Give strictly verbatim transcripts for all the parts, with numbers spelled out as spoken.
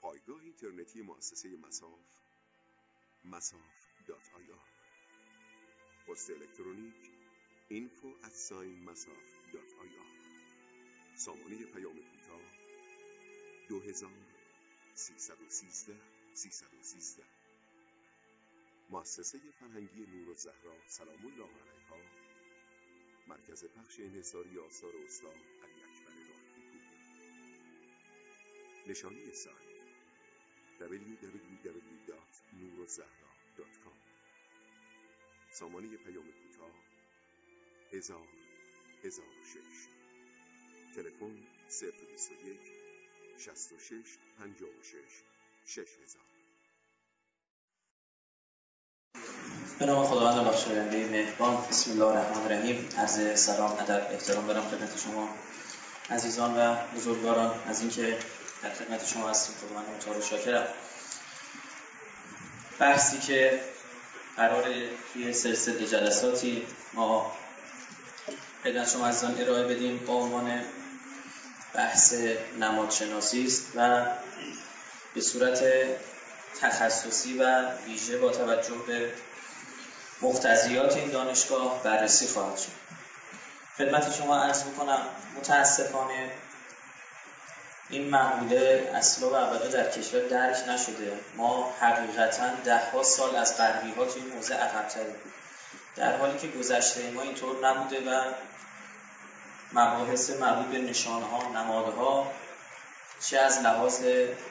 پایگاه اینترنتی مؤسسه مساف مساف دات آی آر. پست الکترونیک اینفو ات ساین مساف دات آی آر. سامانه پیام کوتاه دو هزار سیصد و سیزده سیصد و سیزده. مؤسسه فرهنگی نورالزهرا سلام الله علیها، مرکز پخش انحصاری آثار استاد علی اکبر راهی‌پور. نشانی سایت دبلیو دبلیو دبلیو دات نورالزهرا دات کام. سامانه پیام کوتاه هزار هزار و شش. تلفن صفر بیست و یک شصت و شش پنجاه و شش شش هزار. به نام خداوند بخشاینده مهربان. بسم الله الرحمن الرحیم. عرض سلام، ادب، احترام دارم خدمت شما عزیزان و بزرگواران از اینکه در خدمت شما هستیم. خداوند متعال شاکرم. بحثی که قراره توی سلسله جلساتی ما خدمت شما عزیزان ارائه بدیم با عنوان بحث نمادشناسی است و به صورت تخصصی و ویژه با توجه به مقتضیات این دانشگاه بررسی خواهد شد. خدمت شما عرض می‌کنم متاسفانه این مقوله اصلا و ابدا در کشور درک نشده. ما حقیقتاً ده ها سال از غربی‌ها توی این موضوع عقب‌تریم، در حالی که گذشته ما اینطور نبوده و مباحث مربوط به نشانه‌ها، نمادها، چه از لحاظ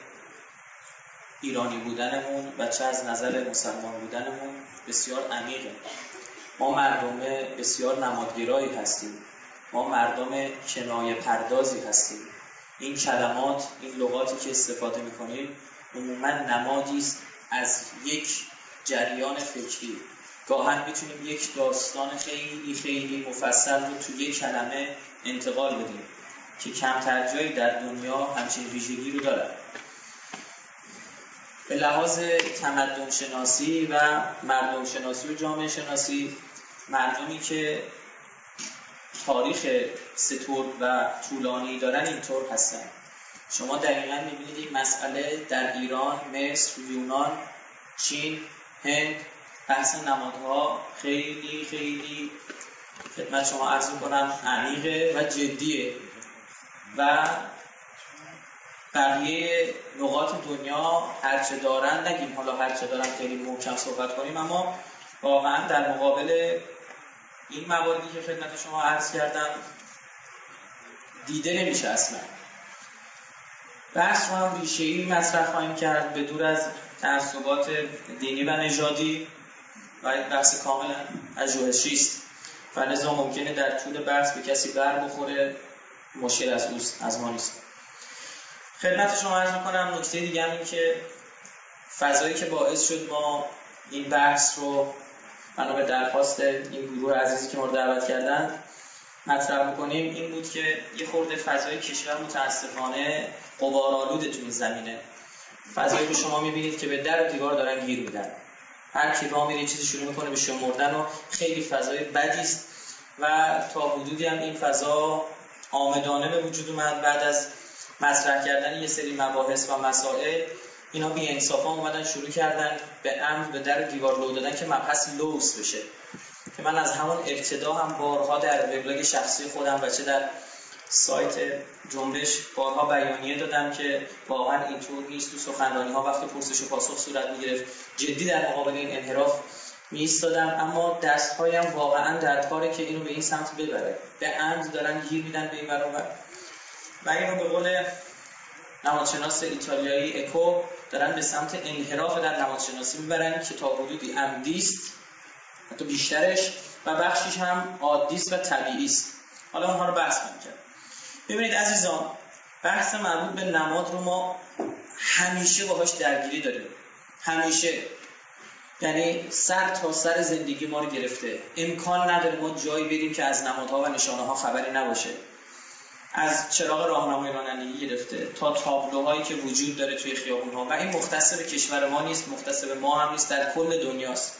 ایرانی بودنمون و چه از نظر مسلمان بودنمون بسیار عمیقه. ما مردم بسیار نمادگرایی هستیم، ما مردم کنایه پردازی هستیم. این کلمات، این لغاتی که استفاده می‌کنیم عموماً نمادی است از یک جریان فکری. گاهن میتونیم یک داستان خیلی خیلی مفصل رو تو یک کلمه انتقال بدیم که کمتر جایی در دنیا همچین ویژگی رو داره. به لحاظ تمدن شناسی و مردم شناسی و جامعه شناسی، مردمی که تاریخ ستور و طولانی دارن اینطور هستن. شما دقیقاً می‌بینید این مسئله در ایران، مصر، یونان، چین، هند، بحث نمادها خیلی خیلی خدمت شما عرض می‌کنم عمیقه و جدیه و بقیه نقاط دنیا هرچه دارن، نگیم حالا هرچه دارن خیلی محکم صحبت کنیم، اما واقعا در مقابل این مواردی که خدمت شما عرض کردم دیده نمیشه اصلا. بحث رو هم ریشه‌ای مطرح خواهیم کرد به دور از تعصبات دینی و نژادی و این بحث کاملا پژوهشی است و لذا ممکنه در طول بحث به کسی بر بخوره، مشکل از اوست، از ما نیست. خدمت شما عرض می‌کنم نکته دیگه هم این که فضایی که باعث شد ما این بحث رو بنا به درخواست این گروه عزیزی که ما رو دعوت کردن مطرح بکنیم این بود که یه خورده فضای کشور متاسفانه غبارآلوده تو این زمینه. فضایی رو شما می‌بینید که به در و دیوار دارن گیر میدن. هر کی راه میره چیزی شروع می‌کنه به شمردن و خیلی فضای بدی است و تا حدودی هم این فضا عامدانه به وجود اومد. بعد از مطرح کردن یه سری مباحث و مسائل، اینا بی انصافا اومدن شروع کردن به عمد به در دیوار لو دادن که مبحث لوس بشه، که من از همون ابتدا هم بارها در وبلاگ شخصی خودم و چه در سایت جنبش بارها بیانیه دادم که واقعا اینطور نیست. تو سخنرانی ها وقتی پرسش و پاسخ صورت میگرفت جدی در مقابل این انحراف می ایستادم، اما دستهایم واقعا در کاره که اینو به این سمت ببره. به عمد دارن گیر میدن به این برابر و اینو به قول نمادشناس ایتالیایی اکو دارن به سمت انحراف در نمادشناسی میبرن که تا حدودی عمدی است، حتی بیشترش، و بخشیش هم عادی است و طبیعی است. حالا اونها رو بحث می‌کنم. ببینید عزیزان، بحث مربوط به نماد رو ما همیشه باهاش درگیری داریم. همیشه، یعنی سر تا سر زندگی ما رو گرفته. امکان نداره ما جایی بریم که از نمادها و نشانه‌ها خبری نباشه. از چراغ راهنمای رانندگی گرفته تا تابلوهایی که وجود داره توی خیابون‌ها، و این مختص به کشور ما نیست، مختص به ما هم نیست، در کل دنیاست،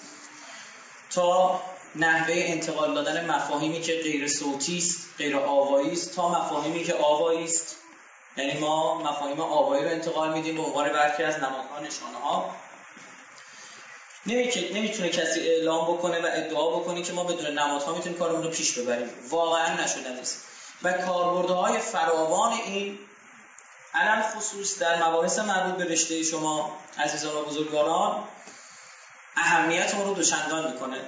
تا نحوه انتقال دادن مفاهیمی که غیر صوتی است، غیر آوایی است، تا مفاهیمی که آوایی است، یعنی ما مفاهیم آبایی رو انتقال میدیم به عنوان برخی از نمادها، نشانه‌ها. نمیتونه کسی اعلام بکنه و ادعا بکنه که ما بدون نمادها میتونیم کارمون رو پیش ببریم. واقعا نشده است. و کاربردهای فراوان این علل خصوص در مباحث مربوط به رشته شما عزیزان و بزرگواران اهمیت اون رو دوچندان میکنه.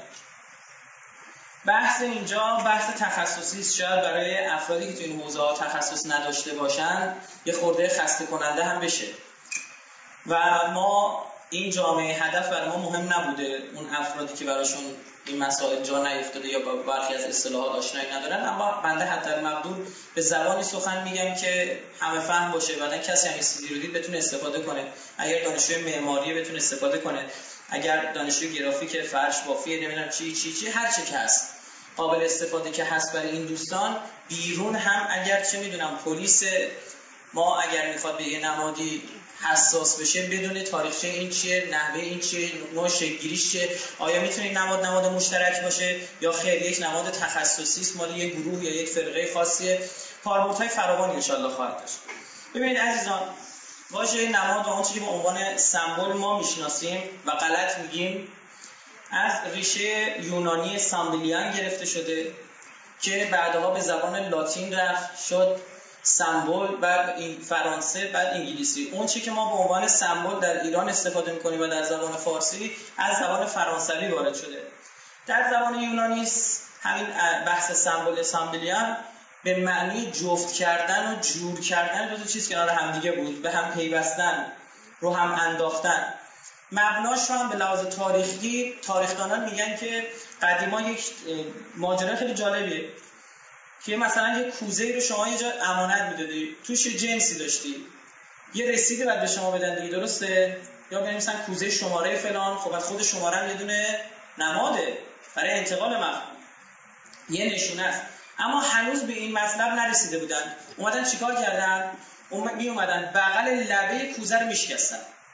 بحث اینجا بحث تخصصی است، شاید برای افرادی که تو این حوزه ها تخصص نداشته باشن یه خورده خسته کننده هم بشه و ما این جامعه هدف برای ما مهم نبوده اون افرادی که براشون این مسائل جا نیفتاده یا با برخی از اصطلاحات آشنایی ندارن، اما بنده حتی مقدور به زبانی سخن میگم که همه فهم باشه، بعدن کسی هم استودیو رو دید بتونه استفاده کنه. اگر دانشجوی معماری بتونه استفاده کنه، اگر دانشجوی گرافیک، فرش بافی، نمیدونم چی چی چی هر چی که هست قابل استفاده که هست برای این دوستان بیرون هم، اگر چه میدونم پلیس ما اگر میخواد به یه نمادی حساس بشه بدون تاریخچه این چیه، نحوه این چیه، نوع شکل‌گیریش چیه، آیا میتونه این نماد نماد مشترک باشه یا خیر یک نماد تخصصی است مال یک گروه یا یک فرقه خاصیه، کاربردهای فراوانی ان شاءالله خواهد داشت. ببینید عزیزان، واژه نماد و اون چیزی که به عنوان سمبل ما میشناسیم و غلط میگیم از ریشه یونانی سامبلیان گرفته شده که بعدها به زبان لاتین رفت شد سمبل، بعد این فرانسه، بعد انگلیسی. اون چیزی که ما به عنوان سمبل در ایران استفاده میکنیم و در زبان فارسی از زبان فرانسوی وارد شده. در زبان یونانی همین بحث سمبل سامبلیان به معنی جفت کردن و جور کردن دو تا چیز کنار همدیگه بود، به هم پیوستن، رو هم انداختن. مبناش رو هم به لحاظ تاریخی تاریخدانان میگن که قدیما یک ماجرا خیلی جالبیه که مثلا یه کوزه رو شما یه جا امانت میدادی، توش جنسی داشتی، یه رسیدی بعد به شما بدن دیگه، درسته؟ یا بنویسن کوزه شماره فلان، خب از خود شماره هم یه دونه نماده برای انتقال مفهوم، یه نشونه است. اما هنوز به این مطلب نرسیده بودن. اومدن چیکار کردن؟ اومد می اومدن بغل لبه کوزه رو میشکستن،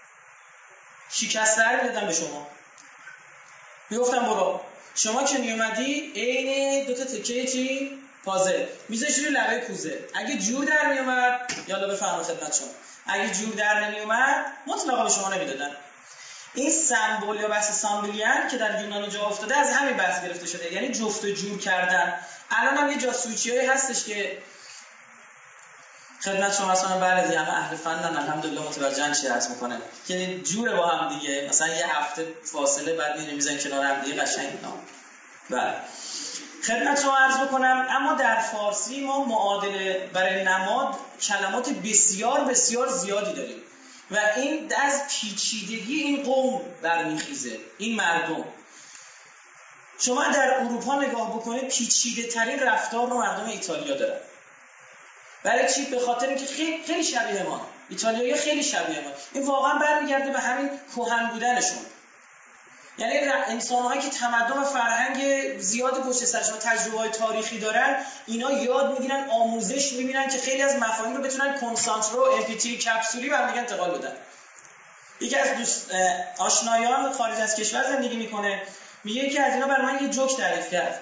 شکسته رو میدادن به شما، میگفتن برو شما که میومدی عین دو تا تکه چی پازل میذاشتی رو لبه کوزه، اگه جور در میومد یالا بفرمایید خدمت شما، اگه جور در نمیومد مطلقا به شما نمیدادن. این سمبل یا بحث سامبلیان که در یونان جا افتاده از همین بحث گرفته شده، یعنی جفت و جور کردن. الان هم یه جاسویچیایی هستش که خدمت شما اصلا بعد از همه اهل فنن الحمدلله متوجه چی عرض میکنه که جوره با هم دیگه، مثلا یه هفته فاصله بعد میره میزنن کنار هم دیگه قشنگ نام. بله خدمت شما عرض بکنم، اما در فارسی ما معادله برای نماد کلمات بسیار بسیار زیادی داریم و این از پیچیدگی این قوم برمیخیزه. این مردم، شما در اروپا نگاه بکنید پیچیده ترین رفتار رو مردم ایتالیا دارن. برای چی؟ به خاطر اینکه خیلی خیلی شبیه ما، ایتالیایی خیلی شبیه ما. این واقعا برمیگرده به همین کهن بودنشون، یعنی انسان‌هایی که تمدن و فرهنگ زیاد پشت سرشون، تجربه‌های تاریخی دارن، اینا یاد میگیرن، آموزش میبینن که خیلی از مفاهیم رو بتونن کنسانتره و ام پی تی کپسولی برام دیگه انتقال بدن. یکی از دوست آشنایان خارج از کشور زندگی میکنه، میگه که از اینا برای من یه جوک تعریف کرد،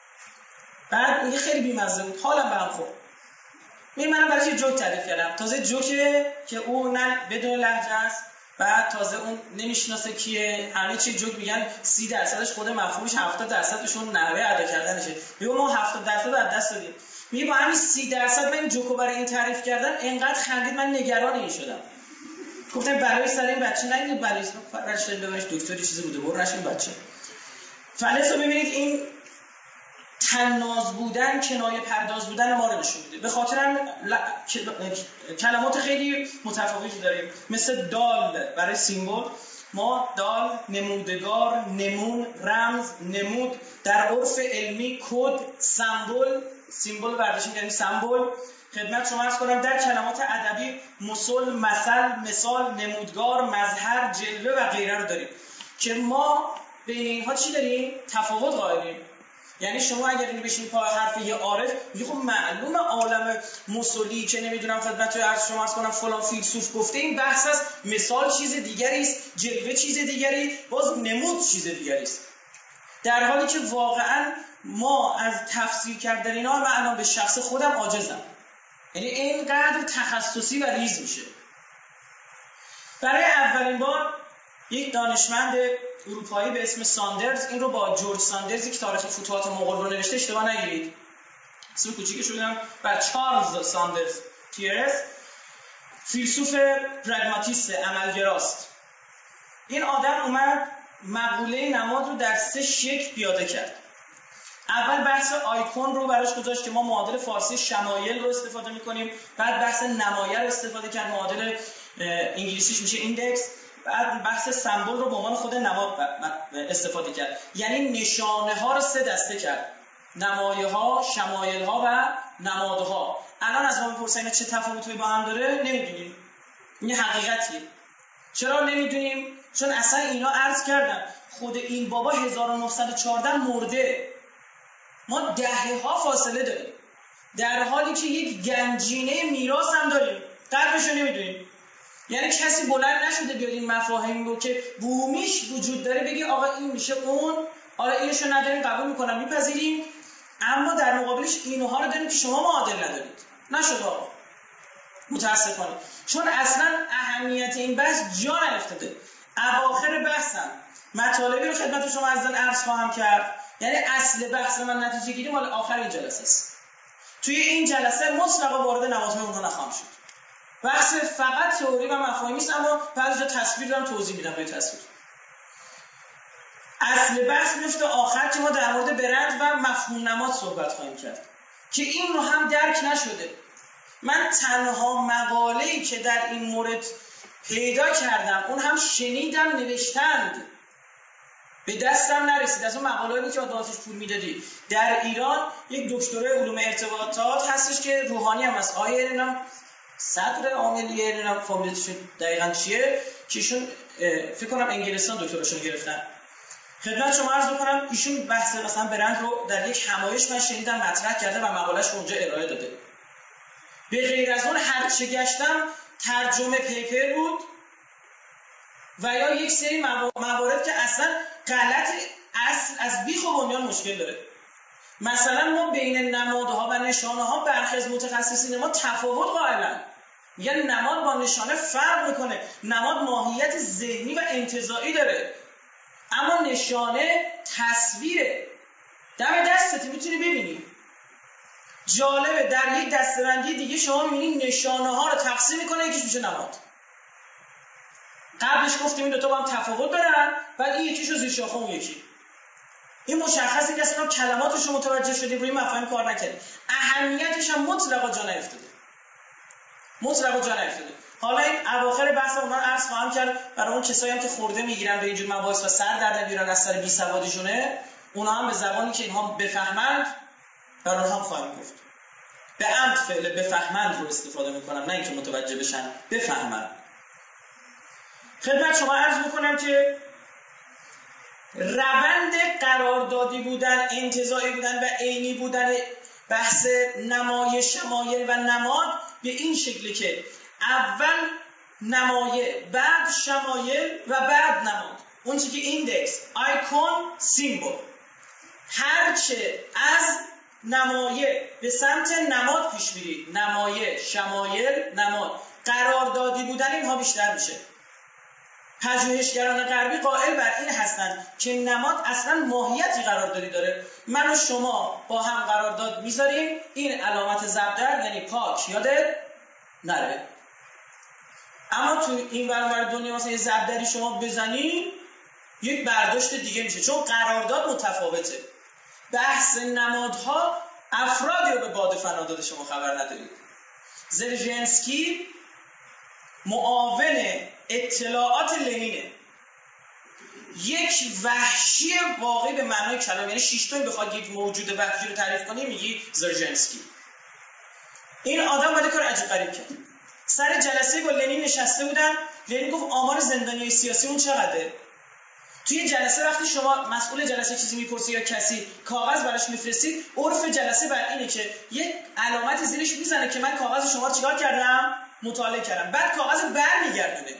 بعد میگه خیلی بی‌مزه بود، حالم به هم خورد. میگه منم براش یه جوک تعریف کردم، تازه جوکه که اون نه بدون لهجه است، بعد تازه اون نمیشناسه کیه، همه چی جوک میگن سی درصدش خود مفهومش، هفتاد درصدشون نحوه ادا کردنشه. میگه ما هفتاد درصد از دست دادیم. میگه با همین سی درصد من این جوکو برای این تعریف کردن انقدر خندید من نگران این شدم. گفتم برای سر این بچه نگید، برای فرش ببرش دکتری چیزی بوده، برو نشین بچه. فلسو ببینید این تناز بودن، کنایه پرداز بودن ما رو نشون میده. به خاطر هم ل... کلمات خیلی متفاوتی داریم، مثل دال برای سیمبل، ما دال، نمودگار، نمون، رمز، نمود، در عرف علمی کد، سمبل، سیمبل برداشتیم یعنی سمبل. خدمت شما عرض کنم در کلمات ادبی مثل، مثل، مثال، نمودگار، مظهر، جلوه و غیره رو داریم که ما بین اینها چی داریم؟ تفاوت قائلیم. یعنی شما اگر این بشین پای حرف یه عارف میگه خب معلومه عالم مسلی که نمیدونم خدمت از شما عرض کنم فلان فیلسوف گفته این بحث است، مثال چیز دیگری است، جلوه چیز دیگری، باز نمود چیز دیگری است. در حالی که واقعا ما از تفسیر کردن اینا من الان به شخص خودم عاجزم. یعنی اینقدر تخصصی و ریز میشه. برای اولین بار یک دانشمند اروپایی به اسم ساندرز، این رو با جورج ساندرزی که تاریخ فتوحات مغول رو نوشته اشتباه نگیرید، اسم کوچیکش رو بدم، و چارلز ساندرز تیرس، فیلسوف پرگماتیست، عملگراست. این آدم اومد مقوله نماد رو در سه شکل پیاده کرد. اول بحث آیکون رو براش گذاشت که ما معادل فارسی شمایل رو استفاده می‌کنیم، بعد بحث نمایه رو استفاده کرد، معادل انگلیسیش میشه ایندکس، بعد بحث سمبل رو به عنوان خود نماد استفاده کرد. یعنی نشانه ها رو سه دسته کرد: نمایه ها، شمایل ها و نمادها. الان از ما بپرسن اینا چه تفاوتی با هم داره، نمیدونیم. این حقیقتیه. چرا نمیدونیم؟ چون اصلا اینا عرض کردم خود این بابا هزار و نهصد و چهارده مرده، ما دهه ها فاصله داریم، در حالی که یک گنجینه میراث هم داریم، قدرش رو نمیدونیم. یعنی کسی بلند نشده بیاد این مفاهیم رو که بومیش وجود داره بگی آقا این میشه اون، آره اینشو نداریم قبول میکنم میپذیریم، اما در مقابلش اینها رو داریم که شما معادل ندارید. نشد آقا، متاسفانه، چون اصلا اهمیت این بحث جا نیفتاده. اواخر بحثم مطالبی رو خدمت شما عزیزان عرض خواهم کرد، یعنی اصل بحث من نتیجه گیری مال آخر این جلسه است. توی این جلسه مطلقا وارد نمادهای اونها نخواهم شد. بحث فقط تئوری و مفاهیمی است، اما بعد جا تصویر دارم توضیح میدم به تصویر. اصل بحث میفته آخر که ما در مورد برند و مفهوم نماد صحبت خواهیم کرد که این رو هم درک نشده. من تنها مقاله‌ای که در این مورد پیدا کردم، اون هم شنیدم نوشتند، به دستم نرسید، از اون مقاله‌ای که آدماتش پول میدادی. در ایران یک دکترای علوم ارتباطات هستش که روحانی هم هست، آیه نمیدونم صدر عاملیه، نمیدونم فامیلیتشون دقیقاً چیه، که ایشون فکر کنم انگلستان دکتراشون گرفتن. خدمت شما عرض بکنم ایشون بحث مثلا برند رو در یک همایش من شنیدم مطرح کرده و مقاله‌اش رو اونجا ارائه داده. به غیر از اون هر چه گشتم ترجمه پیپر بود و یا یک سری موارد که اصلا غلط، اصل از بیخ و بنیان مشکل داره. مثلا ما بین نمادها و نشانه‌ها برخی از متخصصین ما تفاوت قائلن، میگن نماد با نشانه فرق میکنه، نماد ماهیت ذهنی و انتزاعی داره، اما نشانه تصویره، دم دستت میتونی ببینی. جالبه در یک دسته‌بندی دیگه شما می‌بینید نشانه ها رو تقسیم میکنه، یکیش میشه نماد. قبلش گفتیم این دو تا با هم تفاوت دارن، بعد این یکیش رو زیر شاخه اون یکی. این مشخصه که اصلا کلماتش رو متوجه شدیم، روی مفاهیم کار نکردیم، اهمیتش هم مطلقا جا نیفتاده. مطلقا جا نیفتاده. حالا این اواخر بحث اونها عرض خواهم کرد برای اون کسایی هم که خورده میگیرن به اینجور مباحث و سر در نمیارن از سر بی‌سوادیشونه، اونها هم به زبانی که اینها بفهمند برای اونها خواهیم گفت. به عمد فعل بفهمند رو استفاده میکنم، نه اینکه متوجه بشن، بفهمند. خدمت شما عرض میکنم که روند قراردادی بودن، انتزاعی بودن و عینی بودن بحث نمایه، شمایل و نماد به این شکلی که اول نمایه، بعد شمایل و بعد نماد. اون چی که ایندکس، آیکون، سیمبل. هرچه از نمایه به سمت نماد پیش میرید، نمایه، شمایل، نماد، قراردادی بودن اینها بیشتر میشه. پژوهشگران غربی قائل بر این هستند که نماد اصلا ماهیتی قراردادی داره. من و شما با هم قرارداد میذاریم، این علامت ضربدر یعنی پاک یادت نره. اما تو این ورانور دنیا مثلا یه ضربدری شما بزنی یک برداشت دیگه میشه، چون قرارداد متفاوته. بحث نمادها افرادی رو به باد فنا داده شما خبر ندارید. زرژنسکی معاون اطلاعات لنینه، یک وحشی واقعی به معنای کلمه، یعنی شیشتون بخواد یک موجود وحشی رو تعریف کنی میگی زرژنسکی. این آدم باید کار عجیب غریب کرد. سر جلسه با لنین نشسته بودن، لنین گفت آمار زندانی سیاسی اون چقدره؟ توی جلسه وقتی شما مسئول جلسه چیزی میپرسی یا کسی کاغذ براش میفرستید، عرف جلسه بر اینه که یک علامت زیرش میزنه که من کاغذ شما رو چیکار کردم؟ مطالعه کردم. بعد کاغذ برمیگردونه.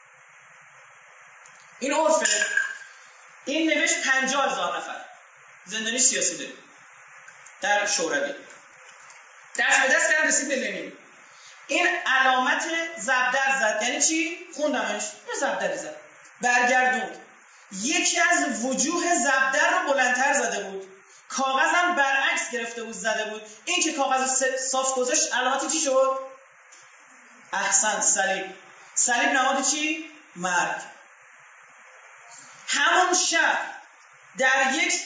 این عرفه. این نوشت پنجاه هزار نفر زندانی سیاسی داریم در شوروی. دست به دست کردن رسید به لنین. این علامت زبدر زد. یعنی چی؟ خوندمش. یه زبدری زد. برگردوند. یکی از وجوه زبدر رو بلندتر زده بود. کاغذم برعکس گرفته بود زده بود. این که کاغذ صاف گذاشت علامتی چی شد؟ احسن، صلیب. صلیب نماد چی؟ مرگ. همون شب در یک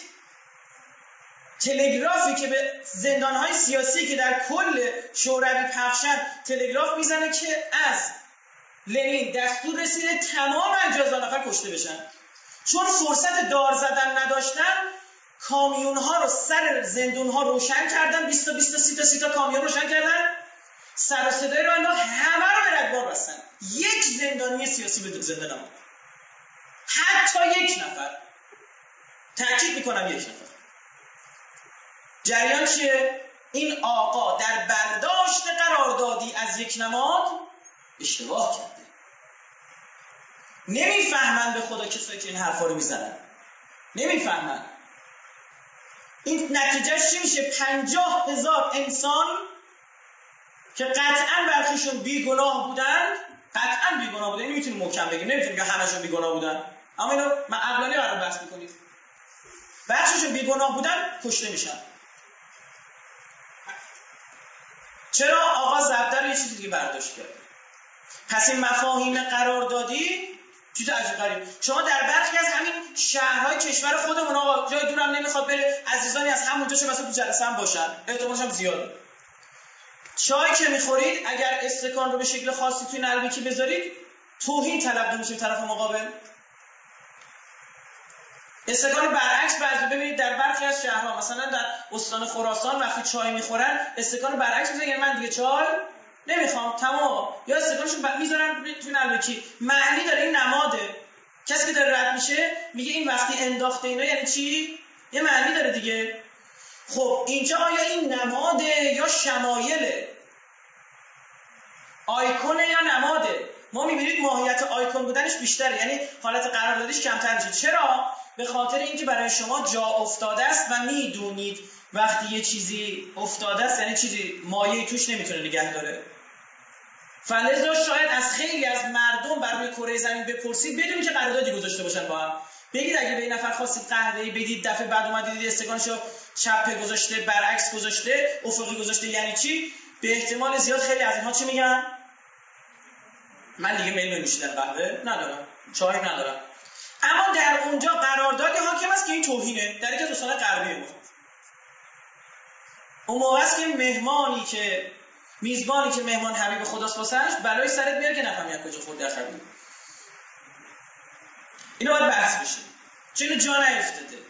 تلگرافی که به زندانهای سیاسی که در کل شوروی پخشن تلگراف میزنه که از لنین دستور رسیده تمام پنجاه هزار نفر کشته بشن. چون فرصت دار زدن نداشتن کامیون ها رو سر زندون ها روشن کردن، بیست تا بیست تا سی تا سی تا کامیون روشن کردن، سر و صدای رو انداخت، همه رو به رگبار بستن. یک زندانی سیاسی به زنده نموند، حتی یک نفر. تأکید میکنم یک نفر. جریان چیه؟ این آقا در برداشت قراردادی از یک نماد اشتباه کرده. نمیفهمن به خدا کسایی که این حرفا رو میزنن، نمیفهمن. این نتیجهش چی میشه؟ پنجاه هزار انسان که قطعاً برخیشون بیگناه بودن، قطعاً بیگناه بودن، نمیتونیم محکم بگیم، نمیتونیم که همشون بیگناه بودن، اما اینو من عقلانی قرار بحث میکنید، بخششون بیگناه بودن کشته میشن. چرا؟ آقا زبدر یه چیزی دیگه برداشت کرد. پس این مفاهیم قراردادی چیز عجیب غریب. شما در برخی از همین شهرهای کشور خودمون، آقا جای دورم نمیخواد بره، عزیزانی از همونجا چه مثلا تو جلسه هم باشن، احتمالش هم زیاده. چای که میخورید اگر استکان رو به شکل خاصی توی نلبکی بذارید توهین طلب نمیشه به طرف مقابل. استکان برعکس بعضی ببینید در برخی از شهرها، مثلا در استان خراسان وقتی چای میخورن استکان برعکس میذارن، یعنی من دیگه چای نمیخوام، تمام. یا استکانشو ب... میذارن توی نلبکی. معنی داره، این نماده. کسی که داره رد میشه میگه این وقتی انداخته اینا یعنی چی؟ یه معنی داره دیگه. خب اینجا آیا این نماده یا شمایله؟ آیکونه یا نماده؟ ما میبینید ماهیت آیکون بودنش بیشتره، یعنی حالت قراردادیش کمتر میشه. چرا؟ به خاطر اینکه برای شما جا افتاده است و میدونید وقتی یه چیزی افتاده است یعنی چیزی مایه‌ای توش نمیتونه نگه داره. فلذا شاید از خیلی از مردم بر روی کره زمین بپرسید بدون که قراردادی گذاشته باشن با هم. بگید اگه به این نفر خواستید قهوه‌ای بدید، دفعه بعد اومدید استکانشو چپ گذاشته، برعکس گذاشته، افقی گذاشته، یعنی چی؟ به احتمال زیاد خیلی از اینها چی میگن؟ من دیگه میل به نوشیدن قهوه ندارم، چای ندارم. اما در اونجا قراردادی حاکم است که این توهینه، در یک از دوستان غربی ما. اون موقع است که مهمانی که میزبانی که مهمان حبیب خداست واسش بلای سرت میاره که نفهمی از کجا خورده خبری. اینو باید بحث بشه. چون جا نیفتاده.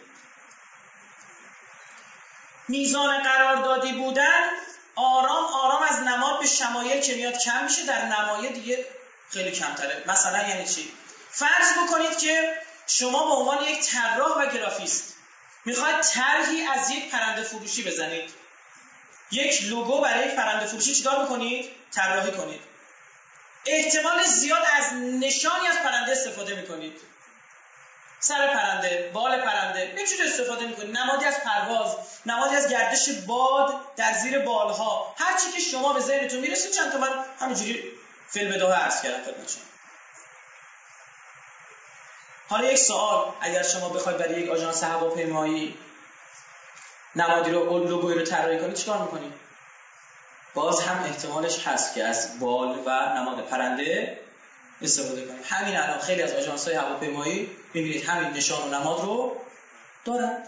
میزان قراردادی بودن آرام آرام از نماد به شمایل که میاد کم میشه، در نمایه دیگه خیلی کمتره. مثلا یعنی چی؟ فرض بکنید که شما به عنوان یک طراح و گرافیست میخواید طرحی از یک پرنده فروشی بزنید. یک لوگو برای یک پرنده فروشی چیکار بکنید؟ طراحی کنید. احتمال زیاد از نشانی از پرنده استفاده میکنید. سر پرنده، بال پرنده، یه چیز استفاده میکنید. نمادی از پرواز، نمادی از گردش باد در زیر بالها. هر چی که شما به ذهنتون میرسه. چند تا من همینجوری فیلم بداهه عرض کردم خدمتتون. حالا یک سوال، اگر شما بخواید برای یک آژانس هواپیمایی نمادی رو، اون لوگوی رو طراحی کنید چیکار میکنید؟ باز هم احتمالش هست که از بال و نماد پرنده استفاده کنید. همین الان خیلی از آژانس‌های هواپیمایی می‌بینید همین نشان و نماد رو دارن.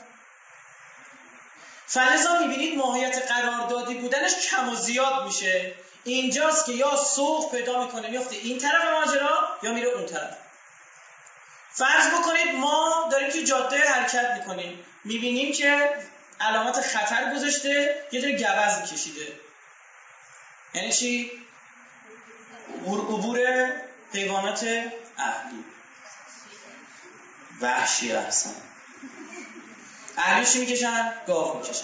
فلذا می‌بینید ماهیت قراردادی بودنش کم و زیاد میشه. اینجاست که یا سوق پیدا میکنه میفته این طرف ماجرا یا میره اون طرف. فرض بکنید ما داریم توی جاده حرکت میکنیم، می‌بینیم که علامت خطر گذاشته، یه دونه گوز کشیده. یعنی چی؟ عبور حیوانات اهلی وحشی هستن. اهلی چی میکشن؟ گاو میکشن.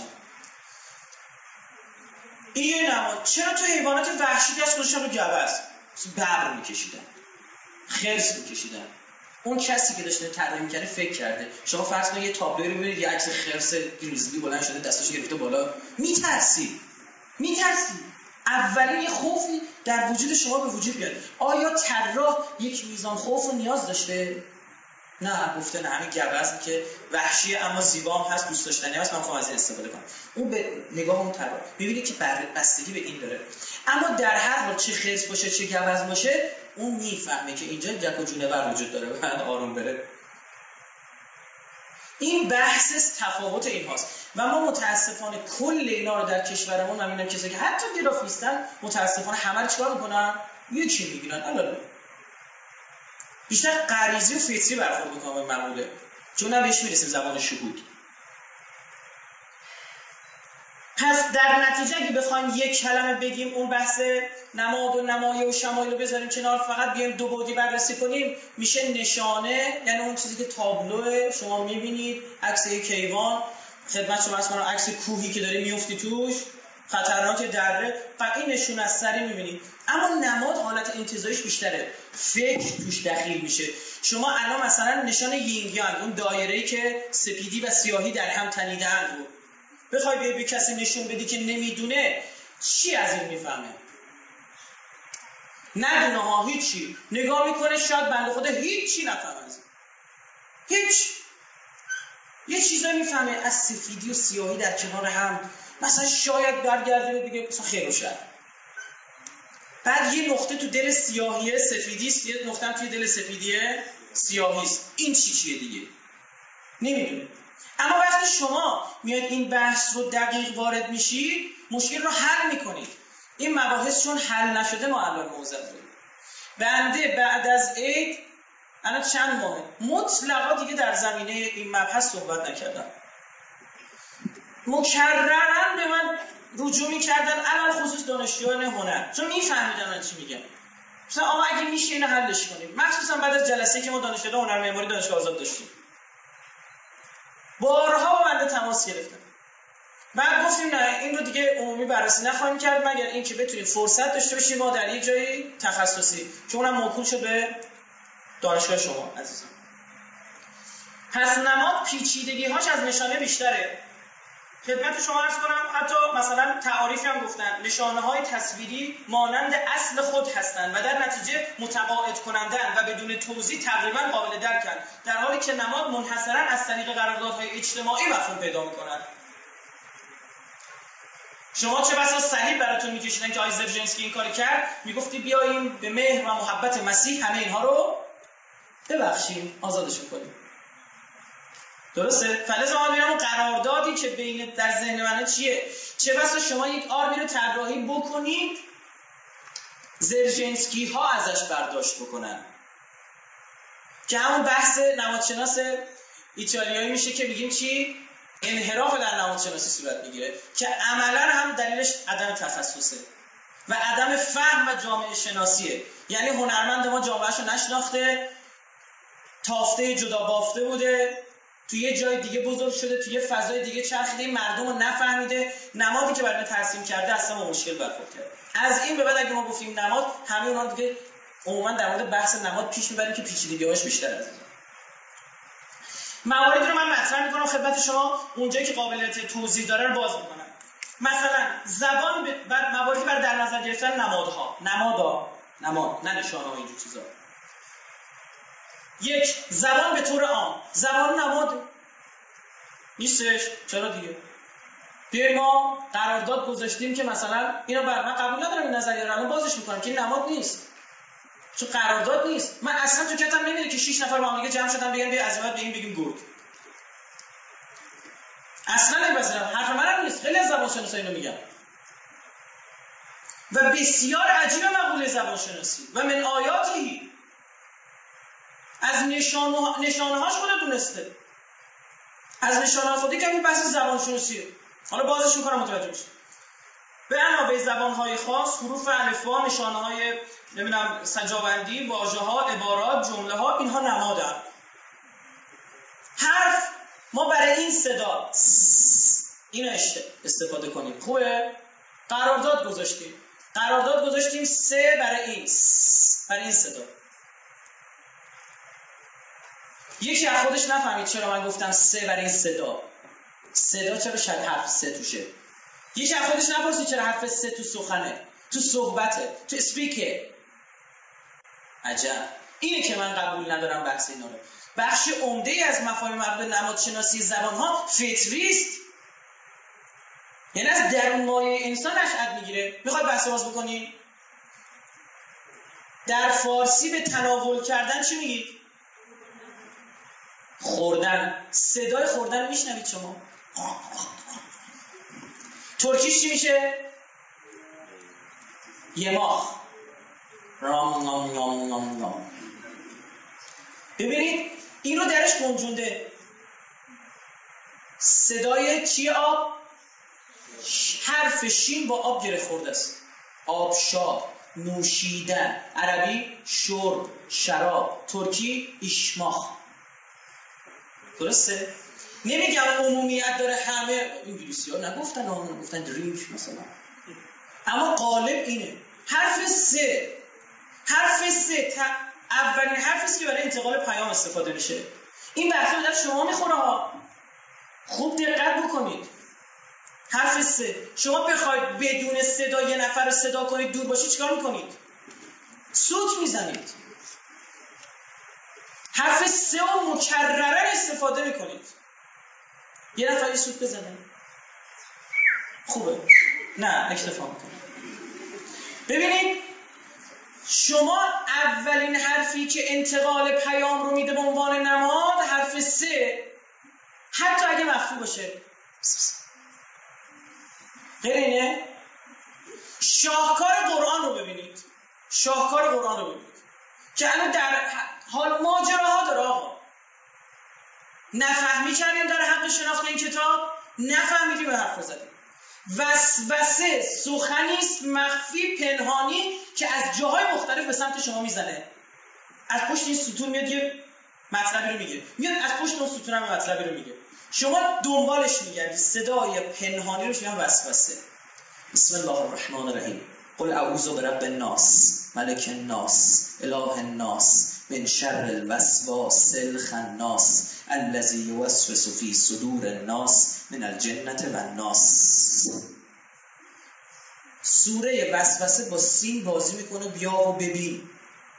این یه نماد. چرا تو حیوانات وحشی دست گذاشتن رو گوز؟ ببر میکشیدن، خرس میکشیدن. اون کسی که داشته طراحی می‌کنه فکر کرده. شما فرض کنید یه تابلویی رو ببینید، یه عکس خرس گریزلی بلند شده دستش گرفته بالا، میترسی. میترسی. اولین یه خوفی در وجود شما به وجود بیاد. آیا طراح یک میزان خوف رو نیاز داشته؟ نه، گفته نه، همین گوزنی که وحشیه اما زیبا هم هست، دوست داشتنی هست، من می‌خوام از این استفاده کنم. اون به نگاه اون طراح می‌بینید که بستگی به این داره. اما در هر حال چه خرس باشه چه گوز باشه، اون میفهمه که اینجا جک و جونور وجود داره، بعد آروم بره. این بحث تفاوت این هاست و ما متاسفانه کل اینا رو در کشورمون، من می‌بینم کسی که حتی گرافیستن متاسفانه همه رو چیکار میکنن؟ یکی میگیرن. الان بیشتر غریزی و فطری برخورد میکنم این مقوله، چون نه بهش میرسیم زبان شهود. پس در نتیجه اگه بخوایم یک کلمه بگیم اون بحث نماد و نمایه و شمایل رو بذاریم کنار، فقط بیایم دو بعدی بررسی کنیم، میشه نشانه، یعنی اون چیزی که تابلوه شما میبینید، عکس یک کیوان خدمت شما هست، عکس کوهی که داری میفتی توش، خطرناک دره، و این نشون از سری میبینید. اما نماد حالت انتزاعیش بیشتره، فکر توش دخیل میشه. شما الان مثلا نشان یینگ یانگ، اون دایره‌ای که سپیدی و سیاهی در هم تنیده‌اند رو بخوای به کسی نشون بدی که نمیدونه، چی از این میفهمه؟ ندونه ها، هیچی. نگاه میکنه شاید بنده خدا هیچی نفهمه از این. هیچ. یه چیزایی میفهمه از سفیدی و سیاهی در کنار هم، مثلا شاید برگرده بگه مثلا خیر و شر. بعد یه نقطه تو دل سیاهیه سفیدی است، یه نقطه هم توی دل سفیدیه سیاهی است. این چی چیه دیگه؟ نمیدونه. اما وقتی شما میاد این بحث رو دقیق وارد میشید، مشکل رو حل میکنید. این مباحث چون حل نشده ما الان موضوع داریم. بنده بعد از عید الان چند ماهه مطلقا دیگه در زمینه این مبحث صحبت نکردم. مکررن به من رجوع میکردن، الان خصوص دانشجویان هنر، چون میفهمیدن من چی میگم. مثلا آقا اگه میشه اینو حلش کنیم، مخصوصا بعد از جلسه‌ای که ما دانشجویان هنر معماری دانشگاه آزاد داشتیم، بارها با بنده تماس گرفتن. بعد گفتیم نه، این رو دیگه عمومی بررسی نخواهیم کرد مگر اینکه بتونیم فرصت داشته باشیم ما در یک جایی تخصصی، که اونم موکول شد به دانشگاه شما عزیزان. پس نماد پیچیدگی‌هاش از نشانه بیشتره. خدمت شما عرض کنم حتی مثلا تعاریفی هم گفتن، نشانه‌های تصویری مانند اصل خود هستند و در نتیجه متقاعد کنندن و بدون توضیح تقریبا قابل درکن، در حالی که نماد منحصراً از طریق قراردادهای اجتماعی مفهوم پیدا می‌کند. شما چه بسا صلیب براتون می‌کشیدن که آیزر ژنسکی این کارو کرد، میگفتی بیاییم به مهر و محبت مسیح همه اینها رو ببخشیم، آزادشون کنیم. درسته؟ فلز ما میرم اون قراردادی که بین در ذهن منه چیه؟ چه بسا شما یک آرمی رو طراحی بکنید زرژنسکی ها ازش برداشت بکنن، که همون بحث نمادشناس ایتالیایی میشه که میگیم چی؟ انحراف در نمادشناسی صورت میگیره، که عملا هم دلیلش عدم تخصصه و عدم فهم و جامعه شناسیه. یعنی هنرمند ما جامعهشو نشناخته، تافته جدا بافته بوده، توی یه جای دیگه بزرگ شده، توی یه فضای دیگه چرخیده، مردم رو نفهمیده، نمادی که برای ترسیم کرده اصلا با مشکل برخورد کرده. از این به بعد اگه ما گفتیم نماد، همه اونها دیگه عموما در مورد بحث نماد پیش میبریم که پیچیدگی‌هاش بیشتر از این. مواردی رو من مطرح میکنم خدمت شما، اونجایی که قابلیت توضیح داره رو باز میکنم. مثلا زبان ب... بعد مواردی برای در نظر گرفتن نمادها، نمادا، نماد، نه نشانه‌ها، اینجور چیزا. یک، زبان به طور عام. زبان نماد نیستش، چرا دیگه؟ بیاییم ما قرارداد گذاشتیم که مثلا اینو بر من قبول ندارم این نظریه رو، الان بازش میکنم که این نماد نیست، چون قرارداد نیست. من اصلا تو کتم نمیره که شش نفر با هم دیگه جمع شدن بگن بیا از بعد به این بگیم گرگ. اصلا نمیپذیرم، حرف منم نیست، خیلی از زبان شناسا اینو میگن. و بسیار عجیبه مقوله زبان شناسی و من آیاتی، از نشانه نشانه‌هاش خود دونسته، از نشانه خودی که این بحث زبان شناسیه. حالا بازش میکنم متوجه بشید. به علاوه زبان‌های خاص، حروف الفبا، نشانه‌های نمیدونم سنجابندی، واژه‌ها، عبارات، جمله‌ها، اینها نمادن. حرف ما برای این صدا اینو استفاده کنیم، خوبه؟ قرارداد گذاشتیم. قرارداد گذاشتیم سه برای این برای این صدا. یکی از خودش نفهمید چرا من گفتم سه برای این صدا. صدا چرا شاید حرف سه توشه. یکی از خودش نپرسید چرا حرف سه تو سخنه. تو صحبته، تو اسپیکه. عجب. اینه که من قبول ندارم بحث اینا رو. بخش عمده از مفاهیم مربوط به نمادشناسی زبان‌ها فطری است. یعنی از درون مایه انسان نشأت میگیره. میخوای بحث باز بکنی؟ در فارسی به تناول کردن چی میگید؟ خوردن. صدای خوردن رو میشنوید شما؟ ترکیش چی میشه؟ یماخ. رام نام نام نام نام. ببینید این رو درش گنجونده. صدای چی آب؟ حرف شین با آب گره خورده است. آبشار، نوشیدن. عربی شرب، شراب. ترکی ایشماخ. درسته؟ نمیگم عمومیت داره، همه انگلیسی ها نگفتن، آمون گفتن درینک مثلا، اما غالب اینه. حرف سه، حرف سه تا اولین حرفی که برای انتقال پیام استفاده میشه. این بحث رو در شما میخوره ها، خوب دقت بکنید. حرف سه، شما بخواید بدون صدا یه نفر رو صدا کنید دور باشید چیکار میکنید؟ سوت میزنید. حرف سه رو مکررن استفاده میکنید. یه نفر یه سوت بزنه خوبه؟ نه اکتفا میکنید. ببینید شما اولین حرفی که انتقال پیام رو میده به عنوان نماد حرف سه، حتی اگه مخفی باشه. غیر اینه؟ شاهکار قرآن رو ببینید. شاهکار قرآن رو ببینید که الان در حال ماجراها داره. آقا نفهمی کردیم در حق شناخت این کتاب، نفهمیدیم به حرف زدیم. وسوسه سخنی است مخفی پنهانی که از جاهای مختلف به سمت شما میزنه. از پشت این ستون میاد یه مطلبی رو میگه، میاد از پشت اون ستون هم مطلبی رو میگه، شما دنبالش میگردی. صدای پنهانی رو میگن وسوسه. بسم الله الرحمن الرحیم. قل اعوذ برب الناس ملک الناس اله الناس من شر الوسواس الخناس الذی یوسوس فی صدور الناس من الجنة والناس. سوره وسوسه با سین بازی میکنه. بیا و ببین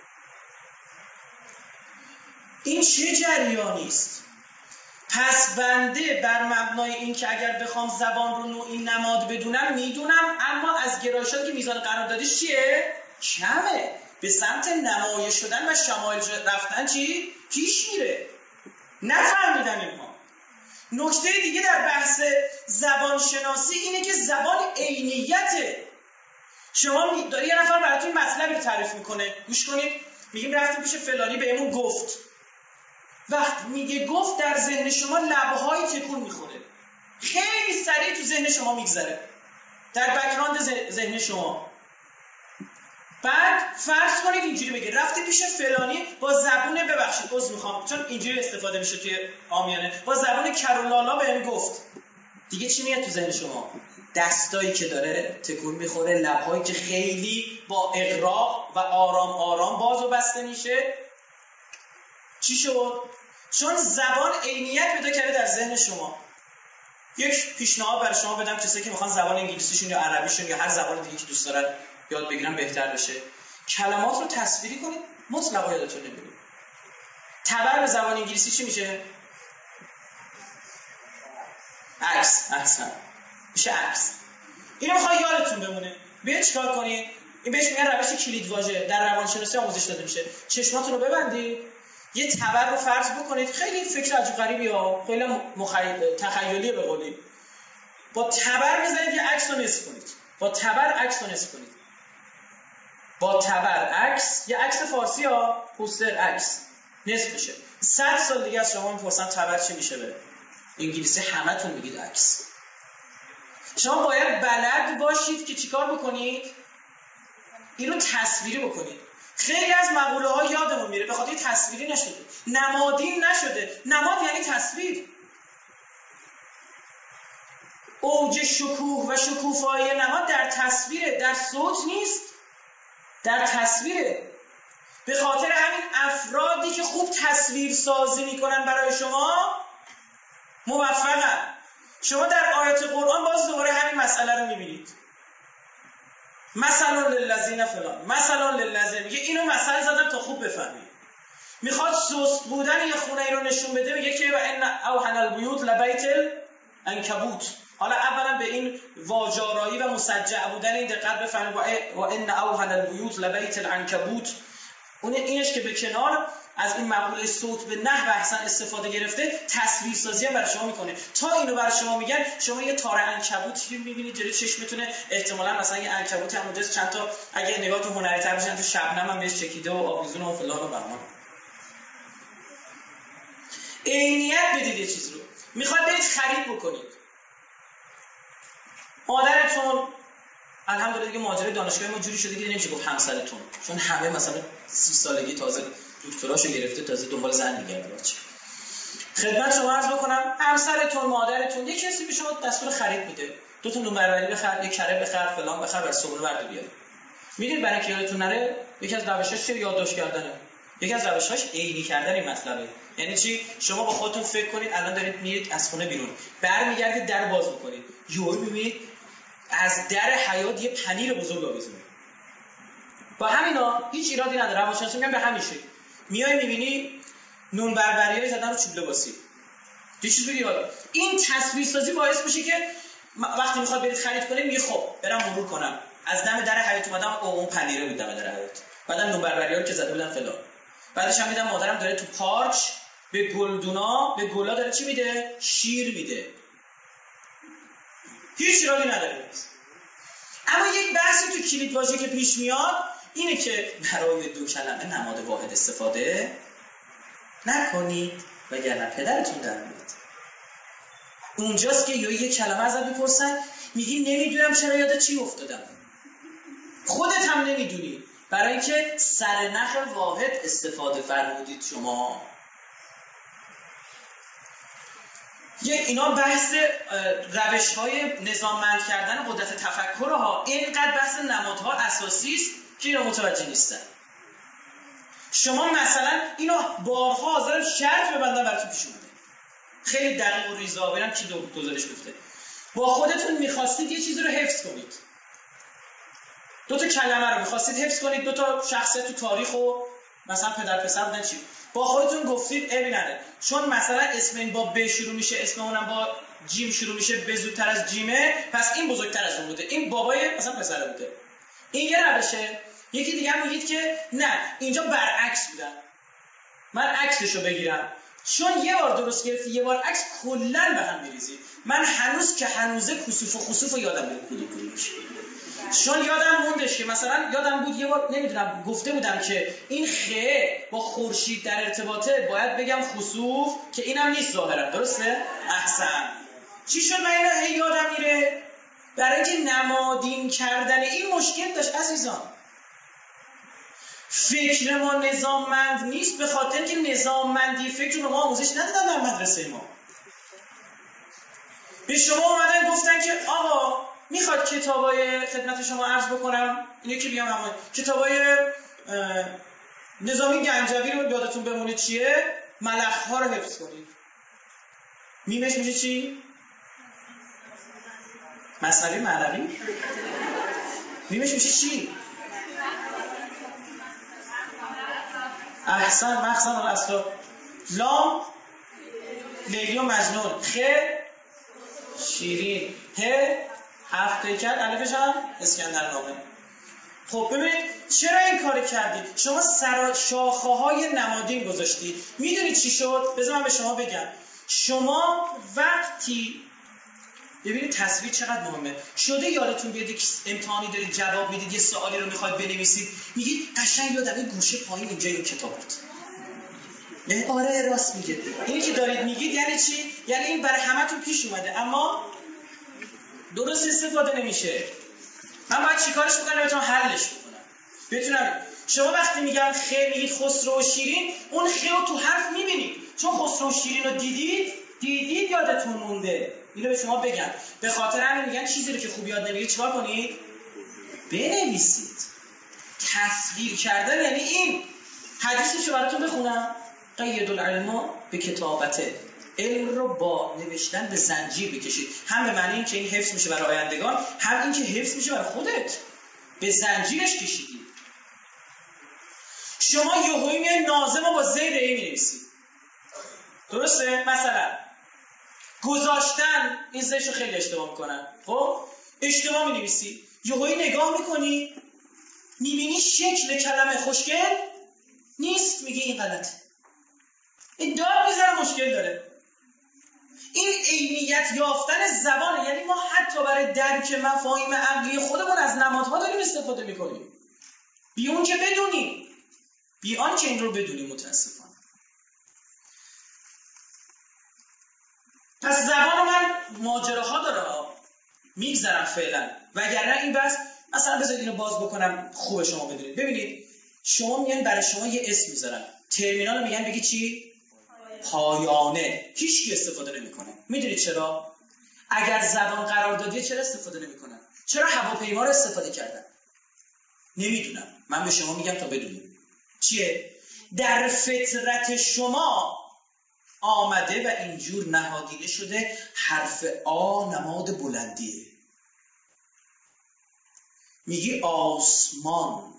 این چه جریانی است. پس بنده بر مبنای این که اگر بخوام زبان رو نوعی نماد بدونم میدونم، اما از گرایشاتی که میزان قراردادیش چیه؟ کمه. به سمت نمایش شدن و شمایل رفتن چی؟ پیش میره. نفهمیدن اینها. نکته دیگه در بحث زبان شناسی اینه که زبان عینیته. شما داری یه نفر براتون مطلبی رو تعریف میکنه، گوش کنید. میگیم رفتیم پیش فلانی بهمون گفت. وقت میگه گفت در ذهن شما لبهای تکون میخوره، خیلی سریع تو ذهن شما میگذره، در بک‌گراند ذهن شما. بعد فرض کنید اینجوری بگه رفتی پیش فلانی با زبون، ببخشید عذر میخوام چون اینجوری استفاده میشه توی عامیانه، با زبون کرولالا بهم گفت. دیگه چی میاد تو ذهن شما؟ دستایی که داره تکون میخوره، لبهایی که خیلی با اغراق و آرام آرام باز و بسته میشه. چی شد؟ چون زبان عینیت پیدا کرده در ذهن شما. یک پیشنهاد برای شما بدم، کسایی که میخوان زبان انگلیسیشون یا عربیشون یا هر زبان دیگه که دوست دارن یاد بگیرن بهتر بشه، کلمات رو تصویری کنید، مطلقا یادتون نمیره. تبر به زبان انگلیسی چی میشه؟ عکس. احسن، میشه عکس. اینو میخوای یادتون بمونه، بیاید چیکار کنید؟ این بهش میگن روش کلید واژه، در روانشناسی آموزش داده میشه. چشماتون رو ببندید، یه تبر رو فرض بکنید. خیلی فکر عجیب غریبی ها، خیلی مخیل تخیلیه به قولی. با تبر میزنید یه عکس رو نصب کنید. با تبر عکس رو نصب کنید. با تبر عکس، یه عکس فارسی ها، پوستر عکس نصب بشه. صد سال دیگه از شما میپرسن تبر چی میشه به انگلیسی، همتون میگید عکس. شما باید بلد باشید که چیکار بکنید؟ اینو تصویری بکنید. خیلی از مقوله ها یادمون میره به خاطر تصویری نشده، نمادین نشده. نماد یعنی تصویر. اوج شکوه و شکوفایی نماد در تصویره، در صوت نیست، در تصویره. به خاطر همین افرادی که خوب تصویر سازی میکنن برای شما موفقن. شما در آیات قرآن باز دوباره همین مسئله رو میبینید. مثلا للذین فلان، مثلا للذین، میگه اینو مثل زدم تا خوب بفهمی. میخواد سست بودن یه خونه ای رو نشون بده، میگه که و ان اوهن البیوت لبیت العنکبوت. حالا اولا به این واجارایی و مسجع بودن این دقت بفهمید، و ان اوهن البیوت لبیت العنکبوت. اون اینش که به کنار از این مقوله صوت به نحو احسن استفاده گرفته، تصویر سازی هم برای شما میکنه. تا اینو برای شما میگن، شما یه تار عنکبوت میبینید جلوی چشمتونه، احتمالاً مثلا یه عنکبوت هم اونجاست، چند تا اگه نگاهتون هنری تر بشه تو شبنم هم بهش چکیده و آویزون و فلان و بهمان. عینیت بدید یه چیز رو. میخواد برید خرید بکنید. مادرتون الحمدلله دیگه ماجرای دانشگاه ما جوری شده که نمیشه گفت همسرتون، چون همه مثلا سی سالگی تازه دکتراشو گرفته، تازه دنبال زن میگرده. بچه خدمت شما عرض بکنم، همسرتون، مادرتون، یه کسی به شما دستور خرید میده، دو تا نون بربری بخر، یک کره بخر، فلان بخر، برای صبح برد بیار. میدید برای که یادتون نره، یکی از روشاش چه یادداشت کردنه، یکی از روشاش عینی کردن این مطلبه. یعنی چی؟ شما با خودتون فکر کنید الان دارید میرید از خونه بیرون، برمیگردید در باز میکنید، یهو میبینید از در حیاط یه پنیر بزرگ آویزونه. با همینا هیچ ایرادی نداره، روانشناسی میگن به همین شکل. میای میبینی نون بربریای زدن رو چوب لباسی. یه چیز بگی حالا این تصویر سازی باعث میشه که وقتی میخواد برید خرید کنید، میگه خب برم مرور کنم، از دم در حیاط اومدم، او اون پنیره بود دم در حیاط، بعدم نون بربریایی که زده بودن فلان، بعدش هم دیدم مادرم داره تو پارک به گلدونا، به گلا داره چی میده؟ شیر میده. هیچ ایرادی نداره. اما یک بحثی تو کلید واژه که پیش میاد اینه که برای دو کلمه نماد واحد استفاده نکنید وگرنه پدرتون در میاد. اونجاست که یا یک کلمه ازت میپرسن، میگی نمیدونم چرا یاد چی افتادم. خودت هم نمیدونی، برای اینکه سرنخ واحد استفاده فرمودید شما. یک اینا بحث روش‌های نظاممند کردن قدرت تفکر ها، اینقدر بحث نمادها اساسی است که اینا متوجه نیستن. شما مثلا اینو بارها حاضرم شرط ببندم براتون پیش اومده، خیلی دقیق و ریزا برم کی دو گزارش گفته. با خودتون می‌خواستید یه چیزی رو حفظ کنید، دو تا کلمه رو می‌خواستید حفظ کنید، دو تا شخصیت تو تاریخ و مثلا پدر پسر بودن، چی با خودتون گفتید ابی نره، چون مثلا اسم این با ب شروع میشه، اسم اونم با جیم شروع میشه، ب زودتر از جیمه، پس این بزرگتر از اون بوده، این بابای مثلا پسر بوده. این یه روشه. یکی دیگه هم میگید که نه اینجا برعکس بودن، من عکسشو بگیرم، چون یه بار درست گرفتی یه بار عکس، کلا به هم میریزی. من هنوز که هنوزه کسوف و خسوف رو یادم میاد کدوم کدومش، چون یادم موندش که مثلا یادم بود یه بار نمیدونم گفته بودم که این خه با خورشید در ارتباطه، باید بگم خسوف، که اینم نیست ظاهرا، درسته؟ احسن. چی شد من اینو هی یادم میره؟ برای اینکه نمادین کردن این مشکل داشت عزیزان. فکر ما نظاممند نیست به خاطر که نظاممندی فکر رو ما آموزش ندادن در مدرسه ما. به شما اومدن گفتن که آقا میخواد کتابای خدمت شما عرض بکنم، اینه که بیام همون کتابای نظامی گنجوی رو یادتون بمونه چیه؟ ملخ‌ها رو حفظ کنید. میمش میشه چی؟ مثنوی معنوی؟ میمش میشه چی؟ احسن مخزن الاصلا. لام لیلی و مجنون، خ شیرین، ه هفت پیکر، الفش هم اسکندرنامه. خب ببینید چرا این کار کردید؟ شما سر شاخه های نمادین گذاشتید. میدونید چی شد؟ بذار من به شما بگم. شما وقتی ببینید تصویر چقدر مهمه. شده یادتون بیاد یک امتحانی دارید جواب میدید، یه سوالی رو میخواید بنویسید، میگید قشنگ یادم این گوشه پایین اینجا این کتاب بود. آره راست میگه. اینی که دارید میگید یعنی چی؟ یعنی این برای همتون پیش اومده اما درست استفاده نمیشه. من باید چیکارش بکنم بتونم حلش بکنم؟ بتونم. شما وقتی میگم خ میگید خسرو و شیرین، اون خ رو تو حرف میبینید، چون خسرو و شیرین رو دیدید دیدید یادتون مونده. اینو به شما بگم. به خاطر همین میگن چیزی رو که خوب یاد نمیگید چیکار کنید؟ بنویسید. تصویر کردن یعنی این. حدیثشو براتون بخونم. قید العلم به کتابته، علم رو با نوشتن به زنجیر بکشید. هم به معنی این که این حفظ میشه برای آیندگان، هم این که حفظ میشه برای خودت. به زنجیرش کشیدی. شما یهویی میای ناظم رو با زیر ای می‌نویسی. درسته؟ مثلا گذاشتن، این سه‌شو خیلی اشتباه میکنن. خب اشتباه می‌نویسی، یهویی نگاه میکنی میبینی شکل کلمه خوشگل نیست، میگی این غلطه. این داد میذاره مشکل داره. این عینیت یافتن زبانه. یعنی ما حتی برای درک مفاهیم عقلی خودمون از نمادها داریم استفاده میکنیم بی اون که بدونیم، بی آن که این رو بدونیم. متاسفانه پس زبان من ماجراها داره، میگذرم فعلا، وگرنه این بس مثلا بذارید اینو باز بکنم خوبه شما بدونید. ببینید شما میگن برای شما یه اسم میذارن، ترمینال میگن بگی چی؟ پایانه. هیچ کی استفاده نمیکنه. میدونید چرا؟ اگر زبان قراردادیه چرا استفاده نمیکنن؟ چرا هواپیما رو استفاده کردن؟ نمیدونم، من به شما میگم تا بدونید. چیه؟ در فطرت شما آمده و اینجور نهادینه شده حرف آ نماد بلندیه. میگی آسمان،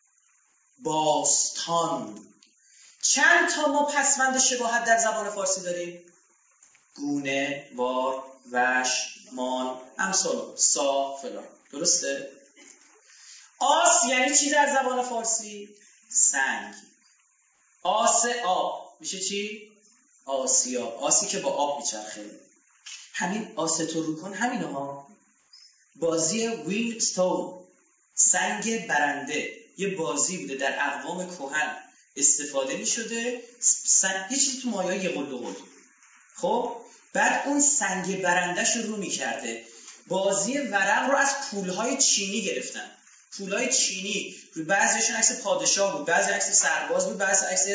باستان. چند تا ما پسوند شباهت در زبان فارسی داریم؟ گونه، وار، وش، مان، امثال، سا، فلان. درسته؟ آس یعنی چی در زبان فارسی؟ سنگ. آس آب میشه چی؟ آسیا. آسی که با آب میچرخه. همین آستو رو کن همینه ها. بازی وینگستون، سنگ برنده، یه بازی بوده در اقوام کهن استفاده می شده. سنگ یه چیزی تو مایه یه قل و قل. خب بعد اون سنگ برندش رو رو می کرده. بازی ورق رو از پولهای چینی گرفتن. پولهای چینی بعضیشون عکس پادشاه بود، بعضی عکس سرباز بود، بعضی عکس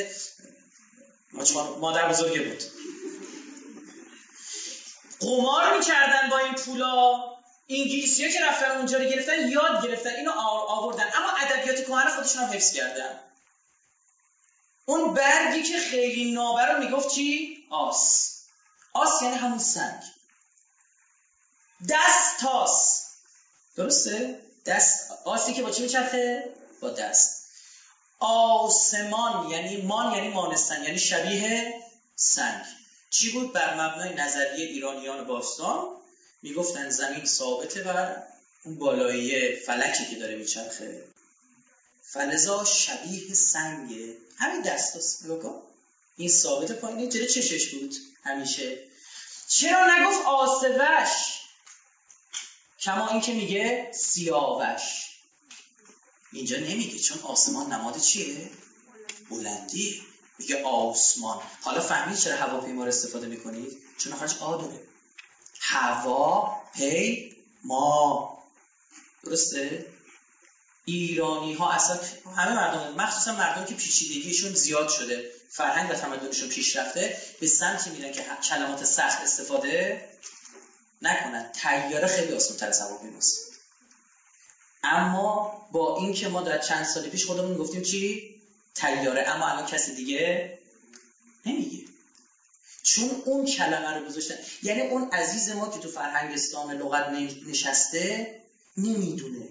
مادر بزرگه بود. قمار می‌کردن با این پولا. انگلیسی‌ها که رفتن اونجا رو گرفتن، یاد گرفتن، اینو آوردن، اما ادبیات کهن خودشون هم حفظ کردن. اون برگی که خیلی نابر رو میگفت چی؟ آس. آس یعنی همون سنگ. دست تاس. درسته؟ دست آسی که با چی میچرخه؟ با دست. آسمان یعنی مان، یعنی مانستن، یعنی شبیه سنگ. چی بود؟ بر مبنای نظریه ایرانیان باستان میگفتن زمین ثابته و اون بالایی فلکی که داره میچرخه، فلزا شبیه سنگه. همین دست هست. نگاه کن این ثابت پایینه، جلو چشش بود همیشه. چرا نگفت آسوش؟ کما این که میگه سیاوش. اینجا نمیگه، چون آسمان نماد چیه؟ بلندیه. میگه آسمان. حالا فهمید چرا هواپیما رو استفاده میکنید؟ چون آخرش آ داره. هوا پی ما. درسته؟ ایرانی ها اصلا همه مردم، مخصوصا مردم که پیچیدگیشون زیاد شده، فرهنگ و تمدنشون پیش رفته، به سمتی میرن که کلمات سخت استفاده نکنن. طیاره خیلی آسان‌تر از هواپیماست. اما با این که ما در چند سال پیش خودمون گفتیم چی؟ طیاره، اما الان کسی دیگه نمیگه، چون اون کلمه رو گذاشتن. یعنی اون عزیز ما که تو فرهنگستان لغت نشسته نمیدونه،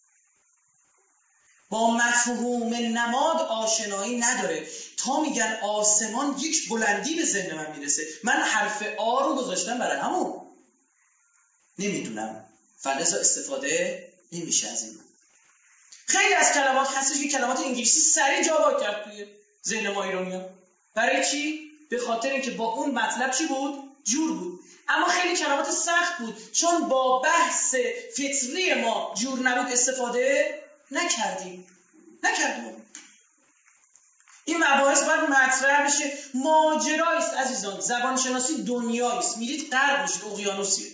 با مفهوم نماد آشنایی نداره. تا میگن آسمان، یک بلندی به ذهن من میرسه. من حرف آ رو گذاشتم برای همون، نمیدونم، فلذا استفاده نمیشه از این. خیلی از کلمات هستش که کلمات انگلیسی سریع جا با کرد توی ذهن ما ایرانی‌ها. برای چی؟ به خاطر اینکه با اون مطلب چی بود؟ جور بود. اما خیلی کلمات سخت بود، چون با بحث فطری ما جور نبود استفاده نکردیم. نکردیم. این مباحث باید مطرح بشه. ماجرایی است عزیزان. زبان شناسی دنیایی است. میرید غرق میشید، اقیانوسیه.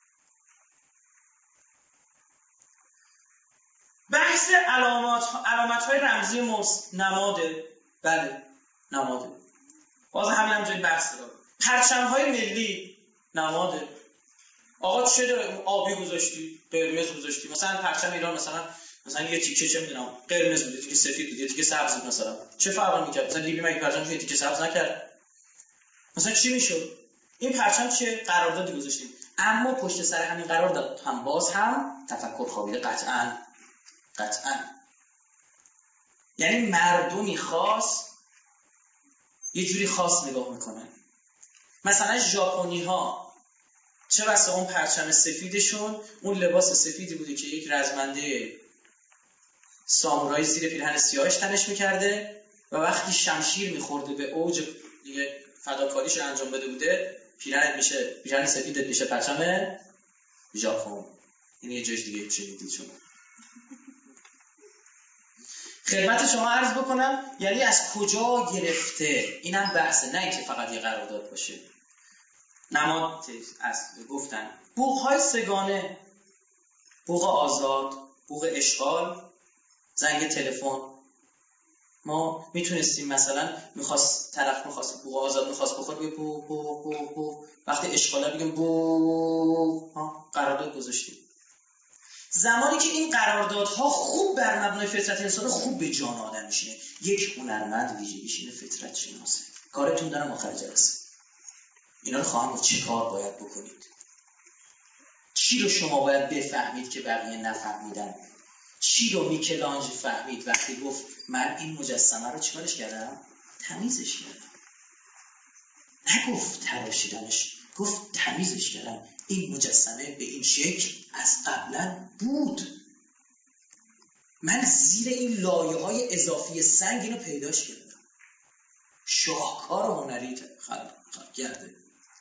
بحث علامات علامت‌های رمزی مرس نماده. بله نماده. باز همین هم جای بحث داره. پرچم‌های ملی نماده. آقا چه داره؟ آبی گذاشتی، قرمز گذاشتی. مثلا پرچم ایران مثلا مثلا یه تیکه چه میدونم قرمز بود، تیکه سفید بود، تیکه سبز بود مثلا. چه فرقی می‌کرد؟ مثلا لیبی مگه پرچمش یه تیکه سبز نکرد؟ مثلا چی میشد؟ این پرچم چه قراردادی گذاشتیم. اما پشت سر همین قرارداد هم باز هم تفکر خوابیده قطعاً. قطعا. یعنی مردمی خاص یه جوری خاص نگاه میکنن. مثلا ژاپنی ها چه بسا اون پرچم سفیدشون اون لباس سفیدی بوده که یک رزمنده سامورایی زیر پیرهن سیاهش تنش میکرده و وقتی شمشیر میخورده به اوج دیگه فداکاریش انجام بده بوده، پیرهنت میشه پیرهن سفیدت میشه پرچم ژاپن. این یه جاش دیگه چنیدید شما. خدمت شما عرض بکنم یعنی از کجا گرفته، اینم بحثه، نه اینکه فقط یه قرارداد باشه. نماد از گفتن بوق‌های سگانه، بوق آزاد، بوق اشغال، زنگ تلفن. ما میتونستیم مثلا میخواست طرف میخواست بوق آزاد میخواست بخور بگه بو بو بو بو، وقتی اشغاله بگیم بو، ها قرارداد گذاشتیم. زمانی که این قراردادها خوب بر مبنای فطرت انسان خوب به جان آدم میشینه. یک هنرمند ویژگیش اینه فطرت شناسه. کارتون دارم آخر جلسه اینا رو خواهم گفت چه کار باید بکنید، چی رو شما باید بفهمید که بقیه نفهمیدن، چی رو میکلانج فهمید وقتی گفت من این مجسمه رو چیکارش کردم؟ تمیزش کردم. نگفت تراشیدمش، گفت تمیزش کردم. این مجسمه به این شکل از قبلا بود، من زیر این لایه های اضافی سنگ اینو پیداش کردم. شاهکار هنری خلق کرده.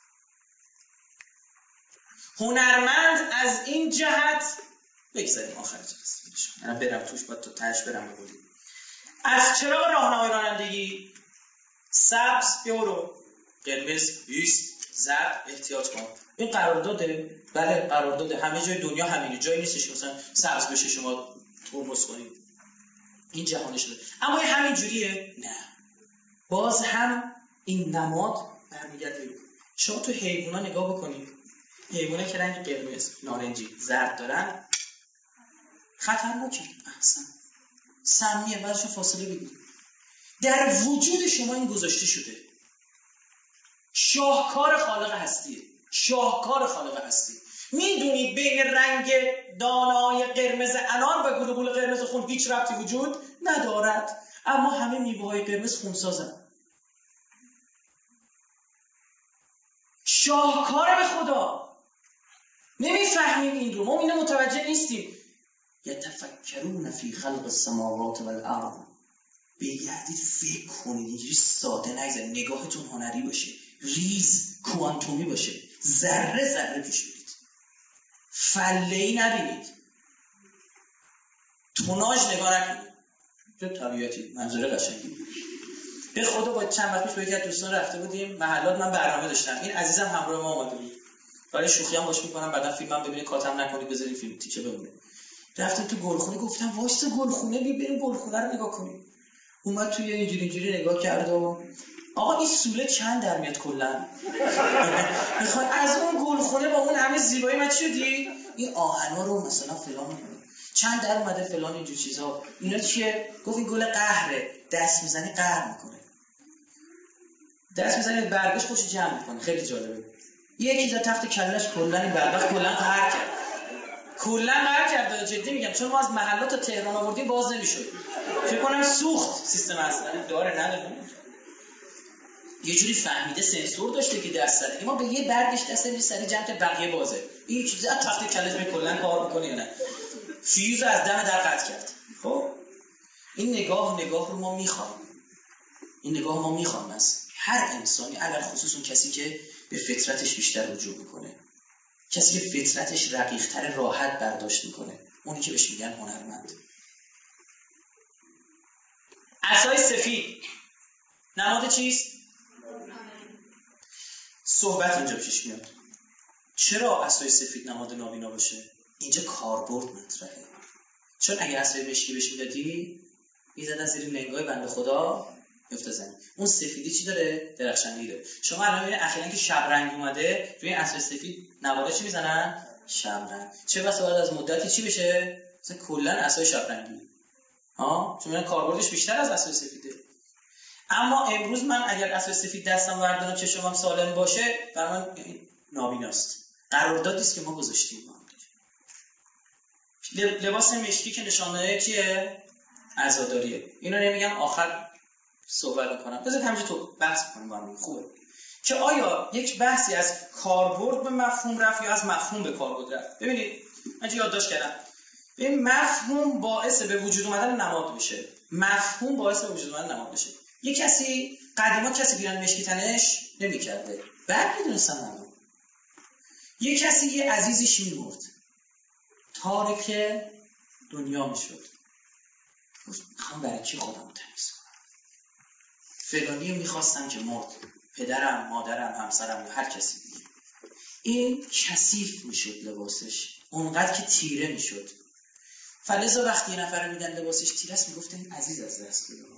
هنرمند از این جهت بگذاریم آخر جلسه من برم توش باید تا تهش برم بگویم. از چراغ راهنمای رانندگی سبز برو، قرمز بیست، زرد احتیاط کن. این قرارداده؟ بله قرارداده. همه جای دنیا همینه، جایی نیستش مثلا سبز بشه شما ترمز کنید. این جهان شده. اما این همین جوریه؟ نه. باز هم این نماد برمیگرده. شما تو حیوونا نگاه بکنید. حیوونا که رنگ قرمز، نارنجی، زرد دارن خطرناکه. احسن سمیه، بعدشون فاصله بگیرید. در وجود شما این گذاشته شده. شاهکار خالق هستیه. شاهکار خالق هستی. میدونید بین رنگ دانای قرمز انار و گلوبول قرمز خون هیچ ربطی وجود ندارد، اما همه میوه‌های قرمز خونسازن. شاهکار به خدا. نمیفهمیم این رو، ما اینو متوجه نیستیم. یتفکرون فی خلق السماوات والارض. بگردید فکر کنید، اینجوری ساده نگذارید، نگاهتون هنری باشه، ریز کوانتومی باشه، ذره ذره پیش برید، فله‌ای نبینید، توناژ نگاه نکنید. چه طبیعتی منظره قشنگی. به خدا با چند وقت پیش با یکی دوستان رفته بودیم محلات، من برنامه داشتم، این عزیزم همراه ما اومده بود، ولی شوخی هم باش میکنم بعدا فیلمم ببینید کاتم نکنید بذارید فیلم تیکه بمونه. رفتیم تو گلخونه، گفتم واسه گلخونه بریم گلخونه رو نگاه کنیم. اومد توی اینجوری اینجوری نگاه کرد و آقا این سوله چند در میاد کلا؟ میخواد از اون گلخونه با اون همه زیبایی من چی دی؟ این آهنا رو مثلا فلان چند در اومده فلان اینجور چیزا. اینا چیه؟ گفت این گل قهره، دست میزنی قهر میکنه، دست میزنی برگش خوش جمع میکنه. خیلی جالبه. یکی در تخت کلش کلا این برگش کلا قهر کرد، کلا قهر کرد. جدی میگم، چون ما از محلات تا تهران آوردیم باز نمیشد. فکر کنم سوخت سیستم اصلا داره نداره. یه جوری فهمیده سنسور داشته که دست زده. ما به یه برگش دست میزنی سری جمع بقیه بازه. این چیزا تخت کلش می کلا کار میکنه یا نه؟ فیوز از دم در قطع کرد. خب این نگاه نگاه رو ما میخوایم. این نگاه ما میخوایم از هر انسانی، علل خصوص اون کسی که به فطرتش بیشتر رجوع میکنه، کسی که فطرتش رقیق‌تر راحت برداشت میکنه، اونی که بهش میگن هنرمند. عصای سفید نماد چیست؟ صحبت اینجا پیش میاد. چرا عصای سفید نماد نابینا باشه؟ اینجا کاربرد مطرحه. چون اگه عصای مشکی بهش میدادی میزدن زیر لنگای بنده خدا میفته زمین. اون سفیدی چی داره؟ درخشندگی داره. شما الان میبینید اخیراً که شب رنگ اومده روی عصای سفید نوادا چی میزنن؟ شب رنگ. چه بسا بعد از مدتی چی بشه؟ مثلا کلا عصای شب رنگی. ها؟ چون کاربردش بیشتر از عصای سفیده. اما امروز من اگر عصای سفید دستم بردارم چشمم سالم باشه، برای من نابیناست. قراردادی است که ما گذاشتیم با هم. لباس مشکی که نشانه چیه؟ عزاداریه. اینو نمیگم، آخر صحبت میکنم. بذار همینجا تو بحث کنیم با هم. خوبه که آیا یک بحثی از کاربرد به مفهوم رفت یا از مفهوم به کاربرد رفت. ببینید من چه یادداشت کردم. این مفهوم باعث به وجود اومدن نماد میشه. مفهوم باعث به وجود اومدن نماد میشه. یه کسی قدیما کسی بیرون مشکی تنش نمی‌کرده. بعد میدونستن نماد. یه کسی یه عزیزیش میمرد. تارک دنیا میشد. میخوام برای کی خودم تمیز کنم. فلانی میخواستم که مرد. پدرم، مادرم، همسرم یا هر کسی دیگه. این کثیف میشد لباسش. اونقدر که تیره میشد. فلزا وقتی یه نفر میدن لباسش تیره است میگفتن این عزیز از دست بده.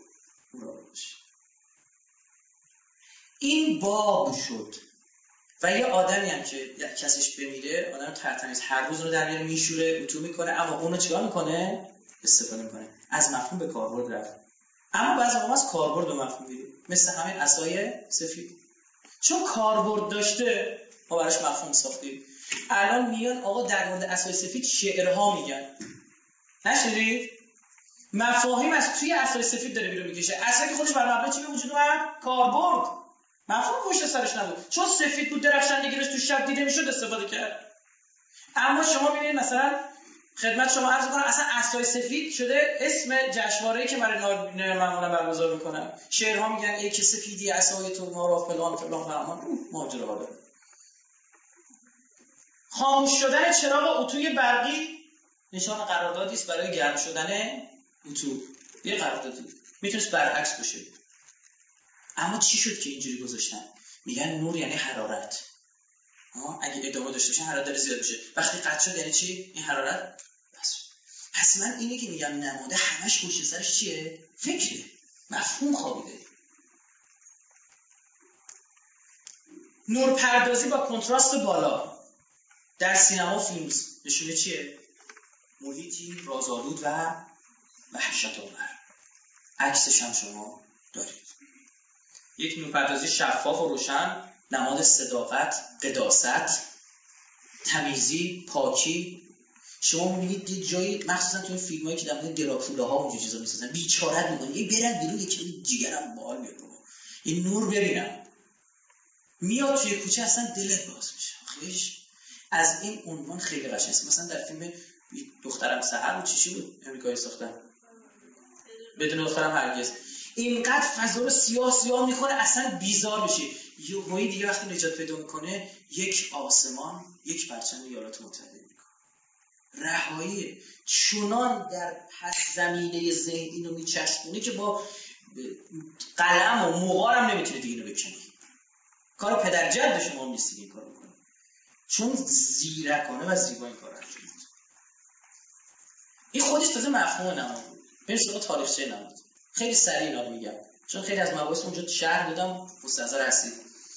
این باب شد. و یه آدمی هم که کسیش بمیره، آدم ترتمیز هر روز رو در میاره میشوره، اتو میکنه، اما اونو چیکار میکنه؟ استفاده میکنه. از مفهوم به کاربرد رفت. اما بعضی وقتا از کاربرد به مفهوم میریم. مثل همین عصای سفید. چون کاربرد داشته، ما براش مفهوم ساختیم. الان میان آقا در مورد عصای سفید شعرها میگن. نشدید؟ مفاهیم از توی عصای سفید داره بیرون میکشه. عصایی که خودش بر مبنای چی به وجود اومد؟ کاربرد. مفهوم پشت سرش نبود. چون سفید بود درخشندگیش تو شب دیده میشد استفاده کرد. اما شما میبینید مثلا خدمت شما عرض کنم اصلا عصای سفید شده اسم جشنواره‌ای که برای نارگیل معمولا برگزار میکنن. شعرها میگن ای که سفیدی عصای تو ما را فلان فلان فلان ماجراها داره. خاموش شدن چراغ اتوی برقی نشان قراردادی است برای گرم شدن اتو. یه قراردادی میتونست برعکس باشه. اما چی شد که اینجوری گذاشتن؟ میگن نور یعنی حرارت. ها اگه ادامه داشته باشه حرارت زیاد میشه. وقتی قطع شد یعنی چی؟ این حرارت بس. پس من اینه که میگم نماده همش پشت سرش چیه؟ فکره. مفهوم خوابیده. نور پردازی با کنتراست بالا در سینما و فیلم نشونه چیه؟ محیطی رازآلود و وحشت‌آور. عکسش هم شما دارید. یک نورپردازی شفاف و روشن، نماد صداقت، قداست، تمیزی، پاکی. شما می‌بینید یه جایی مخصوصا تو این فیلمایی که در مورد دراکولاها و اینجور چیزا می‌سازن، بیچاره می‌مونه. یه برن بیرون یکی جیگرم باحال میاد. این نور ببینم. میاد توی کوچه اصلا دلت باز میشه. خیش از این عنوان خیلی قشنگه. مثلا در فیلم دخترم سحر بود چی بود؟ امریکایی ساختن. بدون دخترم هرگز. اینقدر فضا رو سیاه سیاه میکنه اصلا بیزار بشی. یه هایی دیگه وقتی نجات پیدا میکنه یک آسمان یک پرچم ایالات متحده میکنه. رهایی چنان در پس زمینه ذهن اینو میچسبونه که با قلم و مغارم نمیتونید اینو بکنی. کار پدر جد شما نیست این کارو کنه. چون زیرکانه و زیبا این کار انجام میده. این خودش تازه مفهوم نماد بود. بریم سراغ تاریخچه نماد. خیلی سریع اینا رو میگم چون خیلی از مباحث اونجا شرح دادم، مستحضر هستید.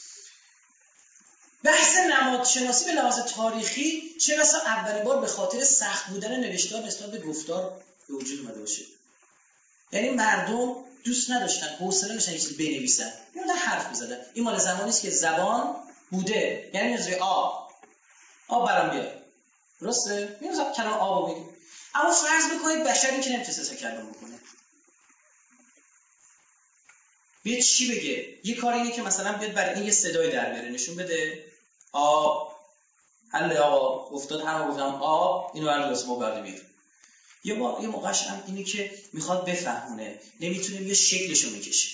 بحث نمادشناسی به لحاظ تاریخی چه بسا اولین بار به خاطر سخت بودن نوشتار نسبت به گفتار به وجود اومده باشه. یعنی مردم دوست نداشتن، حوصله نداشتن یه چیزی بنویسن، میومدن حرف می‌زدن. این مال زمانی است که زبان بوده، یعنی نظری آب آب برام بیار، درسته؟ میومدن کلمه آبو بگیم. اما فرض بکنید بشری که نمی‌تونه کلمه بکنه، بیاد چی بگه؟ یه کار اینه که مثلا بیاد برای این یه صدای در بیاره، نشون بده آب حل آقا افتاد، همه گفتم آب، اینو برای درست ما برده بیاره. یه با... یه موقعش هم اینه که میخواد بفهمونه، نمیتونه یه شکلشو میکشه.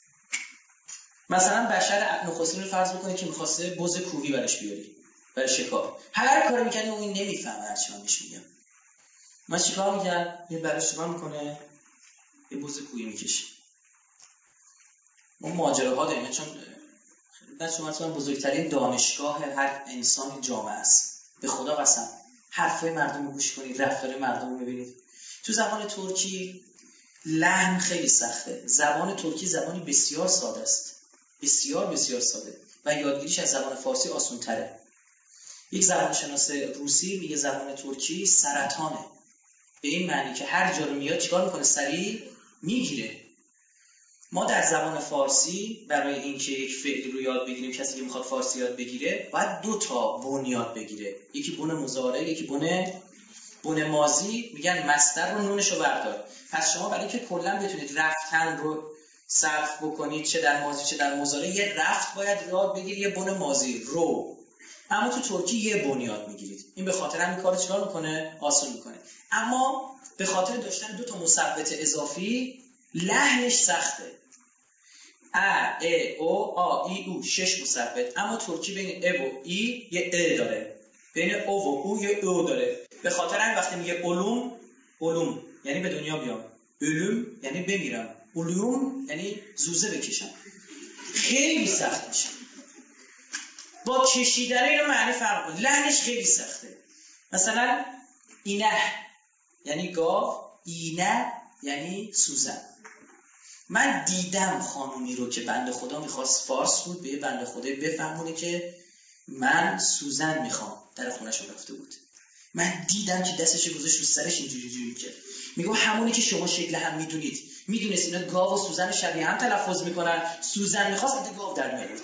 مثلا بشر نخستین رو فرض بکنه که میخواسته بز کوهی برش بیاری برای شکار، هر کاری میکنه اون نمیفهمه هرچی من بهش میگم. من چیکار میگم؟ یه براش چیکار میکنه؟ یه بز کوهی میکشه. ما ماجراها داریم، چون در شما مثلا بزرگترین دانشگاه هر انسان جامعه است. به خدا قسم حرفای مردم رو گوش کنید، رفتار مردم رو ببینید. تو زبان ترکی لحن خیلی سخته. زبان ترکی زبانی بسیار ساده است، بسیار بسیار ساده و یادگیریش از زبان فارسی آسان تره. یک زبانشناس روسی میگه زبان ترکی سرطانه، به این معنی که هر جا رو میاد چیکار میکنه؟ سریع میگیره. ما در زبان فارسی برای اینکه یک فعلی رو یاد بگیریم، کسی که میخواد فارسی یاد بگیره باید دو تا بن یاد بگیره، یکی بن مضارع، یکی بن بن ماضی میگن مصدر رو نونش رو بردار. پس شما برای اینکه کلا بتونید رفتن رو صرف بکنید چه در ماضی چه در مضارع یه رفت باید یاد بگیرید، یه بن ماضی رو. اما تو ترکی یه بن یاد میگیرید. این به خاطر همین کارو چیکار میکنه؟ آسون میکنه. اما به خاطر داشتن دو تا مثبت اضافی لحنش سخته. ا ا او آ ای او شش مثبت، اما ترکی بین ا و ای یه ا داره، بین او و او یه او داره. به خاطر همین وقتی میگه علوم، علوم یعنی به دنیا بیام، علوم یعنی بمیرم، علوم یعنی زوزه بکشم. خیلی سخت میشه. با کشیدن اینو معنی فرق کنه. لحنش خیلی سخته. مثلا اینه یعنی گاو، اینه یعنی سوزن. من دیدم خانومی رو که بنده خدا میخواست فارس بود به بنده خدای بفهمونه که من سوزن میخوام، در خونش رفته بود. من دیدم که دستش گذاشت رو سرش اینجوری جوری کرد. میگم همونی که شما شکل هم میدونید، میدونست اینا گاو و سوزن شبیه هم تلفظ میکنن، سوزن میخواست انده گاو در میاد.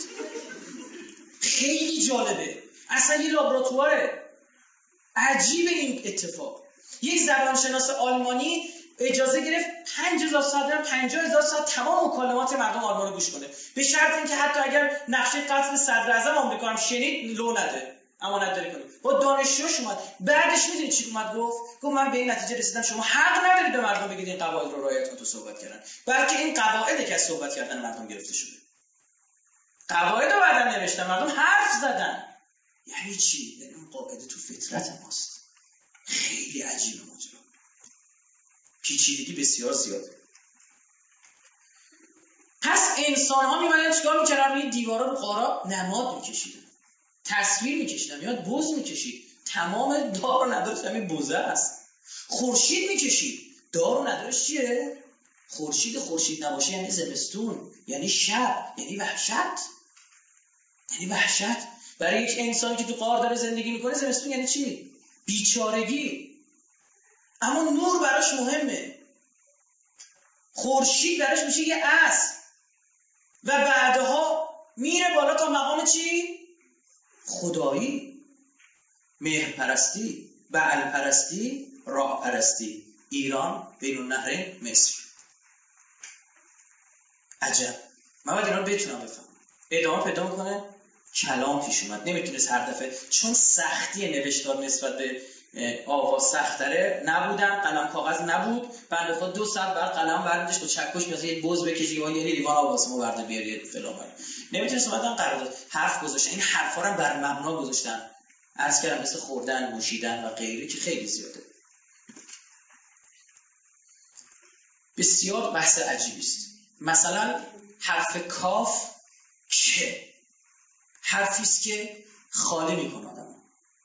خیلی جالبه. اصلا یه لابراتواره. عجیبه این اتفاق. یک زبانشناس آلمانی اجازه گرفت پنج هزار ساعت پنجاه هزار ساعت تمام مکالمات مردم آلمان رو گوش کنه، به شرط اینکه حتی اگر نقشه قتل صدر اعظم آمریکا هم شنید لو نده، امانت داری کنید. با دانشجوش اومد. بعدش میدونید چی اومد گفت؟ گفت من به این نتیجه رسیدم شما حق ندارید به مردم بگید این قواعد رو رعایت کنید تو صحبت کردن، بلکه این قواعده که از صحبت کردن مردم گرفته شده. قواعد رو بعدم نوشتن، مردم حرف زدن. یعنی چی؟ یعنی اون قاعده تو فطرت ماست. خیلی عجیبه ماجرا. پیچیدگی بسیار زیاده. پس انسان ها میمونن چیکار میکردن؟ روی دیوارا رو قارا نماد میکشیدن، تصویر میکشیدن، یاد بز میکشید. تمام دار و ندارش همین بزه است. خورشید میکشید. دار و ندارش چیه؟ خورشید. خورشید نباشه یعنی زمستون، یعنی شب، یعنی وحشت. یعنی وحشت. برای یک انسانی که تو غار داره زندگی میکنه زمستون یعنی چی؟ بیچارگی. اما نور براش مهمه. خورشید براش میشه یه اصل و بعدها میره بالا تا مقام چی؟ خدایی، مهر پرستی، بعل پرستی، را پرستی. ایران بین النهرین مصر. عجب. من باید اینا رو بتونم بفهمم. ادامه پیدا میکنه. کلام پیش اومد. نمیتونست هر دفعه، چون سختی نوشتار نسبت به آواز سختره نبودن، قلم کاغذ نبود، بنده خود دو ساعت بعد قلم برداشت با چکش میاد یه بز بکشی یا یه لیوان آب واسه ما برده بیارید فلان برد. نمیتونست اومدن قرارداد حرف گذاشتن. این حرفا رو بر مبنا گذاشتن. عرض کردم مثل خوردن، نوشیدن و غیره که خیلی زیاده. بسیار بحث عجیبی است. مثلا حرف کاف که حرفی است که خالی میکنه آدمو.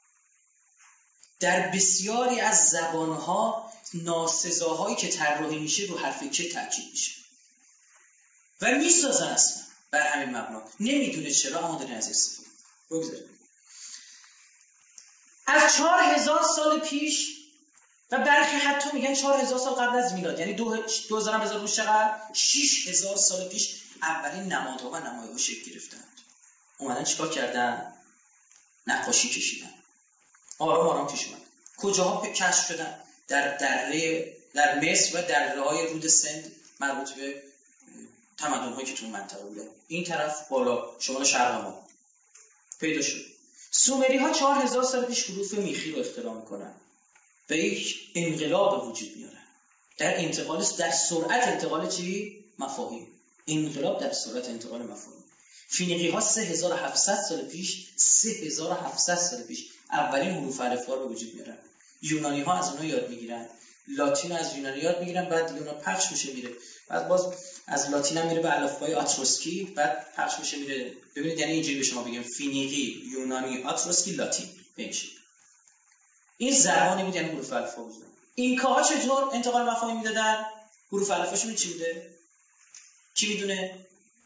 در بسیاری از زبانها ناسزاهایی که طراحی میشه رو حرف که تاکید میشه و میسازن اصلا بر همین مبنا. نمیدونه چرا اما داره از استفاده. بگذاریم از چهار هزار سال پیش و برخی حتی میگن چهار هزار سال قبل از میلاد، یعنی دو هزار هم بذار روش چقدر؟ شش هزار سال پیش اولین نمادها و نمایه‌ها شکل گرفتند. اومدن چیکار کردن؟ نقاشی کشیدن. آرام آرام پیش اومد. کجاها کشف شدن؟ در دره در مصر و دره‌های رود سند مربوط به تمدن‌هایی که تو منطقه بوده. این طرف بالا شمال شرق ما پیدا شد. سومری‌ها چهار هزار سال پیش حروف میخی رو اختراع می‌کنن و یک انقلاب به وجود میارن در انتقال، در سرعت انتقال چی؟ مفاهیم. انقلاب در سرعت انتقال مفاهیم. فینیقی‌ها سه هزار و هفتصد سال پیش سه هزار و هفتصد سال پیش اولین حروف الفبا رو به وجود میارن. یونانی‌ها از اونها یاد میگیرن، لاتین از یونانی یاد میگیرن، بعد دیگه اونها پخش میشه میره، بعد باز از لاتین هم میره به الفبای اتروسکی، بعد پخش میشه میره. ببینید یعنی اینجوری به شما بگم فینیقی، یونانی، اتروسکی، لاتین بنشید. این زبانی بود یعنی حروف الفبا بود. اینکاها چطور انتقال مفاهیم میدادن؟ حروف الفباشون چی بوده؟ کی میدونه؟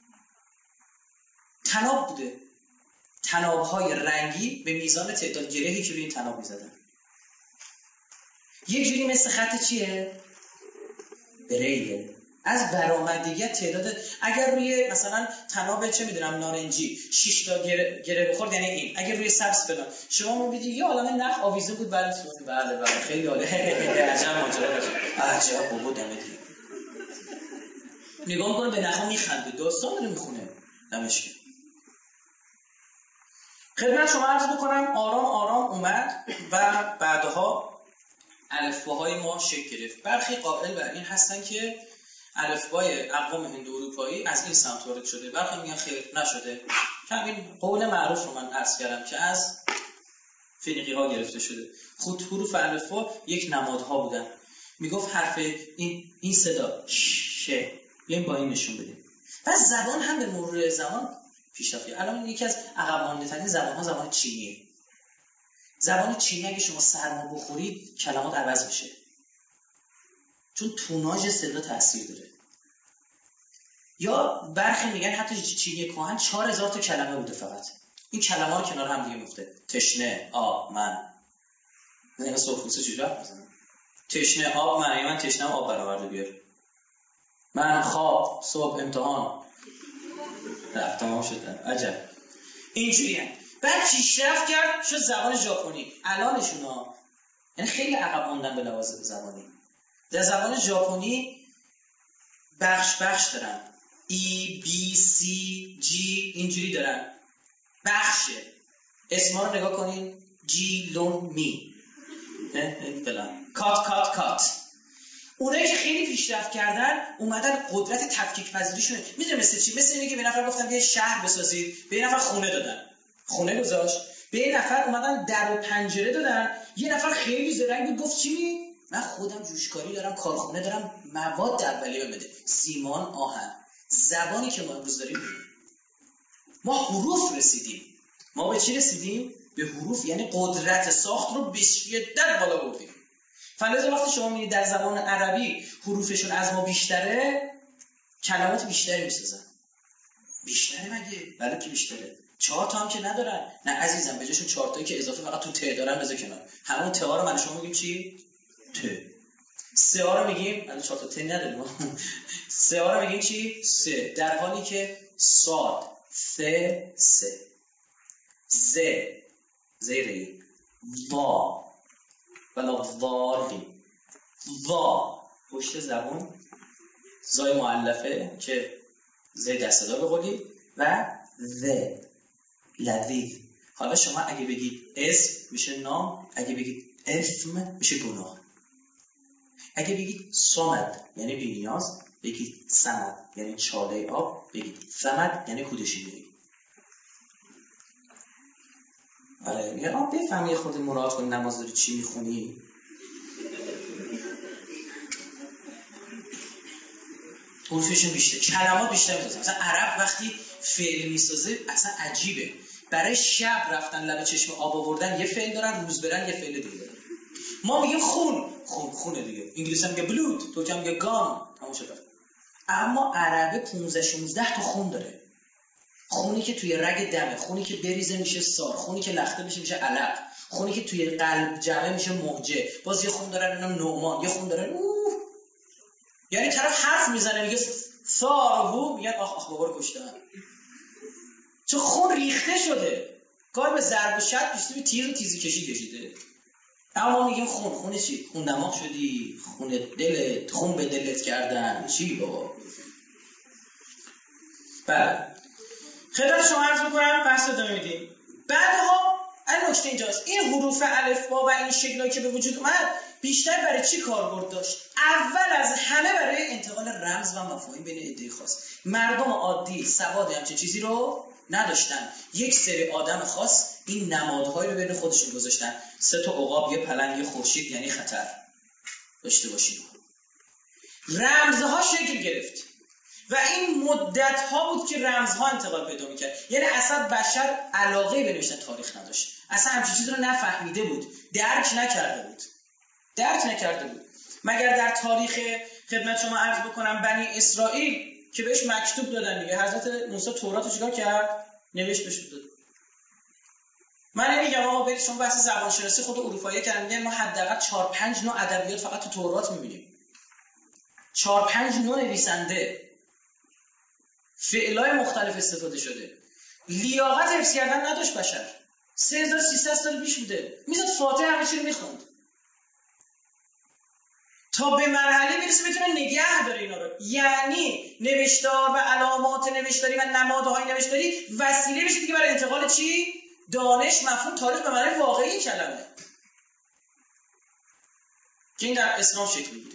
طناب بوده. طناب‌های رنگی به میزان تعداد گرهی که روی این طناب می‌زدن. یه جوری مثل خط چیه؟ بریل. از برآمدگی تعداد، اگر روی مثلا تناب چه میدونم نارنجی شش تا گره, گره بخورد یعنی این، اگر روی سبز فلان، شما میبینید یه عالمه نخ آویزه بود برای سوزی. بله بله خیلی عالی. عجب ماجرا عجب بابا دمتون. نگاه میکنه به نخا میخنده، داستان داره میخونه نمشکه. خدمت شما عرض بکنم آرام آرام اومد و بعدها الفباهای ما شکل گرفت. برخی قائل بر این هستن که الفبای اقوام هندو اروپایی از این سمت وارد شده، برخی میگن خیر نشده. همین قول معروف رو من عرض کردم که از فنیقی ها گرفته شده. خود حروف الفبا یک نمادها بودن. میگفت حرف این این صدا ش بیایم با این نشون بدیم. پس زبان هم به مرور زمان پیشرفت کرد. الان یکی از عقب مانده ترین زبان ها زبان چینیه. زبان چینی اگه شما سرما بخورید کلمات عوض میشه، چون توناژ صدا تاثیر داره. یا برخی میگن حتی چینی کهن چهار هزار تا کلمه بوده فقط. این کلمه رو کنار هم دیگه میفته. تشنه، آب، من. نه سوفوسه چجوری میزنه؟ تشنه آب من، من تشنه آب برآورده بیار. من خواب، صبح امتحان. رفت تمام شد. عجب. اینجوریه. بعد پیشرفت کرد شد زبان ژاپنی. الانشون ها یعنی خیلی عقب موندن به لحاظ زبانی. در زبان ژاپنی بخش بخش دارن. ای، بی، سی، جی اینجوری دارن. بخشه. اسما رو نگاه کنین. جی، لون، می. فلان. کات کات کات. اونایی که خیلی پیشرفت کردن اومدن قدرت تفکیک پذیریشونه. میدونی مثل چی؟ مثل اینه که به نفر گفتن یه شهر بسازید، به یه نفر خونه دادن. خونه گذاشت. به یه نفر اومدن در و پنجره دادن. یه نفر خیلی زرنگ بود گفت چی می؟ من خودم جوشکاری دارم، کارخونه دارم، مواد اولیه بده. سیمان، آهن. زبانی که ما امروز داریم، ما حروف رسیدیم. ما به چی رسیدیم؟ به حروف، یعنی قدرت ساخت رو به شدت بالا بردیم. فلذا وقتی شما می‌بینید در زبان عربی حروفشون از ما بیشتره، کلمات بیشتری می‌سازن. بیشتره مگه؟ بله که بیشتره. چهار تا هم که ندارن. نه عزیزم، به جاشون چهار تایی که اضافه فقط تو ت دارن بذار کنار. همون ت ها رو من شما میگیم چی؟ ت. س ها رو میگیم، الان چهار تا ت نداریم. س ها رو میگیم چی؟ س. در حالی که صاد، ث، س. ز، زیری، وا، ولا ضاری. وا پشت زبون، زای مؤلفه که ز دست صدا بقولید و ذ لذیذ. حالا شما اگه بگید اسم میشه نام، اگه بگید اسم میشه گناه. اگه بگید صمد یعنی بی‌نیاز، بگید صمد یعنی چاله آب، بگید صمد یعنی کودشینی. آره میگه آب بفهمی خود مراد کن نماز داری چی میخونی. حروفشون بیشتر، کلمات بیشتر میسازن. مثلا عرب وقتی فعل میسازه اصلا عجیبه. برای شب رفتن لب چشم آب آوردن یه فعل دارن، روز برن یه فعل دیگه دارن. ما میگیم خون، خون خونه دیگه. انگلیسی هم میگه بلود، تو هم میگه گام، تموم شد. اما عربه پانزده شانزده تا خون داره. خونی که توی رگ دمه، خونی که بریزه میشه سار، خونی که لخته بشه میشه علق، خونی که توی قلب جمعه میشه موجه. باز یه خون داره اینا نعمان، یه خون داره اوه. یعنی طرف حرف میزنه میگه سارو، میگن آخ آخ بابا رو کشتن. چون خون ریخته شده. کار به ضرب و شد پیشته به تیر و تیزی کشی کشیده. اما ما میگیم خون، خون چی؟ خون دماغ شدی، خون دلت، خون به دلت کردن. چی بابا؟ بله. خدمت شما عرض می‌کنم بحث ادامه میدیم. بعدها این نکته اینجاست. این حروف الفبا و این شکلایی که به وجود اومد بیشتر برای چی کاربرد داشت؟ اول از همه برای انتقال رمز و مفاهیم بین عده خاص. مردم عادی سواد همچین چیزی رو نداشتن. یک سری آدم خاص این نمادهای رو بین خودشون گذاشتن. سه تا عقاب، یه پلنگ، یه خورشید یعنی خطر. داشته باشید. رمزها شکل گرفت. و این مدت ها بود که رمزها انتقال پیدا می‌کرد. یعنی اصلا بشر علاقه به نوشتن تاریخ نداشت. اصلا همچین چیزی رو نفهمیده بود. درک نکرده بود. درک نکرده بود. مگر در تاریخ خدمت شما عرض بکنم بنی اسرائیل که بهش مکتوب دادن دیگه. حضرت موسی تورات رو چیکار کرد؟ نوشت بهش داد. من نمیگم آقا برید شما بحث زبان شناسی خود اروپایی کردن، ما حداقل چهار پنج نوع ادبیات فقط تو تورات می‌بینیم. چهار پنج نوع نویسنده، فعلای مختلف استفاده شده. لیاقت حفظ کردن نداشت بشر. سه هزار و سیصد سال پیش بوده. میزد فاتحه همه چی رو میخوند تا به مرحله میرسه بتونه نگه داره اینا رو. یعنی نوشتار و علامات نوشتاری و نمادهای نوشتاری وسیله بشه دیگه برای انتقال چی؟ دانش، مفهوم، تاریخ به معنای واقعی کلمه، که این در اسلام شکل میگیره.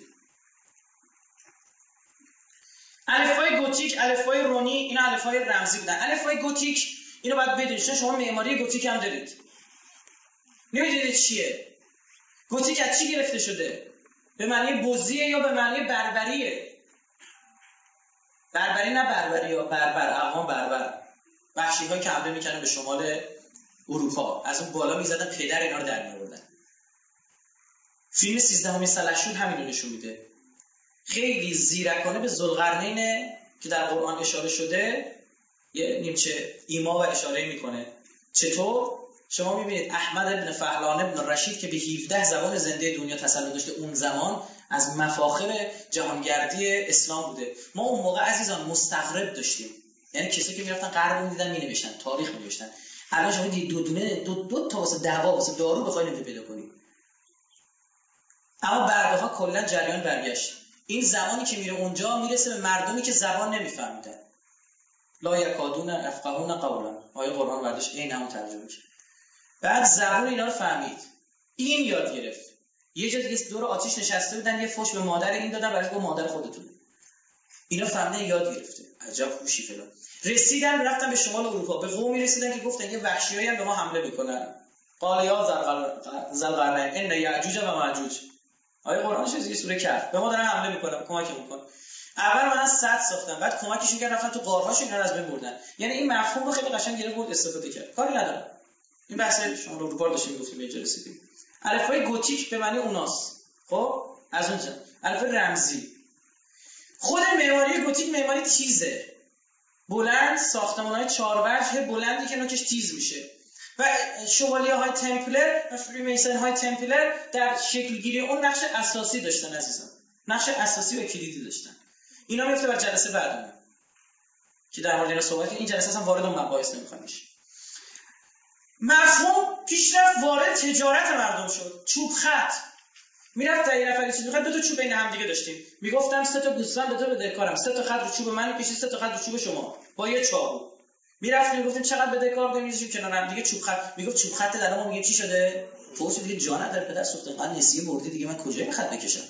الفبای گوتیک، الفبای رونی، اینا الفبای رمزی بودن. الفبای گوتیک اینو باید بدونید، شما معماری گوتیک هم دارید. نمیدونید چیه؟ گوتیک از چی گرفته شده؟ به معنی بزیه یا به معنی بربریه؟ بربری نه بربری یا بربر، اقوام بربر، وحشی ها که حمله میکنن به شمال اروپا، از اون بالا میزدن پدر اینا رو در میآوردن. فیلم سیزدهمین سلحشور همین رو نشون میده. خیلی زیرکانه به ذوالقرنین که در قرآن اشاره شده یه نیمچه ایما و اشاره میکنه. چطور؟ شما میبینید احمد ابن فهلان ابن رشید که به هفده زبان زنده دنیا تسلط داشته، اون زمان از مفاخر جهانگردی اسلام بوده. ما اون موقع عزیزان مستغرب داشتیم، یعنی کسایی که میرفتن غرب رو میدیدن مینوشتن، تاریخ مینوشتن. الان شما دو دونه دو, دو تا واسه دعوا واسه دارو بخواید نمیتونید پیدا کنید. اما بعدها کلا جریان برگشت. این زمانی که میره اونجا میرسه به مردمی که زبان نمیفهمیدن. لا یکادون افقهون قولا، آیه قرآن برداشت این همون ترجمه کرد. بعد زبان اینا رو فهمید، این یاد گرفت. یه جا دیگه دور آتیش نشسته بودن، یه فوش به مادر این دادن، برای گفت مادر خودتونه. اینا فهمیدن، یاد گرفته. عجب هوشی فلان. رسیدن رفتن به شمال اروپا، به قومی رسیدن که گفتن یه وحشیایی هم به ما حمله میکنن. قال یا ذوالقرنین ان یاجوج و ماجوج. آیه قرآنش از یه سوره کهف، به ما دارن حمله میکنن، کمک میکنن. اول من سد ساختن، بعد کمکشون کردن، رفتن تو غارهاشون اینا رو از بین بردن. یعنی این مفهوم رو خیلی قشنگ گرفت بود، استفاده کرد. کاری نداره. این بحث شما رو اروپا داشتیم گفتیم اینجا رسیدیم. الفبای گوتیک به معنی اوناست. خب از اونجا الفبای رمزی. خود معماری گوتیک معماری تیزه، بلند، ساختمان‌های چهار وجه بلندی که نوکش تیز میشه. و شوالیه‌های تمپلر و فریمیسن‌های تمپلر در شکلگیری اون نقش اساسی داشتن عزیزان. نقش اساسی و کلیدی داشتن. اینا میفته بر جلسه بعدمون که در مورد اینا صحبت کنیم. این جلسه اصلا وارد اون مباحث نمی‌خوام بشیم. مفهوم پیشرفت، وارد تجارت مردم شد. چوب خط میرفت در یه نفر چیز می‌خواد، دو تا چوب بین هم دیگه داشتیم. میگفتم سه تا گوسفند دو تا بدهکارم، سه تا خط رو چوب من می‌کشید، سه تا خط رو چوب شما با یه چاقو. میرفتیم میگفتیم چقدر بدهکار بودیم، می‌ذاشتیم کنار هم دیگه چوب خط. میگفت چوب خط در ما میگه چی شده؟ فوش دیگه جا نداره، پدر سوخته، من نسیه بردی دیگه، من کجای خط بکشم؟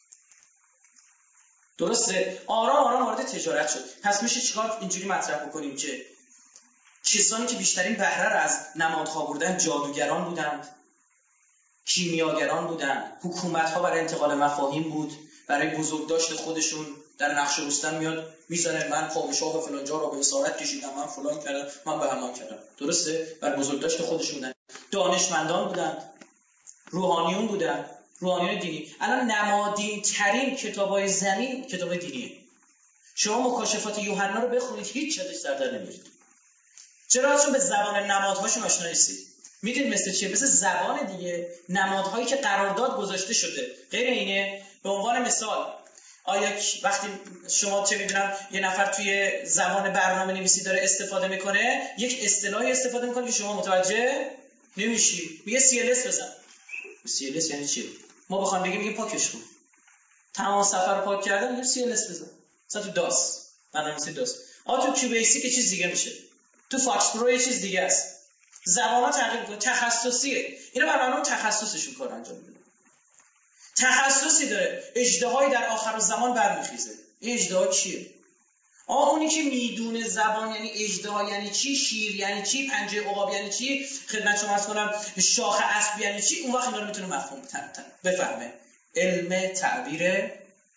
درسته؟ آرام آرام وارد تجارت شد. پس میشه چیکار اینجوری مطرح بکنیم که کسانی که بیشترین بهره را از نمادها بردن جادوگران بودند، کیمیاگران بودند، حکومت‌ها برای انتقال مفاهیم بود، برای بزرگداشت خودشون در نقش رستم میاد میزنه من پادشاه فلان جا را به اسارت کشیدم، من فلان کردم، من به همان کردم. درسته؟ برای بزرگداشت خودشون بودن. دانشمندان بودند، روحانیون بودند، روحانیون دینی. الان نمادین ترین کتابای زمین کتاب دینیه. شما مکاشفات یوحنا رو بخونید هیچ چیزی سر در نمیارید. چرا؟ چون به زبان نمادهاشون آشنا نیستید. میدونید مثل چیه؟ مثل زبان دیگه، نمادهایی که قرارداد گذاشته شده. غیر اینه. به عنوان مثال آیا وقتی شما چه میدونم یه نفر توی زبان برنامه نویسی داره استفاده میکنه، یک اصطلاحی استفاده میکنه که شما متوجه نمیشی، میگه سی ال اس بزن. سی ال اس یعنی چی؟ ما بخوام بگیم میگه پاکش کن. تمام سفر پاک کردن میگه سی ال اس بزن. مثلا تو داس، برنامه‌نویسی داس. آ تو کیو بیسیک که چیز دیگه میشه. تو فاکس پرو یه چیز دیگه است. زبان‌ها تغییر می‌کنه، تخصصیه. اینا برنامه تخصصشون کار انجام میدن. تخصصی داره. اژدهایی در آخر الزمان برمیخیزه. این اژدها کیه؟ آ اونی که میدونه زبان یعنی اژدها یعنی چی، شیر یعنی چی، پنجه عقاب یعنی چی، خدمت شما عرض کنم شاخ اسب یعنی چی، اون وقت اینا رو میتونه مفهوم بفهمه. علم تعبیر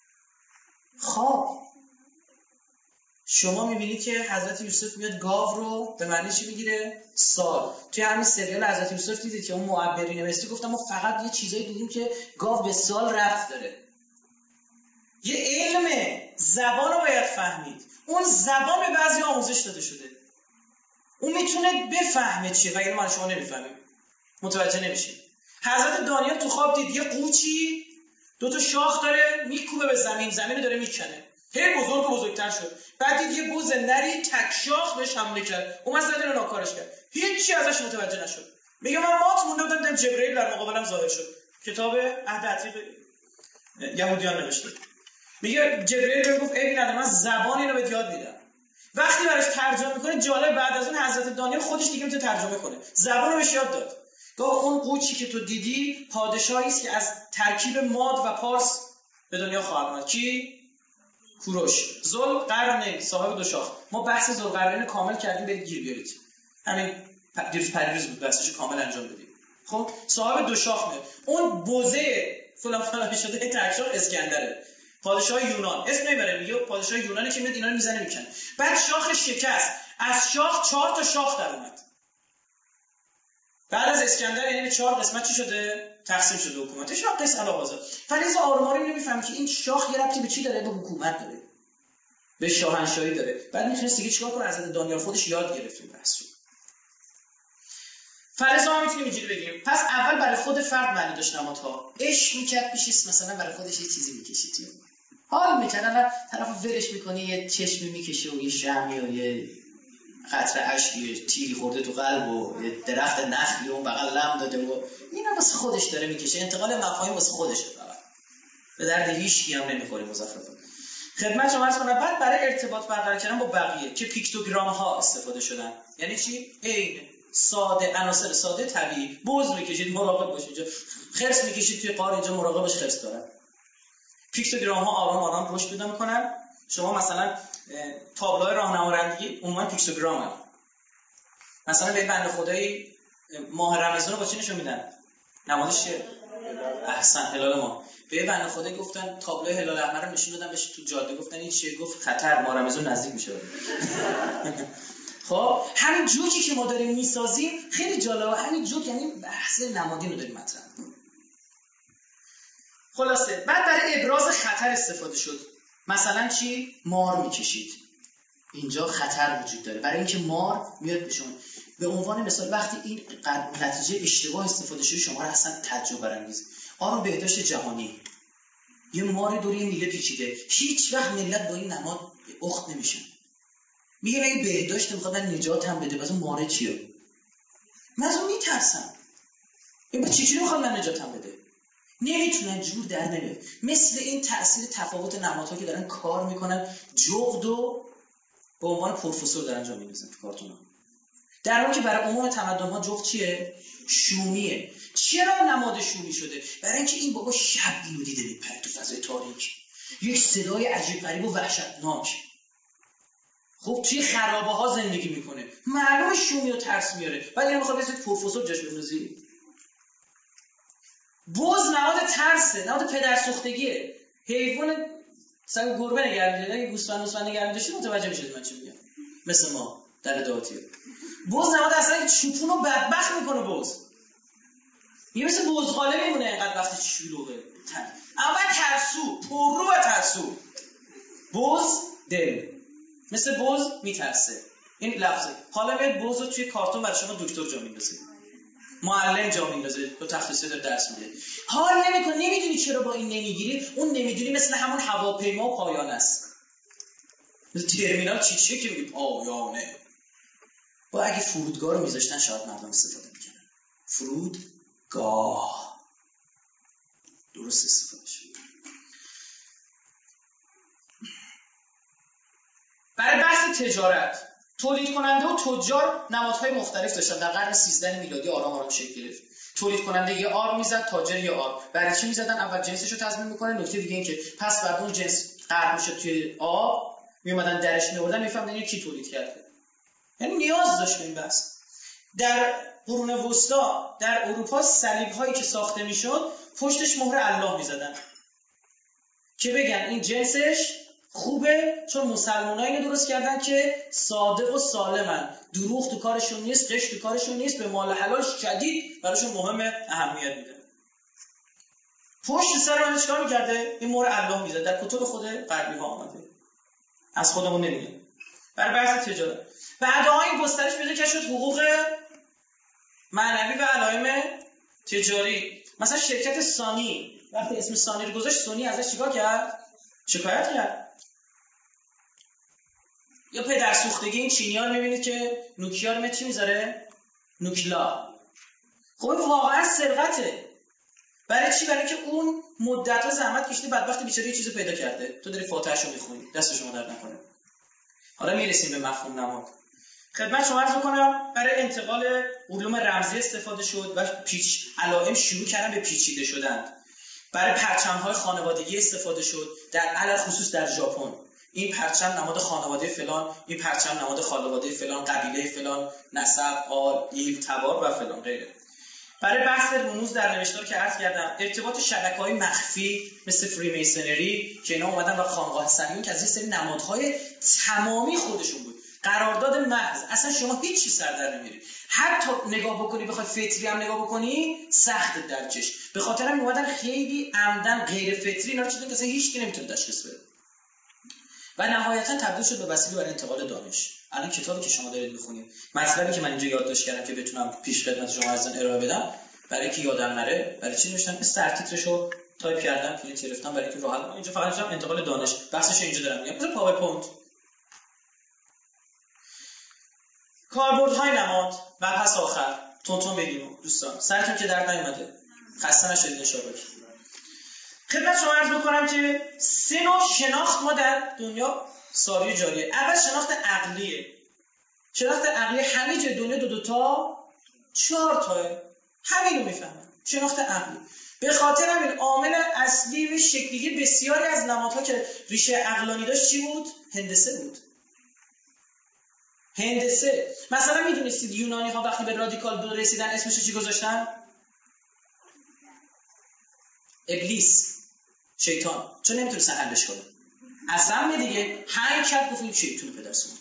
خواب. شما میبینید که حضرت یوسف میاد گاو رو به معنی چی میگیره؟ سال. توی همین سریال حضرت یوسف دیدید که اون معبری نوشته گفتم ما فقط یه چیزایی دیدیم که گاو به سال رفت داره. یه علم زبان رو باید فهمید. اون زبان به بعضی آموزش داده شده. اون میتونه بفهمه چیه و اینو من شما نمیفهمیم. متوجه نمیشید. حضرت دانیال تو خواب دید یه قوچی دو تا شاخ داره میکوبه به زمین، زمین داره میکنه، هی بزرگ و بزرگتر شد. بعد دید یه بز نری تک شاخ بهش حمله کرد، اومد زد اینو ناکارش کرد، هیچی ازش متوجه نشد. میگه من مات مونده بودم دیدم جبرئیل در مقابلم ظاهر شد. کتاب عهد عتیق یهودیان نوشته. میگه جبرئیل بهم گفت ای بنده من زبان اینو بهت یاد میدم. وقتی براش ترجمه میکنه جالب، بعد از اون حضرت دانیال خودش دیگه میتونه ترجمه کنه، زبانو بهش یاد داد. گفت اون قوچی که تو دیدی پادشاهی است که از ترکیب ماد و پارس به دنیا خواهد اومد. کی؟ کوروش. ذوالقرنین صاحب دو شاخ. ما بحث ذوالقرنین کامل کردیم، برید گیر بیارید. همین دیروز پریروز بود بحثش کامل انجام بدیم. خب صاحب دو شاخ میاد. اون بوزه فلان فلان شده تک شاخ اسکندره. پادشاه یونان اسم نمیبره، میگه پادشاه یونانی که میاد اینا رو میزنه میکنه. بعد شاخ شکست، از شاخ چهار تا شاخ در اومد. بعد از اسکندر یعنی چهار قسمت چی شده؟ تقسیم شده حکومت. شاخ قسم علاوه. فلیز آروم آروم نمیفهم که این شاخ یه ربطی به چی داره؟ به حکومت داره، به شاهنشاهی داره. بعد میتونه دیگه چیکار کنه؟ حضرت دانیال خودش یاد گرفت این بحثو. فلیز ما میتونیم اینجوری بگیم پس اول برای خود فرد معنی داشت نمادها. عشق میکرد پیشش، مثلا برای خودش یه چیزی میکشید، حال میکنه، الان طرف ورش میکنه، یه چشمی میکشه و یه شمی و یه قطره اشکی تیری خورده تو قلب و یه درخت نخلی اون بغل لم داده و اینا واسه خودش داره میکشه، انتقال مفاهیم واسه خودشه، فقط به درد هیچ کی هم نمیخوره. مزخرفات خدمت شما عرض کنم. بعد برای ارتباط برقرار کردن با بقیه که پیکتوگرام ها استفاده شدن. یعنی چی؟ عین ساده، عناصر ساده طبیعی. بوز میکشید مراقب باشید، اینجا خرس میکشید توی قار، اینجا مراقب باش خرس داره. پیکتوگرام ها آرام آرام رشد پیدا میکنن. شما مثلا تابلوهای راهنمایی عموما پیکتوگرامه. مثلا به بنده خدایی ماه رمضان رو با چی نشون میدن؟ نمادش چیه؟ احسن، هلال ماه. به بنده خدایی گفتن تابلوی هلال احمر رو نشون دادن بهش تو جاده، گفتن این چیه؟ گفت خطر، ماه رمضان نزدیک میشه. خب همین جوکی که ما داریم میسازیم خیلی جالبه. همین جوک یعنی بحث نمادین رو داریم مطرح می‌کنیم. خلاصه بعد برای ابراز خطر استفاده شد. مثلا چی؟ مار میکشید، اینجا خطر وجود داره. برای اینکه مار میاد بهشون، به عنوان مثال وقتی این نتیجه اشتباه استفاده شده شما را اصلا تعجب برانگیزه. آن بهداشت جهانی یه مار دوری میله پیچیده، هیچ وقت ملت با این نماد اخت نمیشن. میگه این بهداشت میخواد من نجات هم بده، واسه ماره چیه؟ من از اون میترسم. این با چی چی میخواد من نجات هم بده؟ نمیتونن، جور در نمیاد. مثل این تأثیر تفاوت نمادها که دارن کار میکنن، جغد و به عنوان پروفسور دارن انجام میدن تو کارتونا. در حالی که برای عموم تمدن‌ها جغد چیه؟ شومیه. چرا نماد شومی شده؟ برای اینکه این بابا شب اینو دیده میپره تو فضای تاریک، یک صدای عجیب غریب و وحشتناک. خب توی خرابه ها زندگی میکنه، معلومه شومی و ترس میاره. بعد اینو میخواد بذارید پروفسور جاش بندازی. بز نماد ترسه، نماد پدرسوختگیه. حیوان مثلا گربه نگه می‌داره، اگه گوسفند گوسفند نگه می‌داشتید متوجه میشید من چی میگم. مثل ما در دهاتیه. بز نماد اصلا چوپون رو بدبخت میکنه. بز یه مثل بزغاله میمونه اینقدر وقتی شلوغه. اما ترسو، پررو و ترسو. بز دل، مثل بز میترسه. این لفظه. حالا بیاید بز رو توی کارتون برای شما دکتر جا میندازه، معلم جا میندازه، با تخصصی داره درس میده. حال نمیکنه، نمیدونی چرا با این نمیگیری. اون نمیدونی مثل همون هواپیما و پایانه است. مثل ترمینال چی چیه که میگه پایانه. با اگه فرودگاه رو میذاشتن شاید مردم استفاده میکنن. فرودگاه درست استفاده شد. برای بحث تجارت، تولید کننده و تجار نمادهای مختلف داشتن. در قرن سیزده میلادی آرام آرام شکل گرفت. تولید کننده یه آر میزد، تاجر یه آر. برای چی میزدن؟ اول جنسش رو تضمین میکنه. نکته دیگه این که پس بعد اون جنس غرق میشه توی آب، میومدن درش میوردن، میفهمدن این کی تولید کرده. یعنی نیاز داشت به این بحث. در قرون وسطا در اروپا صلیب هایی که ساخته میشد پشتش مهر الله میزدن که بگن این جنسش خوبه، چون مسلمان‌ها اینو درست کردن که صادق و سالمن، دروغ تو کارشون نیست، غش تو کارشون نیست، به مال حلال شدید براشون مهم، اهمیت میده. پشت سر من چیکار میکرده؟ این مهر الله میزد. در کتب خود غربی ها آمده، از خودمون نمیگه. برای بحث تجارت بعدها این گسترش پیدا کرد، شد حقوق معنوی و علائم تجاری. مثلا شرکت سانی وقتی اسم سانی رو گذاشت سونی ازش چیکار کرد؟ شکایت کرد. یا پدر سوختگی این چینی‌ها رو می‌بینید که نوکیا رو چی می‌ذاره؟ نوکلا. خب واقعا سرقته. برای چی؟ برای که اون مدت‌ها زحمت کشیده بدبخت بیچاره یه چیزو پیدا کرده. تو داری فاتحه‌شو می‌خونی. دست شما درد نکنه. حالا میرسیم به مفهوم نماد. خدمت شما عرض می‌کنم برای انتقال علوم رمزی استفاده شد و پیچ علائم شروع کردن به پیچیده شدن. برای پرچم‌های خانوادگی استفاده شد در علل خصوص در ژاپن. این پرچم نماد خانواده فلان، این پرچم نماد خانواده فلان، قبیله فلان، نسب، آل، ایل، تبار و فلان غیره. برای بحث رموز در نوشتار که عرض کردم، ارتباط شبکه‌های مخفی مثل فریمیسنری که اینا اومدن و خانقاه صهیون که از این سری نمادهای تمامی خودشون بود. قرارداد محض، اصلا شما هیچ چیز سر در نمیاری. حتی نگاه بکنی بخوای فطری هم نگاه بکنی سخت در چش. به خاطر همین اومدن خیلی عمدن غیر فطری اینا رو چیزی که اصلا هیچ کی نمیتونه تشخیص بده. و نهایتا تبدیل شد به وسیله برای انتقال دانش. الان کتابی که شما دارید می‌خونید، مطلبی که من اینجا یادداشت کردم که بتونم پیش خدمت شما ازن ارائه بدم، برای که یادم نره، برای چی نوشتم؟ سر تیترشو تایپ کردم، پرینت گرفتم برای که راحت اینجا فقط نوشتم انتقال دانش. بحثش اینجا دارم میگم. مثلا پاورپوینت. کاربردهای نماد و پس آخر تونتون بگیم دوستان. سرتون که درد نیومده. خسته نشدید ان شاء الله. خدمت شما عرض بکنم که سه نوع شناخت ما در دنیا ساری جاریه. اول شناخت عقلیه. شناخت عقلی همه جای دنیا دو دو تا چهار تاه. همین رو میفهمن. شناخت عقلی. به خاطر همین عامل اصلی و شکلی بسیاری از نمادها که ریشه عقلانی داشت چی بود؟ هندسه بود. هندسه. مثلا میدونستید یونانی ها وقتی به رادیکال دو رسیدن اسمش چی گذاشتن؟ ابلیس. شیطان. چون نمیتونستن حلش کنن. اصلا دیگه هنگ کرد گفتیم شیطون پدر سوخته.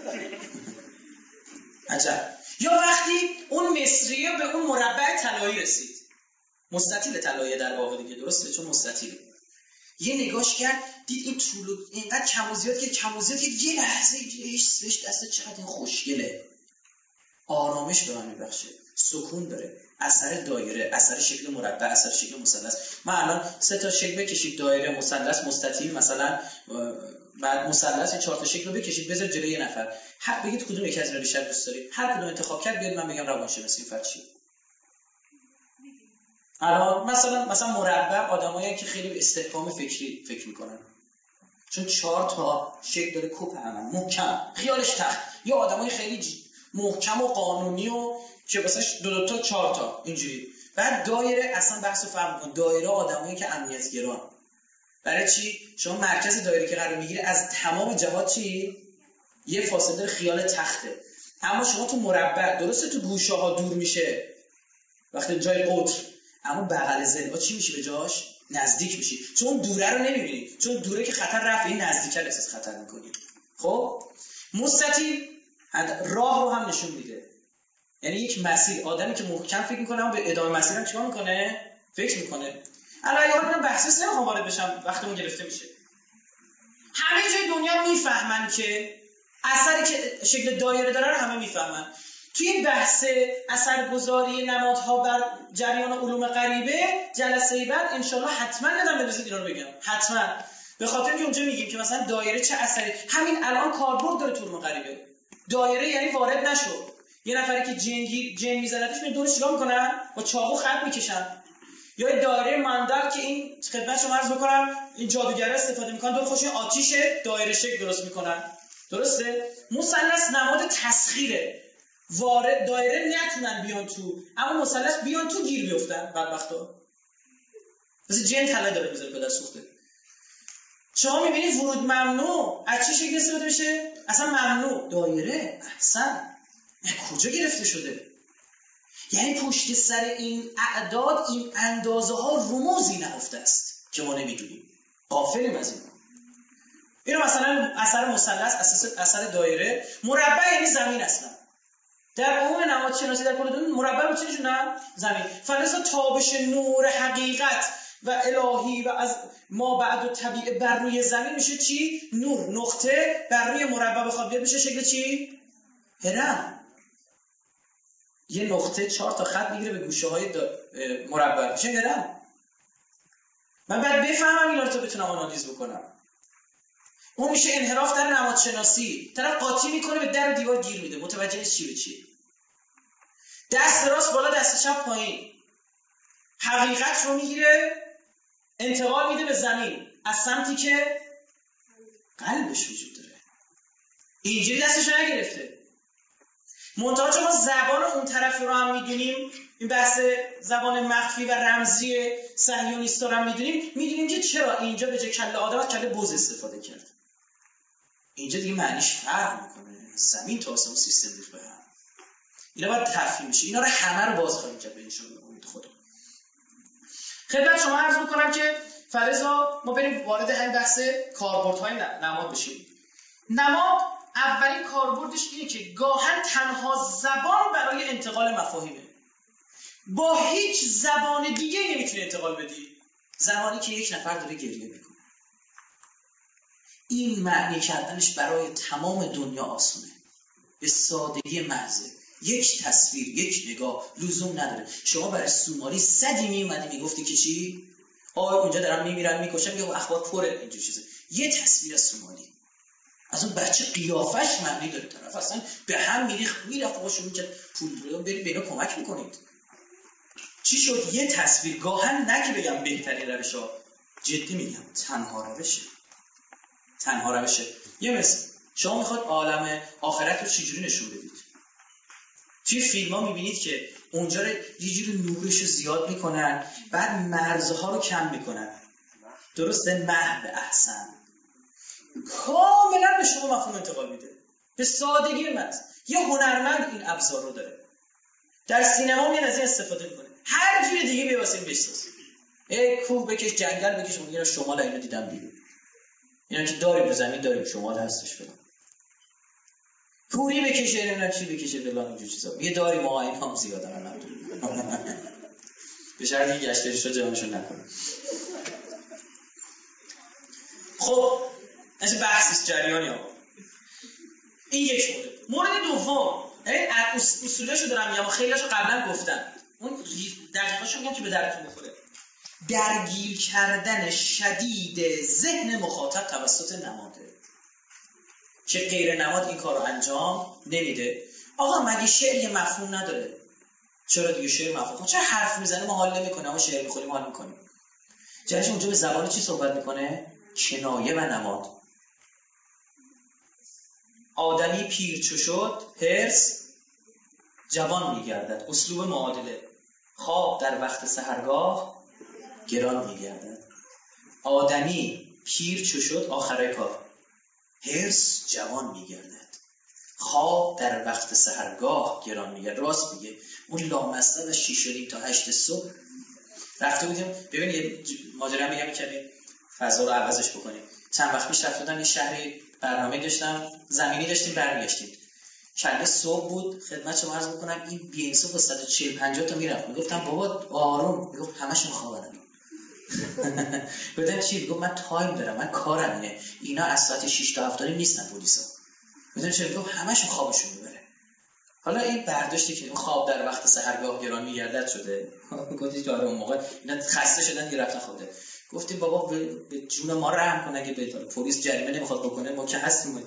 عجب. یا وقتی اون مصریه به اون مربع طلایی رسید. مستطیل طلایی در واقع دیگه درسته چون مستطیله. یه نگاش کرد دید این طول اینقدر کم و زیاد که کم و زیاد که یه لحظه بهش دست چقدر این خوشگله. آرامش به من میبخشه. سکون داره. اثر دایره، اثر شکل مربع، اثر شکل مثلث. من الان سه تا شکل بکشید، دایره، مثلث، مستطیل، مثلا بعد مثلث چهار تا شکل رو بکشید بذار جلوی یه نفر. هر بگید کدوم یکی از اینا بیشتر دوست دارید. هر کدوم انتخاب کرد بیاد من بگم روانشناسی فرد چیه. الان مثلا مثلا مربع آدمایی که خیلی استحکام فکری فکر میکنن. چون چهار تا شکل داره کوپ هم محکم، خیالش تخت. یا آدمای خیلی محکم و قانونی و که واسش دو دو تا چهار تا اینجوری. بعد دایره اصلا بحثو فهم کن. دایره آدمایی که امنیت گران. برای چی؟ شما مرکز دایره که قرار میگیره از تمام جهات چی؟ یه فاصله خیال تخته. اما شما تو مربع درسته تو گوشه ها دور میشه وقتی جای قطر، اما بغل ذهن با چی میشی به جاش؟ نزدیک میشی. چون دوره رو نمیبینی. چون دوره که خطر رفت این نزدیکه رو احساس خطر میکنی. خب مستطیل راه رو هم نشون میده. یعنی یک مسیر، آدمی که محکم فکر میکنه اما به ادامه مسیر هم چیکار میکنه؟ فکر میکنه. الان اگه من بحث نمیخوام وارد بشم وقتمون گرفته میشه. همه جای دنیا میفهمن که اثری که شکل دایره داره رو همه میفهمن. توی بحث اثرگذاری نمادها بر جریان علوم غریبه جلسه بعد انشالله حتما ندم بذارید اینا رو بگم. حتما. به خاطر اینکه اونجا میگیم که مثلا دایره چه اثری، همین الان کاربرد داره تو علوم غریبه. دایره یعنی وارد نشو. یه نفری که جنگی جن میزنتش میاد دورش چیکار میکنن؟ با چاقو خط میکشن. یا دایره ماندار که این خدمت شما عرض بکنم این جادوگرا استفاده میکنن دور خودشون آتیش دایره شکل درست میکنن. درسته؟ مثلث نماد تسخیره. وارد دایره نتونن بیان تو، اما مثلث بیان تو گیر بیفتن بدبختا. مثل جن طلا داره میذاره پدر سوخته. شما میبینید ورود ممنوع از چه شکلی استفاده میشه؟ اصلا ممنوع. دایره احسن کجا گرفته شده؟ یعنی پشت سر این اعداد این اندازه ها رموزی نهفته است که ما نمیدونیم. غافلیم از این. اینو مثلا اثر مثلث، اثر دایره، مربع یعنی زمین اصلا. در عموم نمادشناسی در کل دنیا مربع رو چی نشونن؟ زمین. فلسفه تابش نور حقیقت و الهی و از ما بعد و طبیعه بر روی زمین میشه چی؟ نور. نقطه بر روی مربع بخواد بیاد میشه شکل چی؟ هرم. یه نقطه چهار تا خط میگیره به گوشه های مربع میشه هرم. من باید بفهمم اینا رو تا بتونم آنالیز بکنم. اون میشه انحراف در نمادشناسی. طرف قاطی میکنه به در و دیوار گیر میده، متوجه نیست چی به چیه. دست راست بالا، دست چپ پایین. حقیقت رو میگیره، انتقال میده به زمین از سمتی که قلبش وجود داره. اینجوری دستش رو نگرفته. منتها چون ما زبان اون طرف رو هم میدونیم، این بحث زبان مخفی و رمزی صهیونیستا رو هم میدونیم، میدونیم که چرا اینجا به جای کله آدم از کله بز استفاده کرد. اینجا دیگه معنیش فرق میکنه، زمین تا آسمون سیستم ریخت به هم. اینا باید تفهیم بشه. اینا رو همه رو باز خواهیم کرد به انشاءالله امید خدا. خدمت شما عرض میکنم که فرضا ما بریم وارد همین بحث کاربردهای نماد بشیم. نماد اولین کاربردش اینه که گاهن تنها زبان برای انتقال مفاهیمه. با هیچ زبان دیگه نمیتونی انتقال بدی. زمانی که یک نفر داره گریه میکنه، این معنی کردنش برای تمام دنیا آسونه، به سادگی محضه. یک تصویر، یک نگاه لزوم نداره. شما برای سومالی صدی میومدی میگفتی که چی؟ آه اونجا دارم میمیرن میکشن، یا اخبار پره اینجور چیزه. یه تصویر از سومالی، از اون بچه قیافش معنی داره. طرف اصلا به هم میریخت میرفت خوش میکرد پول رو برید بینا کمک میکنید. چی شد؟ یه تصویر. گاهن نه که بگم بهترین روشه، جدی میگم تنها روشه. تنها روشه. یه مثل شما میخواد عالم آخرت رو چجوری نشون بدید؟ توی فیلم ها میبینید که اونجا رو یه جوری نورش رو زیاد میکنن، بعد مرزها رو کم میکنن. درسته؟ محو احسن کاملا به شما مفهوم انتقال میده به سادگی متن. یه هنرمند این ابزار رو داره. در سینما میان از این استفاده میکنه. هر جوری دیگه بیا واسه این بساز. ای کوه بکش، جنگل بکش، اون اینا شمال اینو دیدم دیگه. اینا که داریم رو زمین داریم، شمال هستش فلان. کوری بکشه، اینا چی بکشه فلان اینجور چیزا. یه داریم ما این هم زیاد الان. به شرطی که گشتش رو جمعشون نکنه. خب از بحث جریانی آقا. این یک مورد. مورد دوم، این اصولاشو دارم میگم، خیلیاشو قبلا گفتم. اون دقیقاشو میگم که به درتون بخوره. درگیر کردن شدید ذهن مخاطب توسط نماده که غیر نماد این کارو انجام نمیده. آقا مگه شعر یه مفهوم نداره؟ چرا دیگه شعر مفهوم؟ چرا حرف میزنه ما حال نمیکنه، اما شعر میخونیم حال میکنیم. جرش اونجا به زبان چی صحبت میکنه؟ کنایه و نماد. آدمی پیر چو شد حرص جوان میگردد. اسلوب معادله. خواب در وقت سحرگاه گران میگردد. آدمی پیر چو شد آخره کار، حرص جوان میگردد. خواب در وقت سحرگاه گران میگردد. راست میگه. اون لامصب از شیش و نیم تا هشت صبح رفته بودیم. ببین یه ماجرا میگم که فضا رو عوضش بکنیم. چند وقت پیش رفته بودم یه شهری برنامه داشتم، زمینی داشتیم برمیگشتیم. کله صبح بود. خدمت شما عرض میکنم این بی انصاف با صد و چهل پنجاه تا میرفت. میگفتم بابا آروم. میگفت همشون خوابن. گفتم چی؟ میگفت من تایم دارم، من کارم اینه. اینا از ساعت شش تا هفت نیستن پلیسا. گفتم چه؟ میگفت همشون خوابشون میبره. حالا این برداشتی که اون خواب در وقت سحرگاه گران میگردد شده. گفتی که آره اون موقع اینا خسته شدن دیگه رفتن خوابیدن. گفتی بابا به جون ما رحم کن، اگه به پلیس جریمه نمیخواد بکنه ما که هستیم.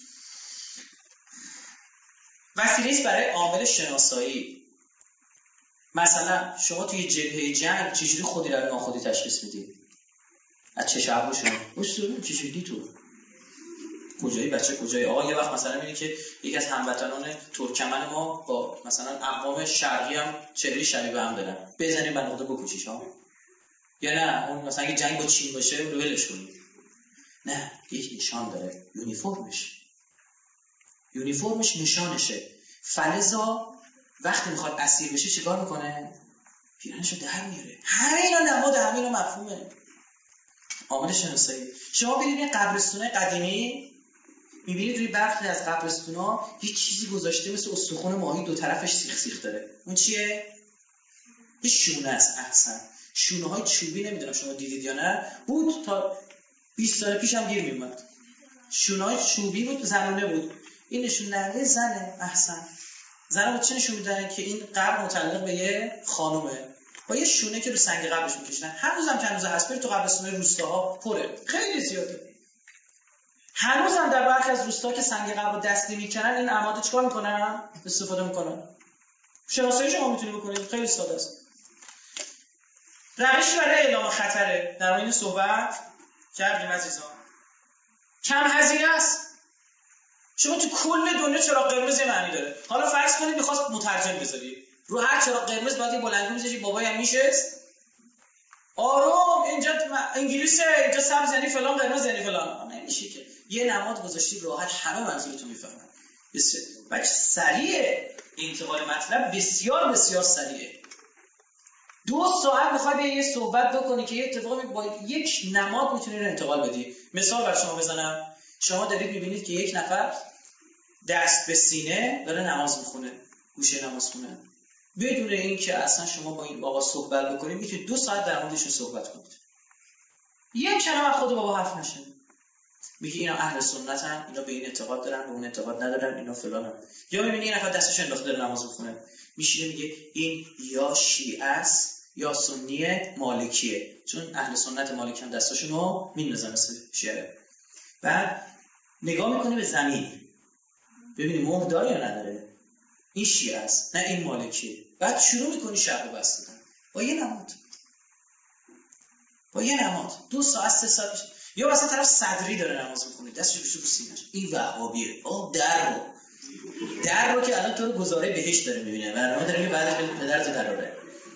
وسیله‌ای برای عامل شناسایی. مثلا شما توی جبهه جنگ چجوری خودی رو ناخودی تشخیص میدی؟ از چه شعبو شما؟ اصلا چجوری تو؟ کجایی بچه کجایی؟ آقا یه وقت مثلا میبینی که یکی از هموطنان ترکمن ما با مثلا اقوام شرقی هم چهره شبیه به هم دارن. بزنیم بر نقطه بکشیش ها. یا نه اون مثلا اگه جنگ با چین باشه رو ولش کنید. نه، یک نشان داره. یونیفرمش. یونیفرمش نشانشه. فلزا وقتی میخواد اسیر بشه چیکار میکنه؟ پیرنشو در میاره. همینا نماد، همینا مفهومه. عامل شناسایی. شما برید این قبرستونه قدیمی میبینید روی برخی از قبرستونا یه چیزی گذاشته مثل استخوان ماهی دو طرفش سیخ سیخ داره. اون چیه؟ یه شونه است. احسن. شونه های چوبی، نمیدونم شما دیدید یا نه، بود تا بیست سال پیش هم گیر میومد. شونه های چوبی بود، زنونه بود. این نشون دهنده زنه. احسن. زنه بود چه نشون میدن که این قبر متعلق به یه خانومه. با یه شونه که رو سنگ قبرش میکشیدن. هنوزم که هنوز هست، بری تو قبرستونای روستاها پره، خیلی زیاده. هنوزم در برخی از روستا که سنگ قبر رو دستی میکنن، این عماد چیکار میکنن؟ استفاده میکنن. شناسایی شما میتونی بکنید، خیلی ساده است. روشی برای اعلام خطره در این صحبت کردیم عزیزان. کم هزینه است. شما تو کل دنیا چراغ قرمز معنی داره. حالا فرض کنید می‌خواست مترجم بذاری. رو هر چراغ قرمز باید یه بلندگو بذاری، بابایی هم میشست. آروم اینجا انگلیسه، اینجا سبز یعنی فلان، قرمز یعنی فلان. نمیشه که. یه نماد گذاشتی راحت همه منظورتون میفهمن. بسیار. بچه سریعه. انتقال مطلب بسیار بسیار سریعه. دو ساعت میخوای یه صحبت بکنی که یه اتفاقی با یک نماد میتونی رو انتقال بدی. مثال بر شما بزنم. شما دارید میبینید که یک نفر دست به سینه داره نماز میخونه، گوشه نماز خونه. بدون اینکه اصلا شما با این آقا صحبت بکنید میتونید دو ساعت در موردش صحبت کنید. یک کلمه خود بابا حرف نشه. میگه اینا اهل سنتن، اینا به این اعتقاد دارن، به اون اعتقاد ندارن، اینا فلانن. یا میبینی یه نفر دستش انداخته داره نماز میخونه، میشینه میگه این یا شیعه است یا سنی مالکیه، چون اهل سنت مالکی هم دستاشونو میندازن مثل شیعه. بعد نگاه میکنی به زمین، ببینی مهر داره یا نداره، این شیعه است نه این مالکیه. بعد شروع میکنی شرح و بحث دادن با یه نماد، با یه نماد دو ساعت سه ساعت. یا مثلا طرف صدری داره نماز میخونه، دستش رو سینه‌اش، این وهابیه. آه در رو در رو که الان تو رو گزاره بهشت داره میبینه، برنامه داره میگه بعدش به پدرت قراره.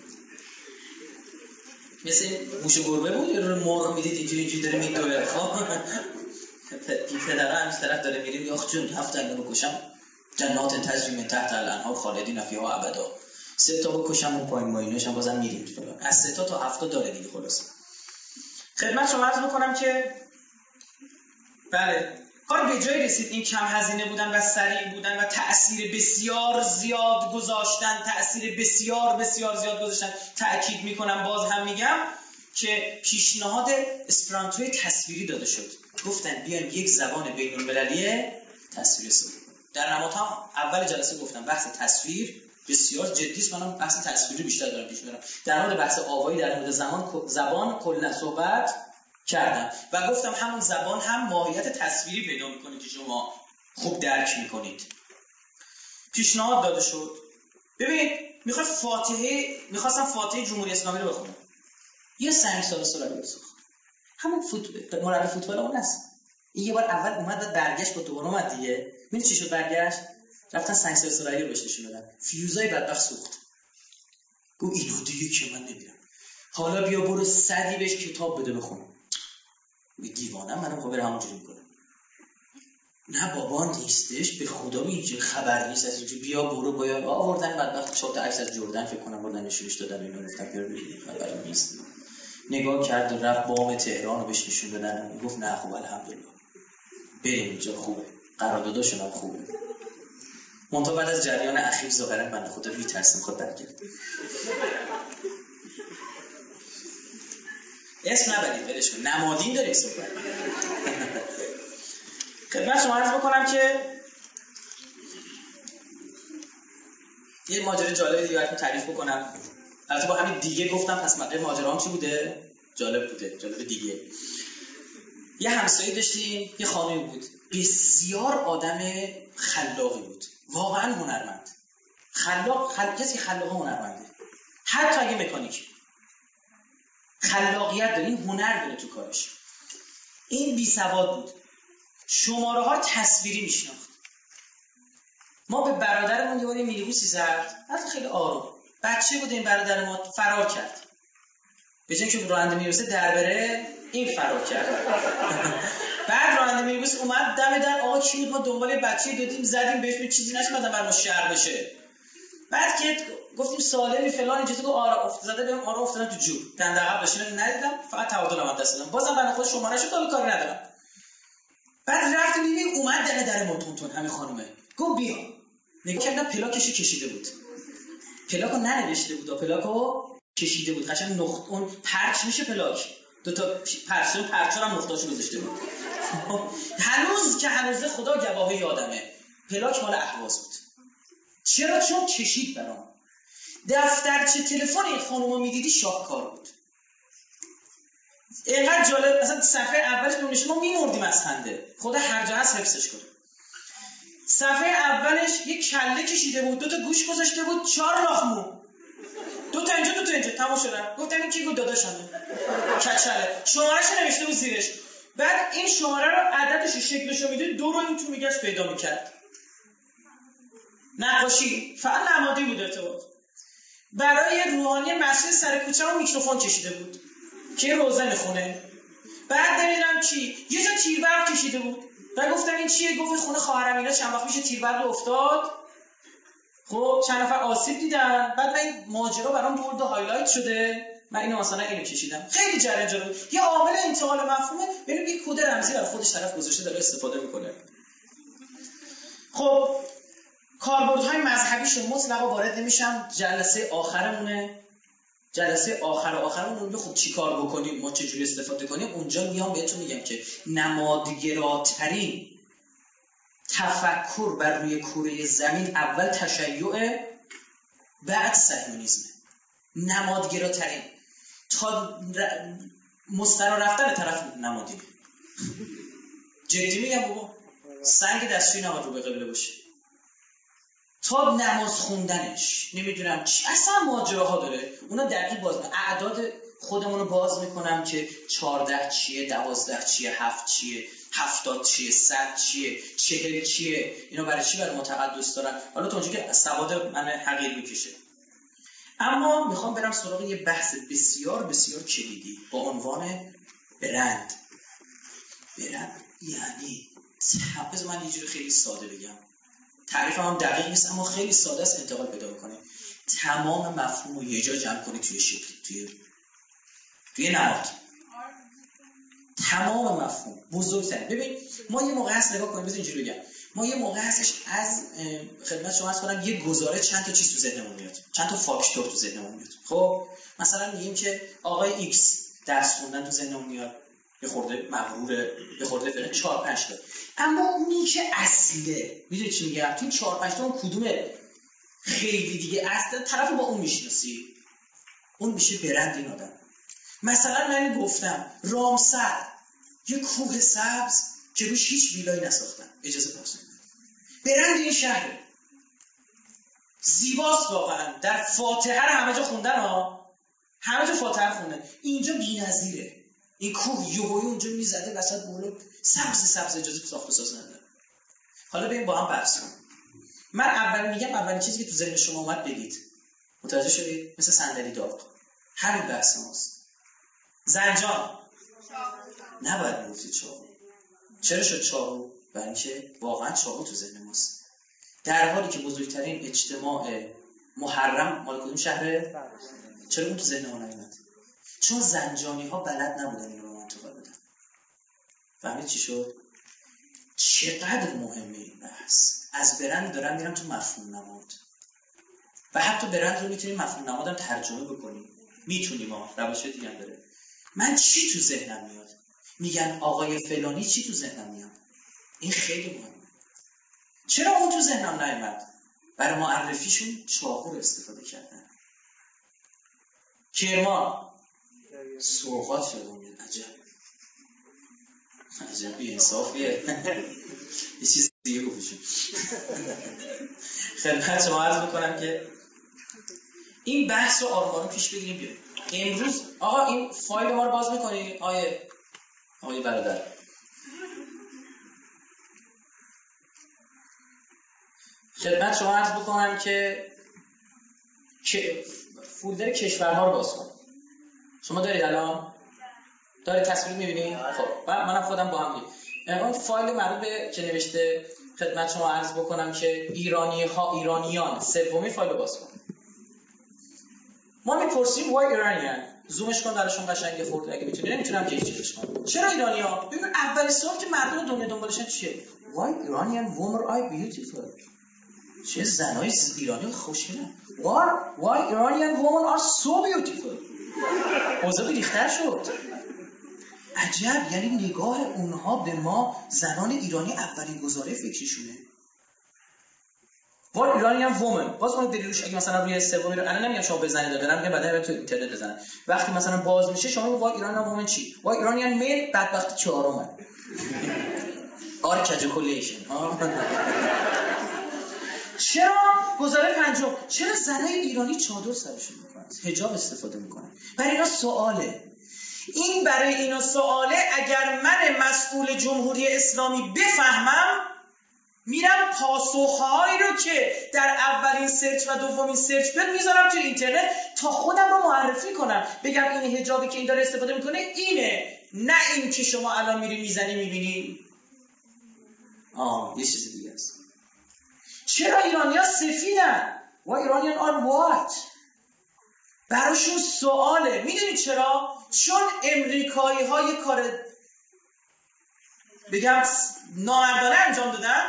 مثل موش گربه بود یا رو مرغ میدید اینجوری اینجوری داره میدوه. خب پدره همیشه طرف داره میریم یا جون هفت تا بکشم جنات تجری من تحت الانهار خالدین فیها ابدا، سه تا بکشم اون پایین مایناش هم بازم میریم فلان. از سه تا تا هفت تا داره دیگه. خلاص خدمت شما عرض بکنم که بله کار به جایی رسید. این کم هزینه بودن و سریع بودن و تأثیر بسیار زیاد گذاشتن، تأثیر بسیار بسیار زیاد گذاشتن. تأکید میکنم، باز هم میگم که پیشنهاد اسپرانتوی تصویری داده شد. گفتن بیایم یک زبان بین المللی تصویری استفاده کنیم. در نماد هم اول جلسه گفتم بحث تصویر بسیار جدی است. منم بحث تصویری بیشتر دارم پیش میبرم. در مورد بحث آوایی در مورد زمان زبان کلا صحبت کردم و گفتم همون زبان هم ماهیت تصویری پیدا میکنه که شما خوب درک میکنید. پیشنهاد داده شد. ببینید میخواد فاتحه میخواستم فاتحه جمهوری اسلامی رو بخونم. یه سنگ سال سال رو بخونم. همون فوتبال مربی فوتبال اون است. این یه بار اول اومد بعد برگشت با دوباره اومد دیگه. ببین چی شد برگشت؟ رفتن سنگ سال سال رو بهش نشون دادن. فیوزای بدبخت سوخت. گفت اینو دیگه که من نمیرم. حالا بیا برو صدی بهش کتاب بده بخون. دیوانم منم خب برم همونجوری میکنم. نه بابا نیستش، به خدا اینجا خبر نیست از اینجا، بیا برو باید آوردن بدبخت چهار تا عکس از جردن فکر کنم بردن نشونش دادن اینو گفتن بیا ببین خبر نیست. نگاه کرد و رفت بام تهران رو بهش نشون دادن. گفت نه خوب الحمدلله بریم اینجا خوبه، قرارداداشون هم خوبه. منتها بعد از جریان اخیر ظاهرا بنده خدا میترسم خود برگرد. اسم نبرید ولش کن، نمادین داریم صحبت. خدمت شما عرض بکنم که یه ماجرا جالب دیگه براتون تعریف بکنم. البته با همین دیگه گفتم پس مقدار ماجرام چی بوده؟ جالب بوده، جالب دیگه. یه همسایه داشتیم، یه خانمی بود، بسیار آدم خلاقی بود، واقعا هنرمند. خلاق خل... کسی خلاق هنرمنده، حتی اگه مکانیک. خلاقیت داره، این هنر داره تو کارش. این بی سواد بود، شماره ها تصویری میشناخت. ما به برادرمون یه باری مینیبوسی زد، حتی خیلی آروم، بچه بود، این برادر ما فرار کرد. به جای اینکه راننده مینیبوس در بره، این فرار کرد. بعد راننده مینیبوس اومد دم در، آقا کی بود؟ ما دنبال بچه دادیم زدیم بهش، به چیزی نشه بعد بر ما شهر بشه. بعد که گفتیم سالمی فلان اینجوری گفت آره افتاده بهم، آره افتادم تو جو دنده عقب داشتم ندیدم، فقط تعادلم از دست دادم. بازم بنده خود شماره شد، تا کاری ندارم. بعد رفتیم دیدیم اومد دم در ما تون تون همین خانومه. گفت بیا. نگاه کردم پلاکش کشیده بود. پلاکو ننوشته بود، پلاکو کشیده بود. قشنگ نقط اون پرچ میشه پلاک. دو تا پرچ و پرچا هم نقطه‌اشو گذاشته بود. هنوز که هنوز خدا گواه یادمه. پلاک مال اهواز بود. چرا؟ چون کشید برام. دفترچه تلفن این خانومو میدیدی شاهکار بود. اینقدر جالب، مثلا صفحه اولش میمونشه ما میمردیم از خنده. خدا هر جا هست حفظش کنه. صفحه اولش یک کله کشیده بود، دو تا گوش گذاشته بود، چهار لاخ مو، دو تا اینجا دو تا اینجا، تمام شدن. گفتم این کی بود؟ داداشمه، کچله. شمارهش نوشته بود زیرش. بعد این شماره رو عددش شکلشو میدید، دو رو این تو میگشت پیدا میکرد. نقاشی فقط نمادی بود ارتباط. برای روحانی مسجد سر کوچه رو میکروفون کشیده بود که روزه میخونه. بعد نمیدونم چی، یه جا تیربرق کشیده بود. بعد گفتم این چیه؟ گفت خونه خواهرم اینا چند وقت پیش تیربرق افتاد، خب چند نفر آسیب دیدن. بعد من ماجرا برام بورد و هایلایت شده، من اینو مثلا اینو کشیدم. خیلی جره جلو یه عامل انتقال مفهومه. ببین یه کد رمزی برای خودش طرف گذاشته داره استفاده میکنه. خب کاربردهای مذهبیش مطلقا وارد نمیشم. جلسه آخرمونه، جلسه آخر آخرمون رو خب چی کار بکنیم، ما چه جوری استفاده کنیم، اونجا میام بهتون میگم که نمادگراترین تفکر بر روی کره زمین اول تشیع، بعد صهیونیسم. نمادگراترین تا مسترا رفتن طرف نمادی. جدی میگم بابا، سنگ دستشویی نباید رو به قبله باشه. تا نماز خوندنش نمیدونم چی، اصلا ماجراها داره. اونا دقیق باز میکنم، اعداد خودمون رو باز میکنم که چهارده چیه، دوازده چیه، هفت چیه، هفتاد چیه، صد چیه، چهل چیه. اینا برای چی؟ برای متقدس دارن. حالا تا اونجا که سواد من حقیر میکشه. اما میخوام برم سراغ یه بحث بسیار بسیار کلیدی با عنوان برند. برند یعنی تحفظ. من یه جوری خیلی ساده بگم، تعریف هم دقیق نیست اما خیلی ساده است انتقال پیدا کنه. تمام مفهوم رو یه جا جمع کنید توی شکل، توی توی نماد. تمام مفهوم بزرگتره. ببین ما یه موقع هست نگاه کنیم، بذار اینجوری بگم، ما یه موقع هستش از خدمت شما عرض کنم یه گزاره چند تا چیز تو ذهنمون میاد، چند تا فاکتور تو ذهنمون میاد. خب مثلا میگیم که آقای ایکس درس خوندن تو ذهنمون میاد، یه خورده مغروره، یه خورده فعلا چهار پنج تا. اما اونی که اصله، میدونی چی میگم؟ تو این چهار پنج تا اون کدومه خیلی دیگه اصلا طرف با اون میشناسی، اون میشه برند این آدم. مثلا من گفتم رامسر یه کوه سبز که روش هیچ ویلایی نساختن، اجازه پاسن، برند این شهره. زیباست واقعا. در فاتحه رو همه جا خوندن ها، همه جا فاتحه خوندن. اینجا بی‌نظیره. این کوه یهویی اونجا میزده وسط بالا، سبز سبز، اجازه ساخت و ساز نداره. حالا بریم با هم بحث کنیم. من اول میگم اولین چیزی که تو ذهن شما اومد بگید. متوجه شدید؟ مثل صندلی داغ. همین بحث ماست. زنجان نباید میگفتید چاقو. چرا شد چاقو؟ برای اینکه واقعا چاقو تو ذهن ماست. در حالی که بزرگترین اجتماع محرم مال کدوم شهره؟ چرا اون تو ذهن ما نیومد؟ چون زنجانی ها بلد نبودن اینو رو انتقال بدن. فهمید چی شد؟ چقدر مهمه این بحث. از برند دارم میرم تو مفهوم نماد و حتی برند رو میتونیم مفهوم نمادم ترجمه بکنیم. میتونیم ها، روش دیگه هم داره. من چی تو ذهنم میاد؟ میگن آقای فلانی، چی تو ذهنم میاد؟ این خیلی مهمه. چرا اون تو ذهنم نیامد؟ برای معرفیشون چاقو رو استفاده کردن. کرمان سوغات شدون. عجب عجب بی انصافیه. یه چیز دیگه گفتشون. خدمت شما عرض میکنم که این بحث رو آروم آروم پیش بگیریم. بیاریم امروز آقا این فایل ما رو باز میکنی آیه آقای برادر. خدمت شما عرض بکنم که فولدر کشورها رو باز کن. شما دارید الان؟ دارید تصویر میبینید؟ خب منم خودم با هم میگم. اون فایل مربوط به که نوشته خدمت شما عرض بکنم که ایرانی ها ایرانیان سومی فایل رو باز کن. ما میپرسیم why ایرانیان. زومش کن براشون قشنگه خورد اگه میتونی. نمیتونم که چیزش کنم. چرا ایرانیان؟ ببین اول سوال که مردم دنیا دنبالشن چیه؟ why Iranian women are beautiful. چه زنای ایرانی خوشگلن. why why Iranian women are so beautiful. اوضاع بیریختر شد. عجب، یعنی نگاه اونها به ما زنان ایرانی اولین گزاره فکریشونه. وای ایرانی هم وومن باز اون دلیلش اگه مثلا روی سومی رو الان نمیگم شما بزنید دادن میگم بعدا تو اینترنت بزنن وقتی مثلا باز میشه شما میگید وای ایرانی هم وومن چی وای ایرانی هم میل بدبخت چهارمه آرکاجولیشن ها چرا گزاره پنجم چرا زنای ایرانی چادر سرشون میکنن حجاب استفاده میکنن برای اینا سواله این برای اینا سواله اگر من مسئول جمهوری اسلامی بفهمم میرم پاسخهایی رو که در اولین سرچ و دومین سرچ بیاد میذارم توی اینترنت تا خودم رو معرفی کنم بگم این حجابی که این داره استفاده میکنه اینه نه این که شما الان میری میزنی میبینی آه یه چیز دیگه است چرا ایرانی‌ها سفیدن و ایرانیان آر وات براشون سواله میدونید چرا چون امریکایی ها یه کار بگم نامردانه انجام دادن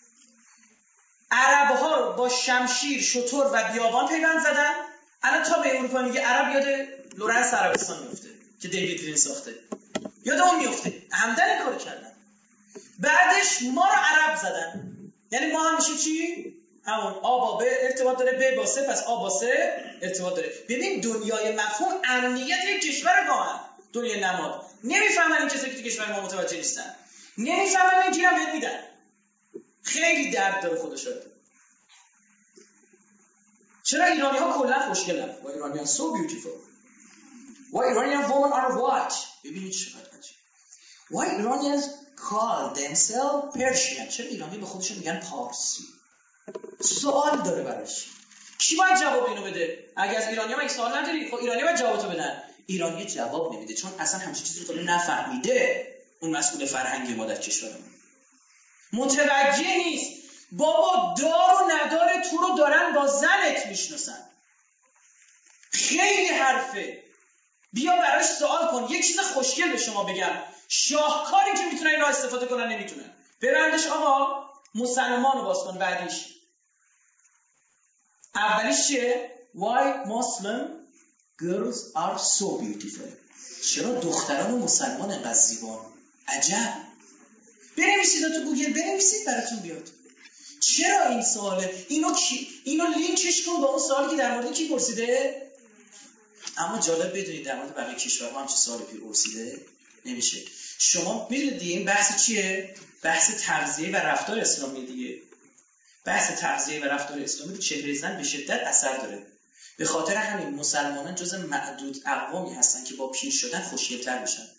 عرب ها رو با شمشیر شتر و بیابان پیوند زدن الان تا به اروپا میگه عرب یاد لورنس عربستان میفته که دیوید گرین ساخته یاد اون میفته همدن این کار کردن بعدش ما رو عرب زدن یعنی ما هم میشه چی؟ همون آ با ب ارتباط داره ب با سه پس آ با سه ارتباط داره ببین دنیای مفهوم امنیت یک کشور گاهن دنیای نماد نمیفهمن این کسی که تو کشور ما متوجه نیستن نمیفهمن این گیرم بهت میدن خیلی درد داره خودش داره چرا ایرانی ها کلا خوشگلن و ایرانی ها so beautiful و ایرانی ها women are what ببینید چقدر عجیب Why Iranians call themselves Persian چرا ایرانی به خودشون میگن پارسی سوال داره براش کی باید جواب اینو بده اگه از ایرانی ها یک سوال نداری خب ایرانی باید جوابتو بدن ایرانی جواب نمیده چون اصلا همچین چیزی رو نفهمیده اون مسئول فرهنگی ما در کشورمون متوجه نیست بابا دار و ندار تو رو دارن با زنت میشناسن خیلی حرفه بیا براش سوال کن یک چیز خوشگل به شما بگم شاهکاری که میتونن این را استفاده کنن نمیتونن ببندش آقا مسلمان رو باز کن بعدیش اولیش چیه؟ Why Muslim girls are so beautiful چرا دختران مسلمان انقدر زیبان عجب بنویسید تو گوگل بنویسید براتون بیاد چرا این سواله اینو کی اینو لینکش کن با اون سوالی که در مورد کی پرسیده اما جالب بدونید در مورد بقیه کشورها هم چه سوالی پرسیده نمیشه شما میدونید دیگه این بحث چیه بحث تغذیه و رفتار اسلامی دیگه بحث تغذیه و رفتار اسلامی رو چهره زن به شدت اثر داره به خاطر همین مسلمانان جزء معدود اقوامی هستن که با پیر شدن خوشگل‌تر میشن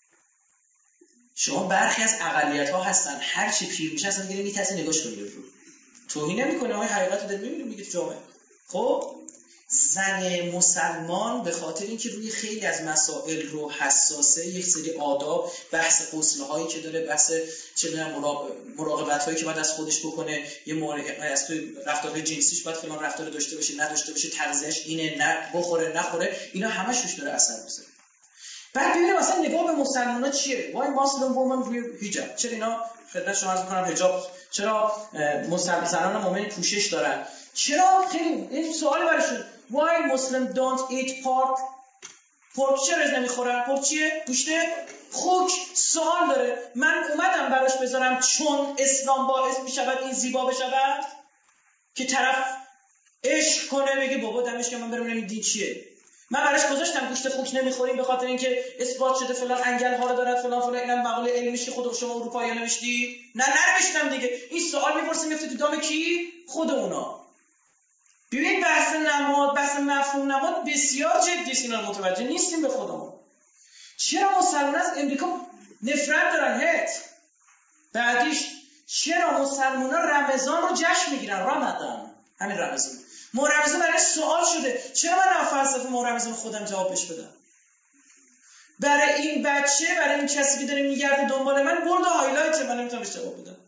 شما برخی از اقلیت‌ها هستن هر چی پیر میشه اصلا دیگه میترسه نگاش کنی رو توهین نمی‌کنه آقای حقیقت رو داره می‌بینه میگه تو جامعه خب زن مسلمان به خاطر اینکه روی خیلی از مسائل رو حساسه یک سری آداب بحث غسل‌هایی که داره بحث چه می‌دونم مراقبت‌هایی که باید از خودش بکنه یه مورد از تو رفتارهای جنسیش باید فلان رفتار داشته باشه نداشته باشه تغذیه‌اش اینه نه بخوره نخوره اینا همش روش داره اثر می‌ذاره بعد ببینیم مثلا نگاه به مسلمان‌ها چیه why Muslim women wear hijab چرا اینا خدمت شما عرض می‌کنم حجاب چرا مسلمان زنان مومن پوشش دارن چرا خیلی این سوال براشون why Muslim don't eat pork pork چرا نمیخورن pork چیه گوشت خوک سوال داره من اومدم براش بذارم چون اسلام باعث میشود این زیبا بشود که طرف عشق کنه بگه بابا دمش که من برم ببینم این دین چیه من براش گذاشتم گوشت خوک نمیخوریم به خاطر اینکه اثبات شده فلان انگل ها رو دارد فلان فلان اینم مقاله علمیش که خود شما اروپایی نوشتی نه ننوشتم دیگه این سوال میپرسیم میفته تو دام کی خود اونا ببین بحث نماد بحث مفهوم نماد بسیار جدی است اینا متوجه نیستیم به خودمون چرا مسلمان از امریکا نفرت دارن هت بعدیش چرا مسلمان‌ها رمضان رو جشن میگیرن رمضان همین رمضان ما رمضان برای سوال شده چرا من از فلسفه ما رمضان خودم جواب بهش بدم برای این بچه برای این کسی که داره میگرده دنبال من برد هایلایت من نمیتونم بهش جواب بدم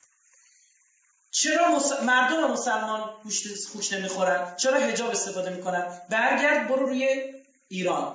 چرا مس... مردم مسلمان گوشت خوک نمیخورن چرا حجاب استفاده میکنن برگرد برو روی ایران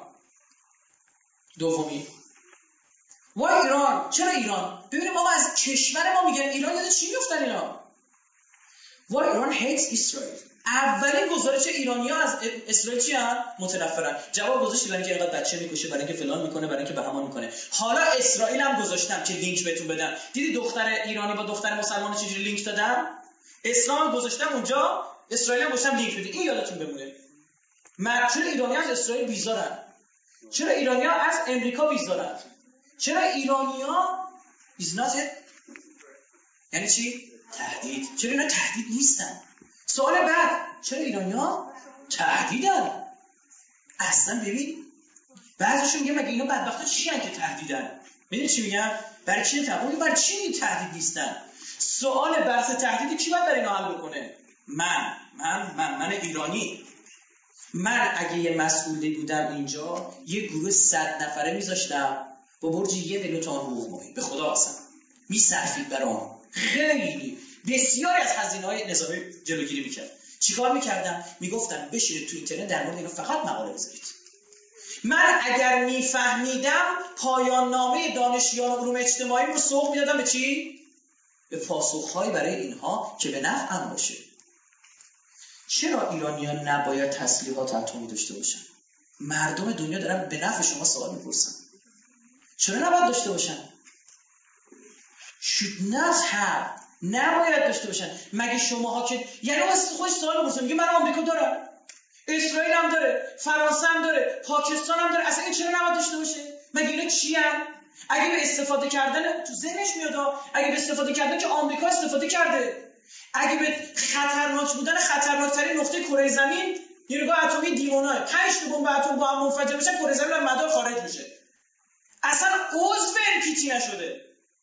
دومی وای ایران چرا ایران ببینیم ما از کشور ما میگن ایران یاد چی میافتن اینا وای ایران هیتس اسرائیل اولین گزارش ایرانی‌ها از اسرائیل چی هستن متنفرن جواب گذاشت ایرانی که اینقدر بچه میکشه برای اینکه فلان میکنه برای اینکه بهمان میکنه حالا اسرائیل هم گذاشتم که لینک بهتون بدم دیدی دختر ایرانی با دختر مسلمان چجوری لینک دادم اسلام گذاشتم اونجا، اسرائیل هم گذاشتم لینک بده. این یادتون بمونه. من چرا ایرانی‌ها از اسرائیل بیزارن؟ چرا ایرانی‌ها از امریکا بیزارن؟ چرا ایرانی‌ها is not a یعنی چی؟ تهدید. چرا اینا تهدید نیستن؟ سوال بعد، چرا ایرانی‌ها تهدیدن؟ اصلا ببین بعضیشون میگه مگه اینا بدبختا چی هستن که تهدیدن؟ میدونی چی میگم؟ برای چی تهدید؟ اون برای چی تهدید نیستن؟ سوال بحث تهدید کی باید برای اینا حل بکنه؟ من من من من ایرانی. من اگه یه مسئولی بودم اینجا یه گروه صد نفره میذاشتم با برج یه میلیون تومان حقوق ماهی، به خدا قسم میصرفید برام، خیلی بسیاری از هزینه‌های نظامی جلوگیری میکرد. چیکار میکردم؟ میگفتم بشینید تو اینترنت در مورد اینا فقط مقاله بذارید. من اگر میفهمیدم پایان نامه دانشیان علوم اجتماعی رو سوق میدادم به چی؟ به پاسخهایی برای اینها که به نفعم باشه. چرا ایرانیان نباید تسلیحات اتمی داشته باشن؟ مردم دنیا دارن به نفع شما سوال میپرسن. چرا نباید داشته باشن؟ should not have نباید داشته باشن. مگه شماها که یعنی واسه خودش سوال میپرسن، میگه من آمریکا دارم، اسرائیل هم داره، فرانسه هم داره، پاکستان هم داره، اصلا این چرا نباید داشته باشه؟ مگه اینا چی ان؟ اگه به استفاده کردن تو ذهنش میاد، اگه به استفاده کردن که آمریکا استفاده کرده، اگه به خطرناک بودن خطرناکترین نقطه کره زمین نیروگاه اتمی دیوانه پنج تا بمب اتم با هم منفجر بشه کره زمین از مدار خارج میشه. اصلا عضو انپیتی نشده.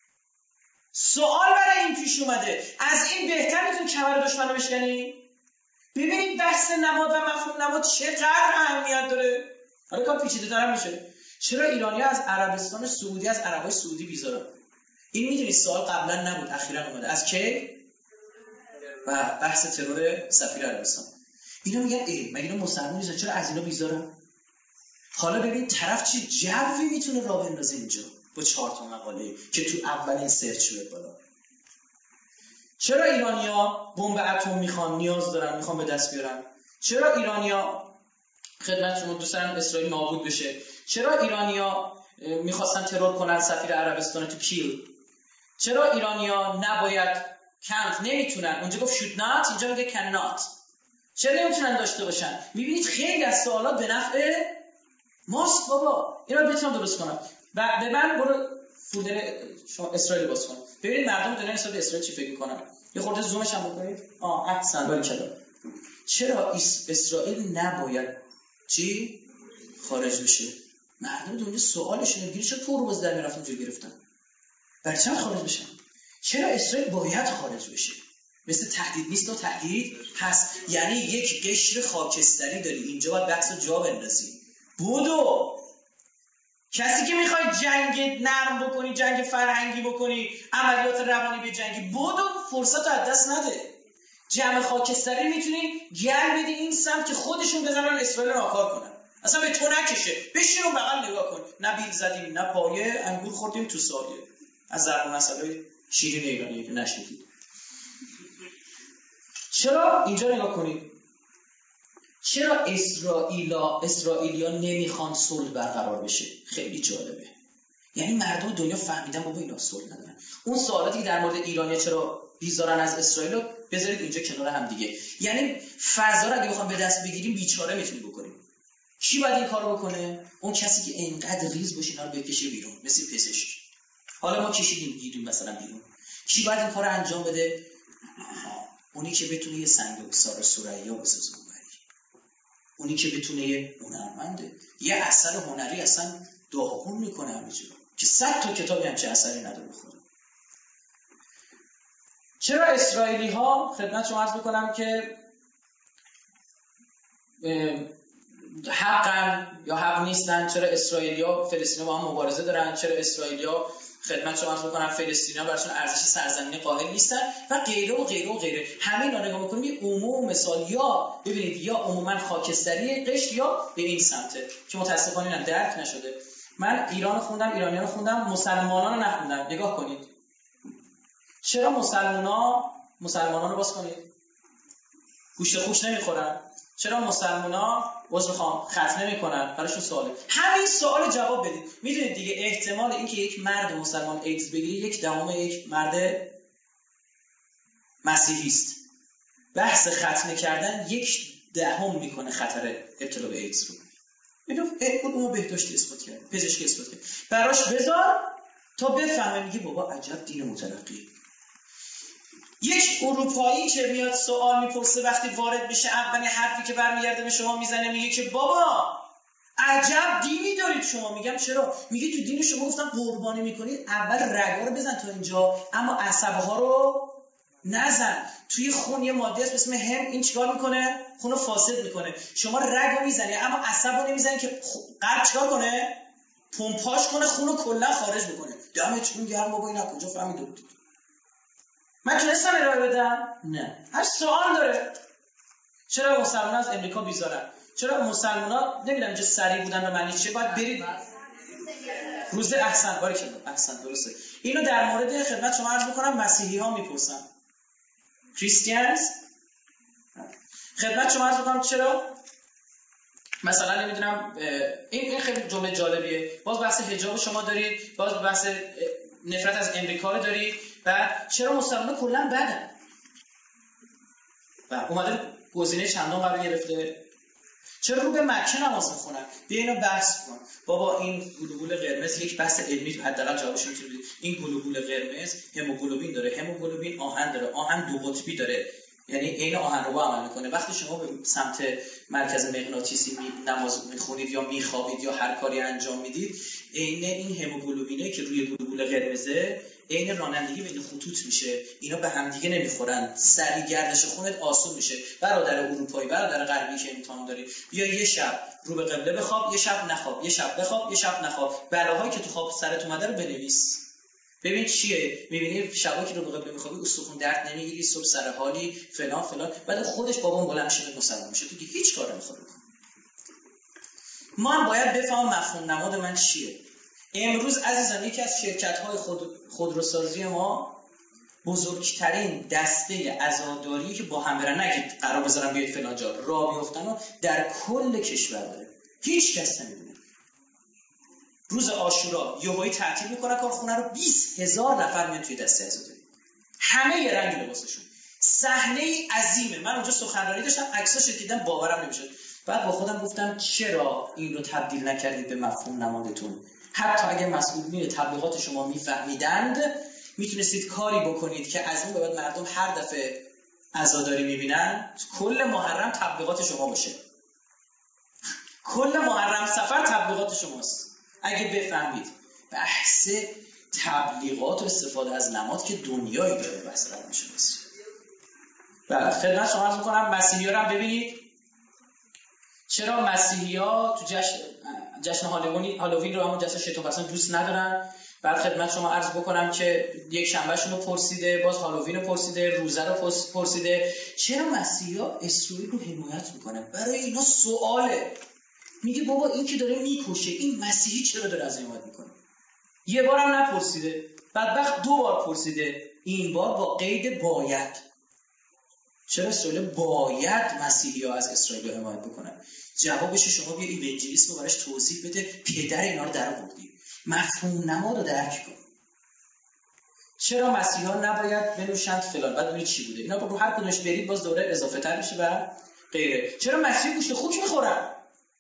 سوال برای این پیش اومده، از این بهتر میتونی کمر دشمن رو بشکنی؟ ببینید بحث نماد و مفهوم نماد چقدر اهمیت داره. حالا کار پیچیده تر میشه. چرا ایرانی از عربستان سعودی از عربای سعودی بیزارن؟ این میدونید سوال قبلا نبود، اخیراً اومده. از کی؟ و بحث ترور سفیر عربستان. اینا میگن ای مگه اینا مسلمان نیستن، چرا از اینا بیزارن؟ حالا ببین طرف چه جوی میتونه راه بندازه اینجا با چهار تا مقاله که تو اولین سرچ بیاد بالا. چرا ایرانی‌ها بمب اتم میخوان، نیاز دارن، میخوان به دست بیارن؟ چرا ایرانی‌ها خدمت شما دوست دارن اسرائیل نابود بشه؟ چرا ایرانی‌ها میخواستن ترور کنن سفیر عربستان تو کیل؟ چرا ایرانی‌ها نباید can't نمیتونن، اونجا گفت should not، اینجا میگه cannot. چرا نمیتونن داشته باشن؟ میبینید خیلی از سوالات به نفع ماست بابا. اینا رو بتونم درست کنم. و به من برو فولدر شما اسرائیل باز کن. ببینید مردم دنیا نسبت به اسرائیل چی فکر میکنن. یه خورده زومش هم بکنید. آه احسن باری کلا. چرا اسرائیل نباید چی خارج بشه؟ مردم دنیا سوالشون اینه، چرا تو رو باز در میرفتن جو گرفتن؟ برای چند خارج بشن؟ چرا اسرائیل باید خارج بشه؟ مثل تهدید نیست و تهدید هست. یعنی یک قشر خاکستری داری اینجا، باید بحث جا بندازی. بودو کسی که میخوای جنگ نرم بکنی، جنگ فرهنگی بکنی، عملیات روانی به جنگی، بودو فرصت رو از دست نده. جمع خاکستری میتونی گل بدی این سمت که خودشون بزنن اسرائیل رو ناکار کنن. اصلا به تو نکشه، بشین و بغل نگاه کن. نه بیل زدیم، نه پایه انگور خوردیم تو سایه. از ضرب المثل شیرین ایرانیه که نشنیدید. چرا اینجا نگاه کنید؟ چرا اسرائیلا اسرائیلیا نمیخوان صلح برقرار بشه؟ خیلی جالبه. یعنی مردم دنیا فهمیدن بابا اینا صلح ندارن. اون سوالاتی که در مورد ایرانیا چرا بیزارن از اسرائیل رو بذارید اینجا کنار هم دیگه. یعنی فضا رو اگه بخوام به دست بگیریم بیچاره میتونیم بکنیم. کی باید این کارو بکنه؟ اون کسی که اینقدر ریز باشه اینا رو بکشه بیرون، مثل پزشک. حالا ما کشیدیم گیریم مثلا بیرون. کی باید این کارو انجام بده؟ اونی که بتونه یه سنگ اکسار ثریا بسازه، اونی که بتونه یه هنرمنده، یه اثر هنری اصلا داغون میکنه همینجوری که صد تا کتابی همچه اثری نداره بخوره. چرا اسرائیلی ها خدمت شما عرض بکنم که حقن یا حق نیستن؟ چرا اسرائیلی ها فلسطینی با هم مبارزه دارن؟ چرا اسرائیلی ها خدمت شما عرض بکنم فلسطینی‌ها براشون ارزش سرزمینی قائل نیستن و غیره و غیره و غیره. همین رو نگاه می‌کنیم یه عموم مثال، یا ببینید یا عموما خاکستری قشر یا به این سمته که متأسفانه اینا درک نشده. من ایران خوندم، ایرانیان خوندم، مسلمانان رو نخوندم. نگاه کنید چرا مسلمانا مسلمانان رو باز کنید گوشت خوش نمیخورن؟ چرا مسلمانا واسه میخوام ختنه میکنن؟ براشون سواله. همین سوال جواب بدید. میدونید دیگه احتمال اینکه یک مرد مسلمان ایدز بگیره یک دهم یک مرد مسیحی است. بحث ختنه کردن یک دهم میکنه خطر ابتلا به ایدز رو. اینو علوم بهداشتی اثبات کرده، پزشکی اثبات کرده. براش بذار تا بفهمه، میگه بابا عجب دین مترقی. یک اروپایی که میاد سوال میپرسه وقتی وارد بشه، اولین حرفی که برمیگرده به شما میزنه میگه که بابا عجب دینی دارید شما. میگم چرا؟ میگه تو دین شما گفتن قربانی میکنید، اول رگا رو بزن تا اینجا اما عصبه ها رو نزن. توی خون یه ماده هست به اسم هم، این چیکار میکنه؟ خون رو فاسد میکنه. شما رگ رو میزنی اما عصب رو نمیزنی که قلب چیکار کنه؟ پمپاژ کنه، خون رو کلا خارج بکنه. دمتون گرم بابا، اینا کجا فهمیده بودید؟ من تونستم ارائه بدم؟ نه. هر سوال داره. چرا مسلمان‌ها از امریکا بیزارن؟ چرا مسلمان‌ها نمیدونم اینجا سریع بودن به معنی چیه؟ باید برید روز احسن باری که احسن درسته. اینو در مورد خدمت شما عرض می‌کنم، مسیحی‌ها میپرسن. کریستیانز خدمت شما عرض می‌کنم چرا؟ مثلا نمیدونم این این خیلی جمله جالبیه. باز بحث حجاب شما دارید، باز بحث نفرت از امریکا رو دارید و چرا مسلمان‌ها کلا بدن؟ و اومده گزینه چندم قرار گرفته. چرا رو به مکه نماز میخونن؟ بیا اینو بحث کن. بابا این گلوبول قرمز یک بحث علمی حداقل جوابش میتونی بدی. این گلوبول قرمز هموگلوبین داره، هموگلوبین آهن داره، آهن دو قطبی داره، یعنی عین آهنربا عمل میکنه. وقتی شما به سمت مرکز مغناطیسی می نماز میخونید یا میخوابید یا هر کاری انجام میدید، عین این هموگلوبینه که روی گلوبول قرمزه عین رانندگی بین خطوط میشه، اینا به هم دیگه نمیخورن، سریع گردش خونت آسون میشه. برادر اروپایی، برادر غربی که امتحان داری، بیا یه شب رو به قبله بخواب، یه شب نخواب، یه شب بخواب، یه شب نخواب، بلاهایی که تو خواب سرت اومده رو بنویس. ببین چیه؟ میبینی شبا که رو به قبله میخوابی استخوان درد نمیگیری، صبح سر حالی فلان فلان، بعد خودش بابام بلند میشه مسلمان میشه، تو دیگه هیچ کاری نمیخواد بکنی. من باید بفهم مفهوم نماد من چیه. امروز عزیزان یکی از شرکت‌های خود خودروسازی ما بزرگترین دسته عزاداری که با هم برن، نگید قرار بذارم بیاید فلان جا راه بیفتن و در کل کشور داره، هیچ کس نمیدونه. روز عاشورا یهویی تعطیل میکنن کارخونه رو، بیست هزار نفر میاد توی دسته عزاداری، همه یه رنگ لباسشون، صحنه عظیمه. من اونجا سخنرانی داشتم، عکساش دیدم باورم نمیشد. بعد با خودم گفتم چرا این رو تبدیل نکردید به مفهوم نمادتون؟ حتی اگه مسئولین تبلیغات شما میفهمیدند، میتونستید کاری بکنید که از این به بعد مردم هر دفعه عزاداری میبینن کل محرم تبلیغات شما باشه. کل محرم سفر تبلیغات شماست. اگه بفهمید بحث تبلیغات و استفاده از نماد که دنیایی داره، بحث روانشناسی. بله، خدمت شما عرض می‌کنم مسیحی‌ها رو هم ببینید. چرا مسیحی‌ها تو جشن جشن هالووین هالووین رو، همون جشن شیطان پسند، دوست ندارن؟ بعد خدمت شما عرض بکنم که یک شنبهشون رو پرسیده، باز هالووین رو پرسیده، روزه رو پرسیده. چرا مسیحی‌ها اسرائیل رو حمایت میکنن؟ برای اینا سواله. میگه بابا این که داره میکشه، این مسیحی چرا داره از این حمایت میکنه؟ یه بارم نپرسیده، بدبخت دو بار پرسیده، این بار با قید باید. چرا اسرائیل باید مسیحی‌ها از اسرائیل حمایت بکنن؟ جوابش شما بیا ایوانجلیسم رو براش توضیح بده، پدر اینا رو در آوردی. مفهوم نماد رو درک کن. چرا مسیحی‌ها نباید بنوشند فلان؟ بعد ببینید چی بوده. اینا رو هر کدومش برید باز دوره اضافه تر میشه و غیره. چرا مسیحی گوشت خوک میخورن؟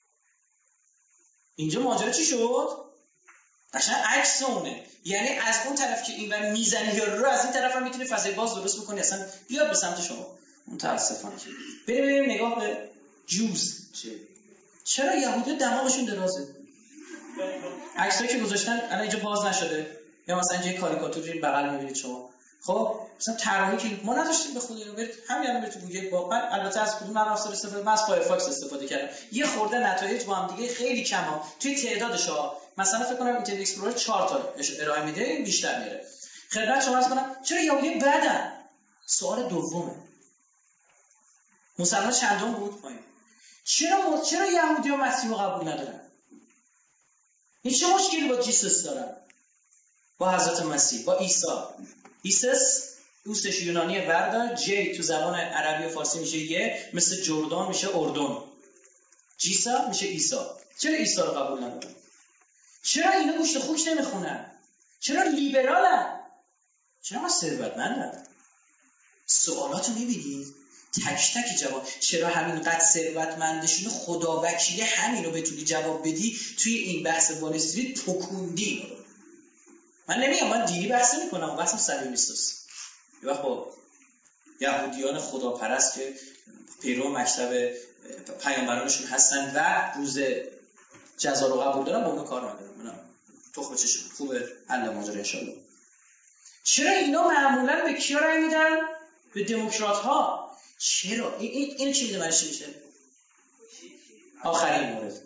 اینجا ماجرا چی شد؟ قشنگ عکس اونه. یعنی از اون طرف که اینور میزنی یا رو، از این طرف هم میتونی فضای باز درست بکنی، اصلا بیاد به سمت شما. متاسفانه. بریم بریم نگاه به جوز. چه؟ چرا یهودی دماغشون درازه؟ عکسایی که گذاشتن الان اینجا باز نشده، یا مثلا اینجا کاریکاتوری بغل می‌بینید شما. خب مثلا طراحی که ما نداشتیم به خود اینو برید همین الان برید تو گوگل. با من البته از کدوم نرم استفاده من از فایرفاکس استفاده کردم. یه خورده نتایج با هم دیگه خیلی کمه توی تعدادش ها. مثلا فکر کنم اینترنت اکسپلورر چهار تا ارائه میده، این بیشتر میاره. خدمت شما عرض کنم چرا یهودی بدن؟ سوال دومه. مسلمان چندم بود پایین؟ چرا چرا یهودی و مسیحی قبول ندارن؟ این چه مشکلی با جیسس دارن؟ با حضرت مسیح، با عیسی. ایسس دوستش یونانی وردا، جی تو زبان عربی و فارسی میشه یه، مثل جردان میشه اردن. جیسا میشه عیسی. چرا عیسی رو قبول ندارن؟ چرا اینا گوشت خوک نمیخونن؟ چرا لیبرالن؟ چرا ما ثروتمندن؟ سوالاتو میبینید؟ تک تک جواب. چرا همینقدر ثروتمندشون خدا وکیلی همین رو بتونی جواب بدی توی این بحث وال استریت پکوندی رو. من نمیگم من دینی بحث نمی‌کنم، بحثم صهیونیست است. یه وقت با یهودیان خداپرست که پیرو مکتب پیامبرانشون هستن و روز جزا رو قبول دارن با اون کار ندارم. من تخم چشم خوبه حل ماجرا ان شاء الله. چرا اینا معمولا به کیا رای میدن؟ به دموکرات ها. چرا این این, این چی میده برش میشه؟ آخرین مورد.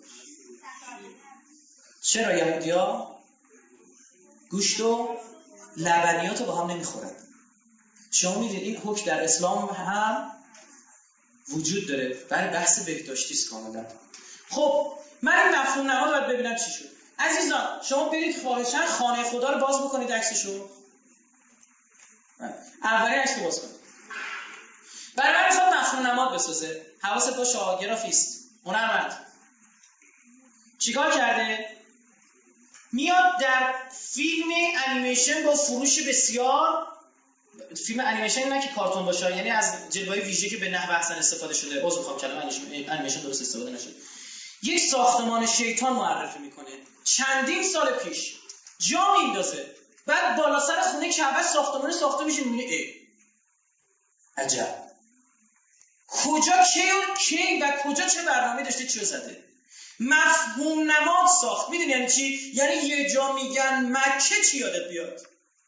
چرا یهودیا گوشت و لبنیات رو با هم نمیخورن؟ شما میدید این حکم در اسلام هم وجود داره، برای بحث بهداشتی است کاملا. خب من این مفهوم نما باید ببینم چی شد. عزیزان شما برید خواهشاً خانه خدا رو باز بکنید، عکسشو اولی عکس رو باز کنید. برای من میخواد مفهوم نماد بسازه. حواست باشه گرافیست هنرمند چیکار کرده؟ میاد در فیلم انیمیشن با فروش بسیار، فیلم انیمیشن نه که کارتون باشه، یعنی از جلوه‌های ویژه‌ای که به نحو احسن استفاده شده، عذر می‌خوام کلمه انیمیشن درست استفاده نشد، یک ساختمان شیطان معرفی میکنه. چندین سال پیش جا میندازه، بعد بالا سر خونه کعبه ساختمان ساخته میشه، میبینه ای عجب کجا کی و کی و کجا چه برنامه داشته چی زده. مفهوم نماد ساخت. میدونی یعنی چی؟ یعنی یه جا میگن مکه چی یادت بیاد،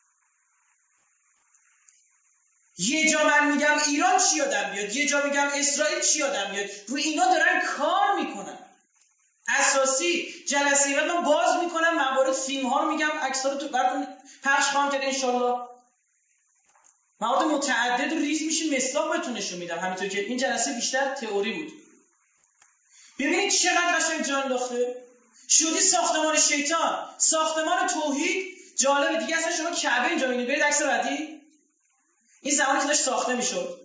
یه جا من میگم ایران چی یادم بیاد، یه جا میگم اسرائیل چی یادم بیاد. رو اینا دارن کار میکنن. اساسی جلسه اینا من باز میکنم، موارد فیلم ها رو میگم، عکس‌ها رو تو براتون پخش خواهم کرد ان شاء الله. مواد متعدد رو ریز میشه مصداق بهتون نشون میدم، همینطور که این جلسه بیشتر تئوری بود. ببینید چقدر قشنگ جان انداخته. شدی ساختمان شیطان، ساختمان توحید. جالبه دیگه اصلا شما کعبه اینجا میبینید. برید عکس بعدی. این زمانی که داشت ساخته میشد.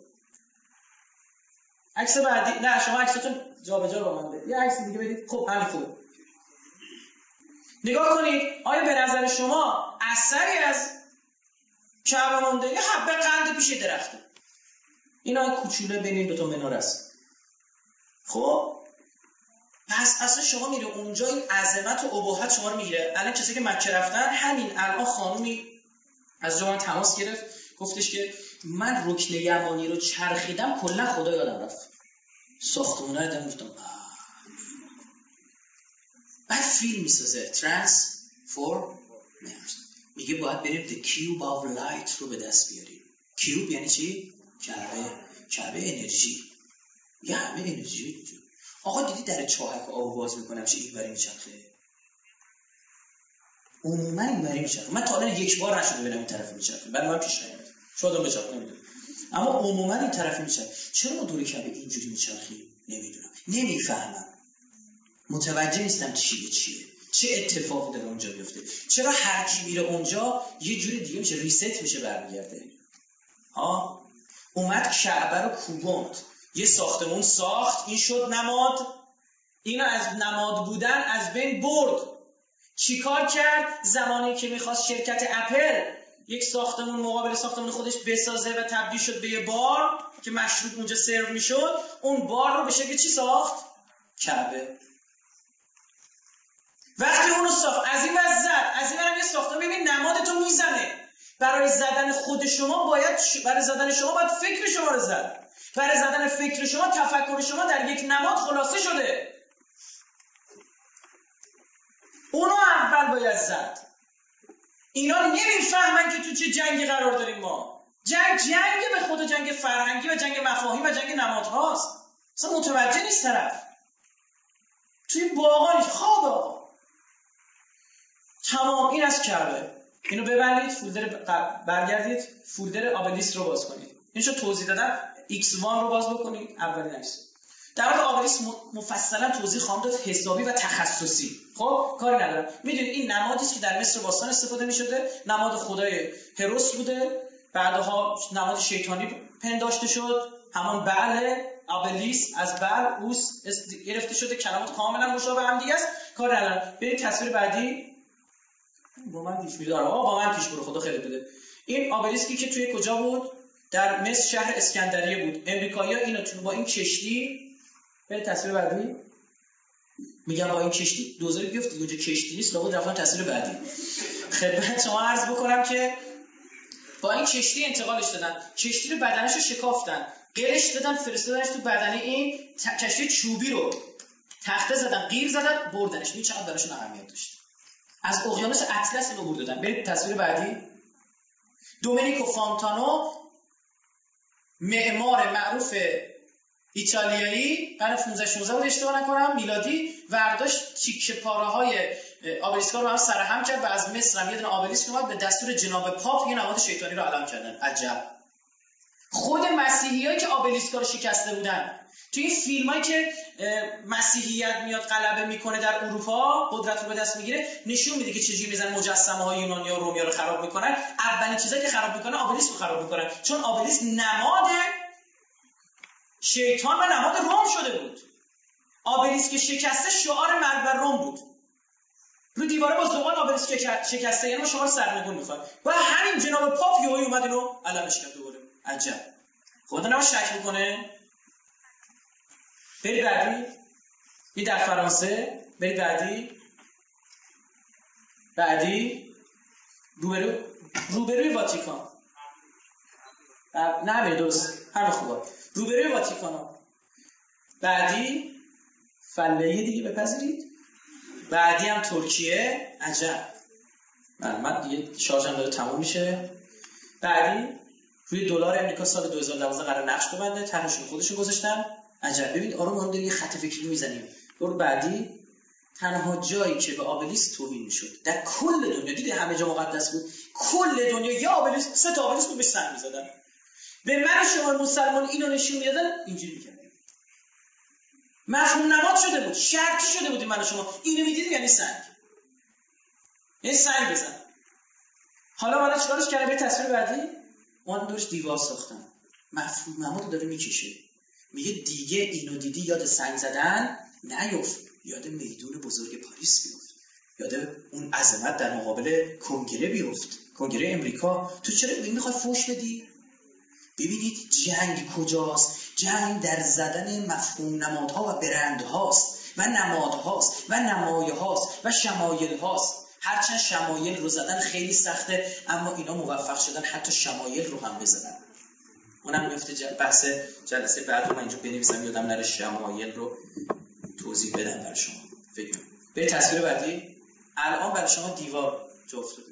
عکس بعدی. نه شما عکستون جابجا با من بدید. یه عکس دیگه بدید. خب همین خوب. نگاه کنید آیا به نظر شما اثری از کعبه مونده؟ یه حبه قند پیش درخته. اینا کوچوله بین این دو تا مناره است. خب پس اصلا شما میره اونجا این عظمت و اباحت شما رو میگیره. الان کسی که مکه رفتن، همین الان خانومی از جا من تماس گرفت گفتش که من رکن یمانی رو چرخیدم کلا خدا یادم رفت. ساختمونه رو دیدم بعد فیلم میسازه ترانسفورمرز، میگه باید بریم the cube of light رو به دست بیاریم. کیوب یعنی چی؟ کعبه. کعبه انرژی. یه همه انرژی وجود. آقا دیدی در چاهک آب باز میکنم چه این بری میچرخه؟ عموما این بری میچرخه. من تا الان یک بار نشده ببینم این طرف میچرخه. بعد من پیش نیامد. شاید هم بچرخه نمیدونم. اما عموما این طرف میچرخه. چرا ما دور کعبه اینجوری میچرخیم؟ نمیدونم. نمیفهمم. متوجه نیستم چیه چیه. چه اتفاقی داره اونجا میفته؟ چرا هر کی میره اونجا یه جوری دیگه میشه، ریست میشه، برمیگرده. ها؟ اومد کعبه رو کوبوند. یه ساختمون ساخت، این شد نماد. اینو از نماد بودن از بین برد. چیکار کرد؟ زمانی که میخواست شرکت اپل یک ساختمون مقابل ساختمون خودش بسازه و تبدیل شد به یه بار که مشروب اونجا سرو میشد، اون بار رو به شکل چی ساخت؟ کعبه. وقتی اونو ساخت از این وز زد، از این ورم یه ساختمون، ببین نمادتو میزنه. برای زدن خود شما باید ش... برای زدن شما باید فکر شما رو زد. برای زدن فکر شما تفکر شما در یک نماد خلاصه شده. اونو اول باید زد. اینا نمیفهمن که تو چه جنگی قرار داریم ما. جنگ جنگ به خود جنگ فرهنگی و جنگ مفاهیم و جنگ نمادهاست. اصلا متوجه نیست طرف. توی باغا نیست. خواب آقا. تمام این از کعبه. اینو ببندید، فولدر برگردید، فولدر آبلیس رو باز کنید. اینشو توضیح دادم. ایکس وان رو باز بکنید، اولین عکس. در مورد آبلیس مفصلا توضیح خواهم داد، حسابی و تخصصی. خب کاری ندارم. میدونید این نمادی است که در مصر باستان استفاده می‌شده، نماد خدای هروس بوده، بعدها نماد شیطانی پنداشته شد، همان بعل. آبلیس از بعل اوس گرفته شده، کلمات کاملا مشابه هم دیگه است. کاری ندارم. برید تصویر بعدی. با من پیش می‌داره. آقا با من پیش برو، خدا خیرت بده. این آبلیسکی که توی کجا بود؟ در مصر شهر اسکندریه بود. امریکایی‌ها اینو تو با این کشتی، به تصویر بعدی میگم با این کشتی دوزاری بیفت اونجا کشتی نیست، لابد رفتن تصویر بعدی. خدمت شما عرض بکنم که با این کشتی انتقالش دادن، کشتی رو بدنش رو شکافتن، قلش دادن، فرستادنش تو بدنه این کشتی چوبی رو تخته زدن، قیر زدن، بردنش. این چقدر براشون اهمیت داشت. از اقیانوس اطلس اینو برد دادن. برید تصویر بعدی. دومینیکو فانتانو، معمار معروف ایتالیایی، قرن پانزده شانزده بود اشتباه نکنم میلادی، ورداشت تیکه پاره‌های آبلیسکا رو هم سرهم کرد و از مصر هم یه دونه آبلیسک اومد به دستور جناب پاپ یه نماد شیطانی رو علم کردن. عجب. خود مسیحیایی که آبلیسکا رو شکسته بودن، تو این فیلمایی که مسیحیت میاد غلبه میکنه در اروپا، قدرت رو به دست میگیره، نشون میده که چجوری میزنن مجسمه‌های یونانیا و رومیا رو خراب میکنن. اولین چیزایی که خراب میکنن آبلیسک رو خراب میکنن، چون آبلیسک نماد شیطان و نماد روم شده بود. آبلیسک که شکسته شعار مرگ بر روم بود. رو دیواره با زغال آبلیسک شکسته، یعنی ما شما رو سرنگون میخواد. و همین جناب پاپ یهویی اومد اینو علمش کرد دوباره. عجب. خدا نباید شک میکنه. برید بعدی. این در فرانسه. برید بعدی. بعدی روبرو روبروی واتیکان. نه به درست هر خوبه. روبروی واتیکان. بعدی فلهی دیگه بپذیرید. بعدی هم ترکیه. عجب. من دیگه شارژم داره تموم میشه. بعدی روی دلار امریکا سال دو هزار و دوازده قرار نقش ببنده، طرحشون خودشون گذاشتن. عجب. ببین آروم آروم داریم یه خط فکری میزنیم. برو بعدی. تنها جایی که به آبلیسک توهین میشد در کل دنیا، دیدی همه جا مقدس بود، کل دنیا یا آبلیسک، سه تا آبلیسک رو به سر می‌زدن. به من شما مسلمان اینو نشون میدادن، اینجوری می‌کردن. مفهوم نماد شده بود، شرطی شده بود. من شما اینو می‌دیدید یعنی سنگ. یعنی سنگ بزن. حالا حالا چیکارش کردن؟ به تصویر بعدی اون دورش دیوار ساختن. مفهوم نماد داره میکشه. میگه دیگه اینو دیدی یاد سنگ زدن نیفت، یاد میدون بزرگ پاریس بیفت، یاد اون عظمت در مقابل کنگره بیفت، کنگره امریکا. تو چرا این میخوای فوش بدی؟ ببینید جنگ کجاست؟ جنگ در زدن مفهوم نمادها و برندهاست و نمادهاست و نمایه هاست و شمایل هاست. هرچند شمایل رو زدن خیلی سخته، اما اینا موفق شدن حتی شمایل رو هم بزنن. اونم میفته جل... بحث جلسه بعد رو من اینجا بنویسم یادم نره شمایل رو توضیح بدم برای شما. فکر به تصویر بعدی. الان برای شما دیوار جا افتاده.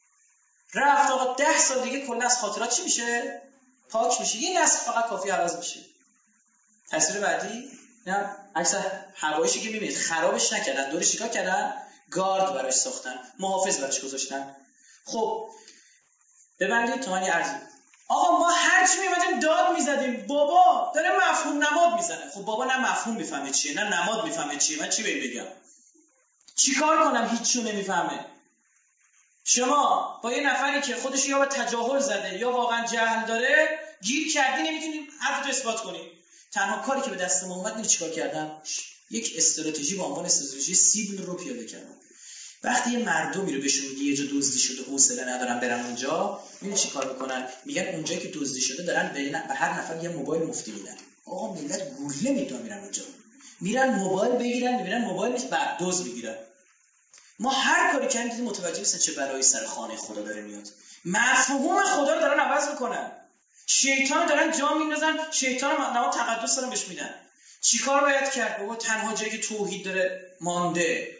رفت آقا ده سال دیگه کلا از خاطرات چی میشه؟ پاک میشه. یه نسل فقط کافی عوض میشه. تصویر بعدی. نه عکس هواییشی که میبینید خرابش نکردن، دورش چیکار کردن؟ گارد براش ساختن، محافظ براش گذاشتن. خب ببندید تا من یه عرضی. آقا ما هر چی میمدیم داد میزدیم، بابا داره مفهوم نماد میزنه. خب بابا نه مفهوم میفهمه چیه، نه نماد میفهمه چیه، من چی بهش بگم؟ چیکار کنم؟ هیچ چیو نمیفهمه. شما با یه نفری که خودش یا به تجاهل زده یا واقعا جهل داره گیر کردی، نمیتونی حرفتو اثبات کنی. تنها کاری که به دست ما اومد اینه چیکار کردن؟ یک استراتژی با عنوان استراتژی سیبل رو پیاده کردن. وقتی یه مردمی رو بهشون میگه یه جا دزدی شده حوصله ندارن برن اونجا، میبینی چی کار میکنن؟ میگن اونجایی که دزدی شده دارن به هر نفر یه موبایل مفتی میدن. آقا ملت گوله میدن میرن اونجا، میرن موبایل بگیرن، میبینن موبایل نیست، بعد دزد میگیرن. ما هر کاری کردیم دیدیم متوجه نیستن چه بلایی سر خانه خدا داره میاد. مفهوم خدا رو دارن عوض میکنن. شیطان دارن جا میندازن، شیطان نماد تقدس دارن بهش میدن. چیکار باید کرد؟ بابا تنها جایی که توحید داره مانده.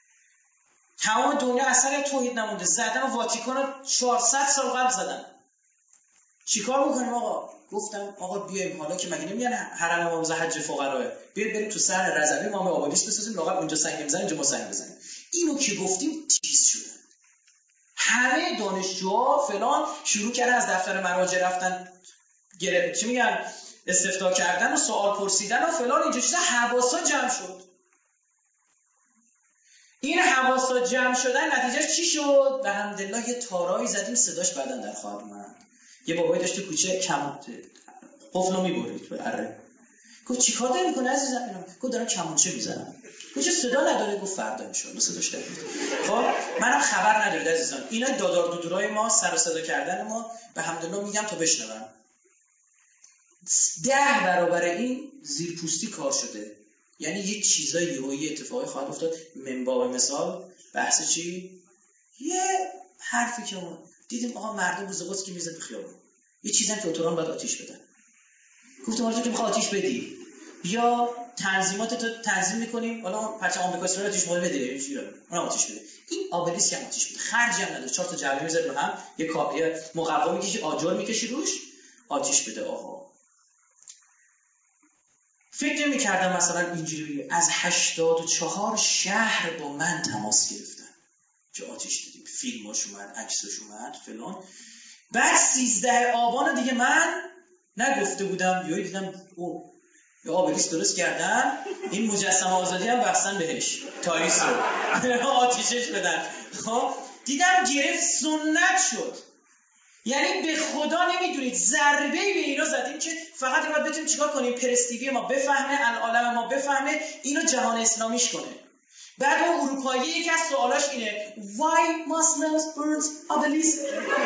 تمام دنیا اثر توحید نمونده. زدن واتیکان رو چهارصد سال قبل زدن. چیکار بکنیم آقا؟ گفتم آقا بیایم، حالا که مگه نمیگن حرم امام رضا حج فقراه، بیاید بریم تو سر رضوی امام آبادیس بسازیم، لااقل اونجا سنگ میزنیم اینجا ما سنگ بزنیم. اینو که گفتیم تیز شدن. همه دانشجوها فلان شروع کردن از دفتر مراجع رفتن، گره چی میگن استفتاء کردن و سوال پرسیدن و فلان اینجا چیزا. حواسا جمع شد. این حواسا جمع شدن نتیجهش چی شد؟ الحمدلله یه تارایی زدیم صداش بعدن در خواهد اومد. یه بابایی داشت تو کوچه کم قفلو میبرید به اره. گفت چیکار داری میکنه عزیزم؟ گفت دارم کمونچه میزنم. گفت صدا نداره؟ گفت فردا میشه صداش در میاد. خب منم خبر ندارید عزیزان، اینا دادار دودورای ما، سر و صدا کردن ما، به الحمدلله میگم تا بشنون. ده برابر این زیرپوستی کار شده. یعنی یه چیزای یهویی اتفاقی خواهد افتاد. من باب مثال بحث چی؟ یه حرفی که ما دیدیم آقا مردم روز قدس که میزد خیابون، یه چیزی که اتوران باید آتیش بدن. گفتم آره تو که میخوای آتیش بدی، یا تنظیمات تو تنظیم میکنیم، حالا پرچم آمریکا اسرائیل آتیش مال بده، چی رو اون آتیش بده. این آبلیس هم آتیش بده، خرجی هم نداره، چهار تا جعبه میذاره رو هم، یه کاپی مقوا میکشی، آجر میکشی روش، آتیش بده. آقا فکر نمی‌کردم مثلا اینجوری از هشتاد و چهار شهر با من تماس گرفتن که آتیش بدیم، فیلماش اومد، عکساش اومد فلان. بعد سیزده آبان دیگه من نگفته بودم، یهو دیدم او یه آبلیس درست کردن، این مجسمه آزادی هم بخشن بهش تاریس رو آتیشش بدن. خب دیدم گرفت، سنت شد. یعنی به خدا نمیدونید ضربه‌ای به اینا زدیم که فقط باید بتونیم چیکار کنیم، پرستیوی ما بفهمه، العالم ما بفهمه، اینو جهان اسلامیش کنه. بعد اون اروپایی یکی از سوالاش اینه why Muslims burn obelisk؟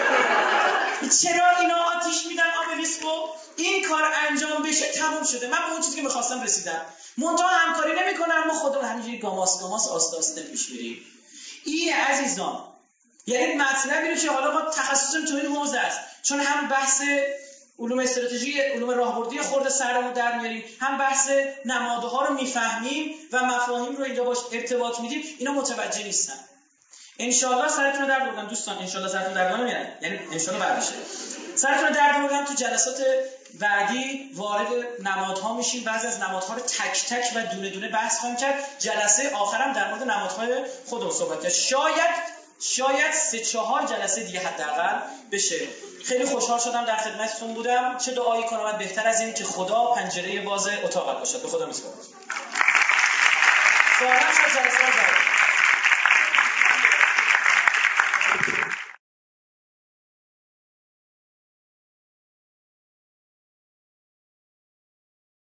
چرا اینا آتیش میدن obelisk رو؟ این کار انجام بشه تموم شده. من به اون چیزی که می‌خواستم رسیدم. منتها همکاری نمی‌کنن، ما خودمون همینجوری گاماس گاماس آسته آسته پیش میریم. این عزیزان یعنی مطلبی رو که حالا ما تخصصمون تو این حوزه است، چون هم بحث علوم استراتژی، علوم راهبردی خورده سرمون در میاریم، هم بحث نمادها رو میفهمیم و مفاهیم رو اینجا باش ارتباط میدیم، اینا متوجه نیستن. ان شاء الله سرتون رو درد بردم دوستان، ان شاء الله سرتون درد نمیاد، یعنی ان شاء الله بعدشه سرتون رو درد بردم. تو جلسات بعدی وارد نمادها میشیم، بعضی از نمادها رو تک تک و دونه دونه بحث خواهیم کرد. جلسه آخرم در مورد نمادهای خودمون صحبت کرد. شاید شاید سه چهار جلسه دیگه حداقل بشه. خیلی خوشحال شدم در خدمتتون بودم. چه دعایی کنم بهتر از این که خدا پنجره باز اتاقت باشد. به خدا میسپارم. سوال شد جلسه بعد.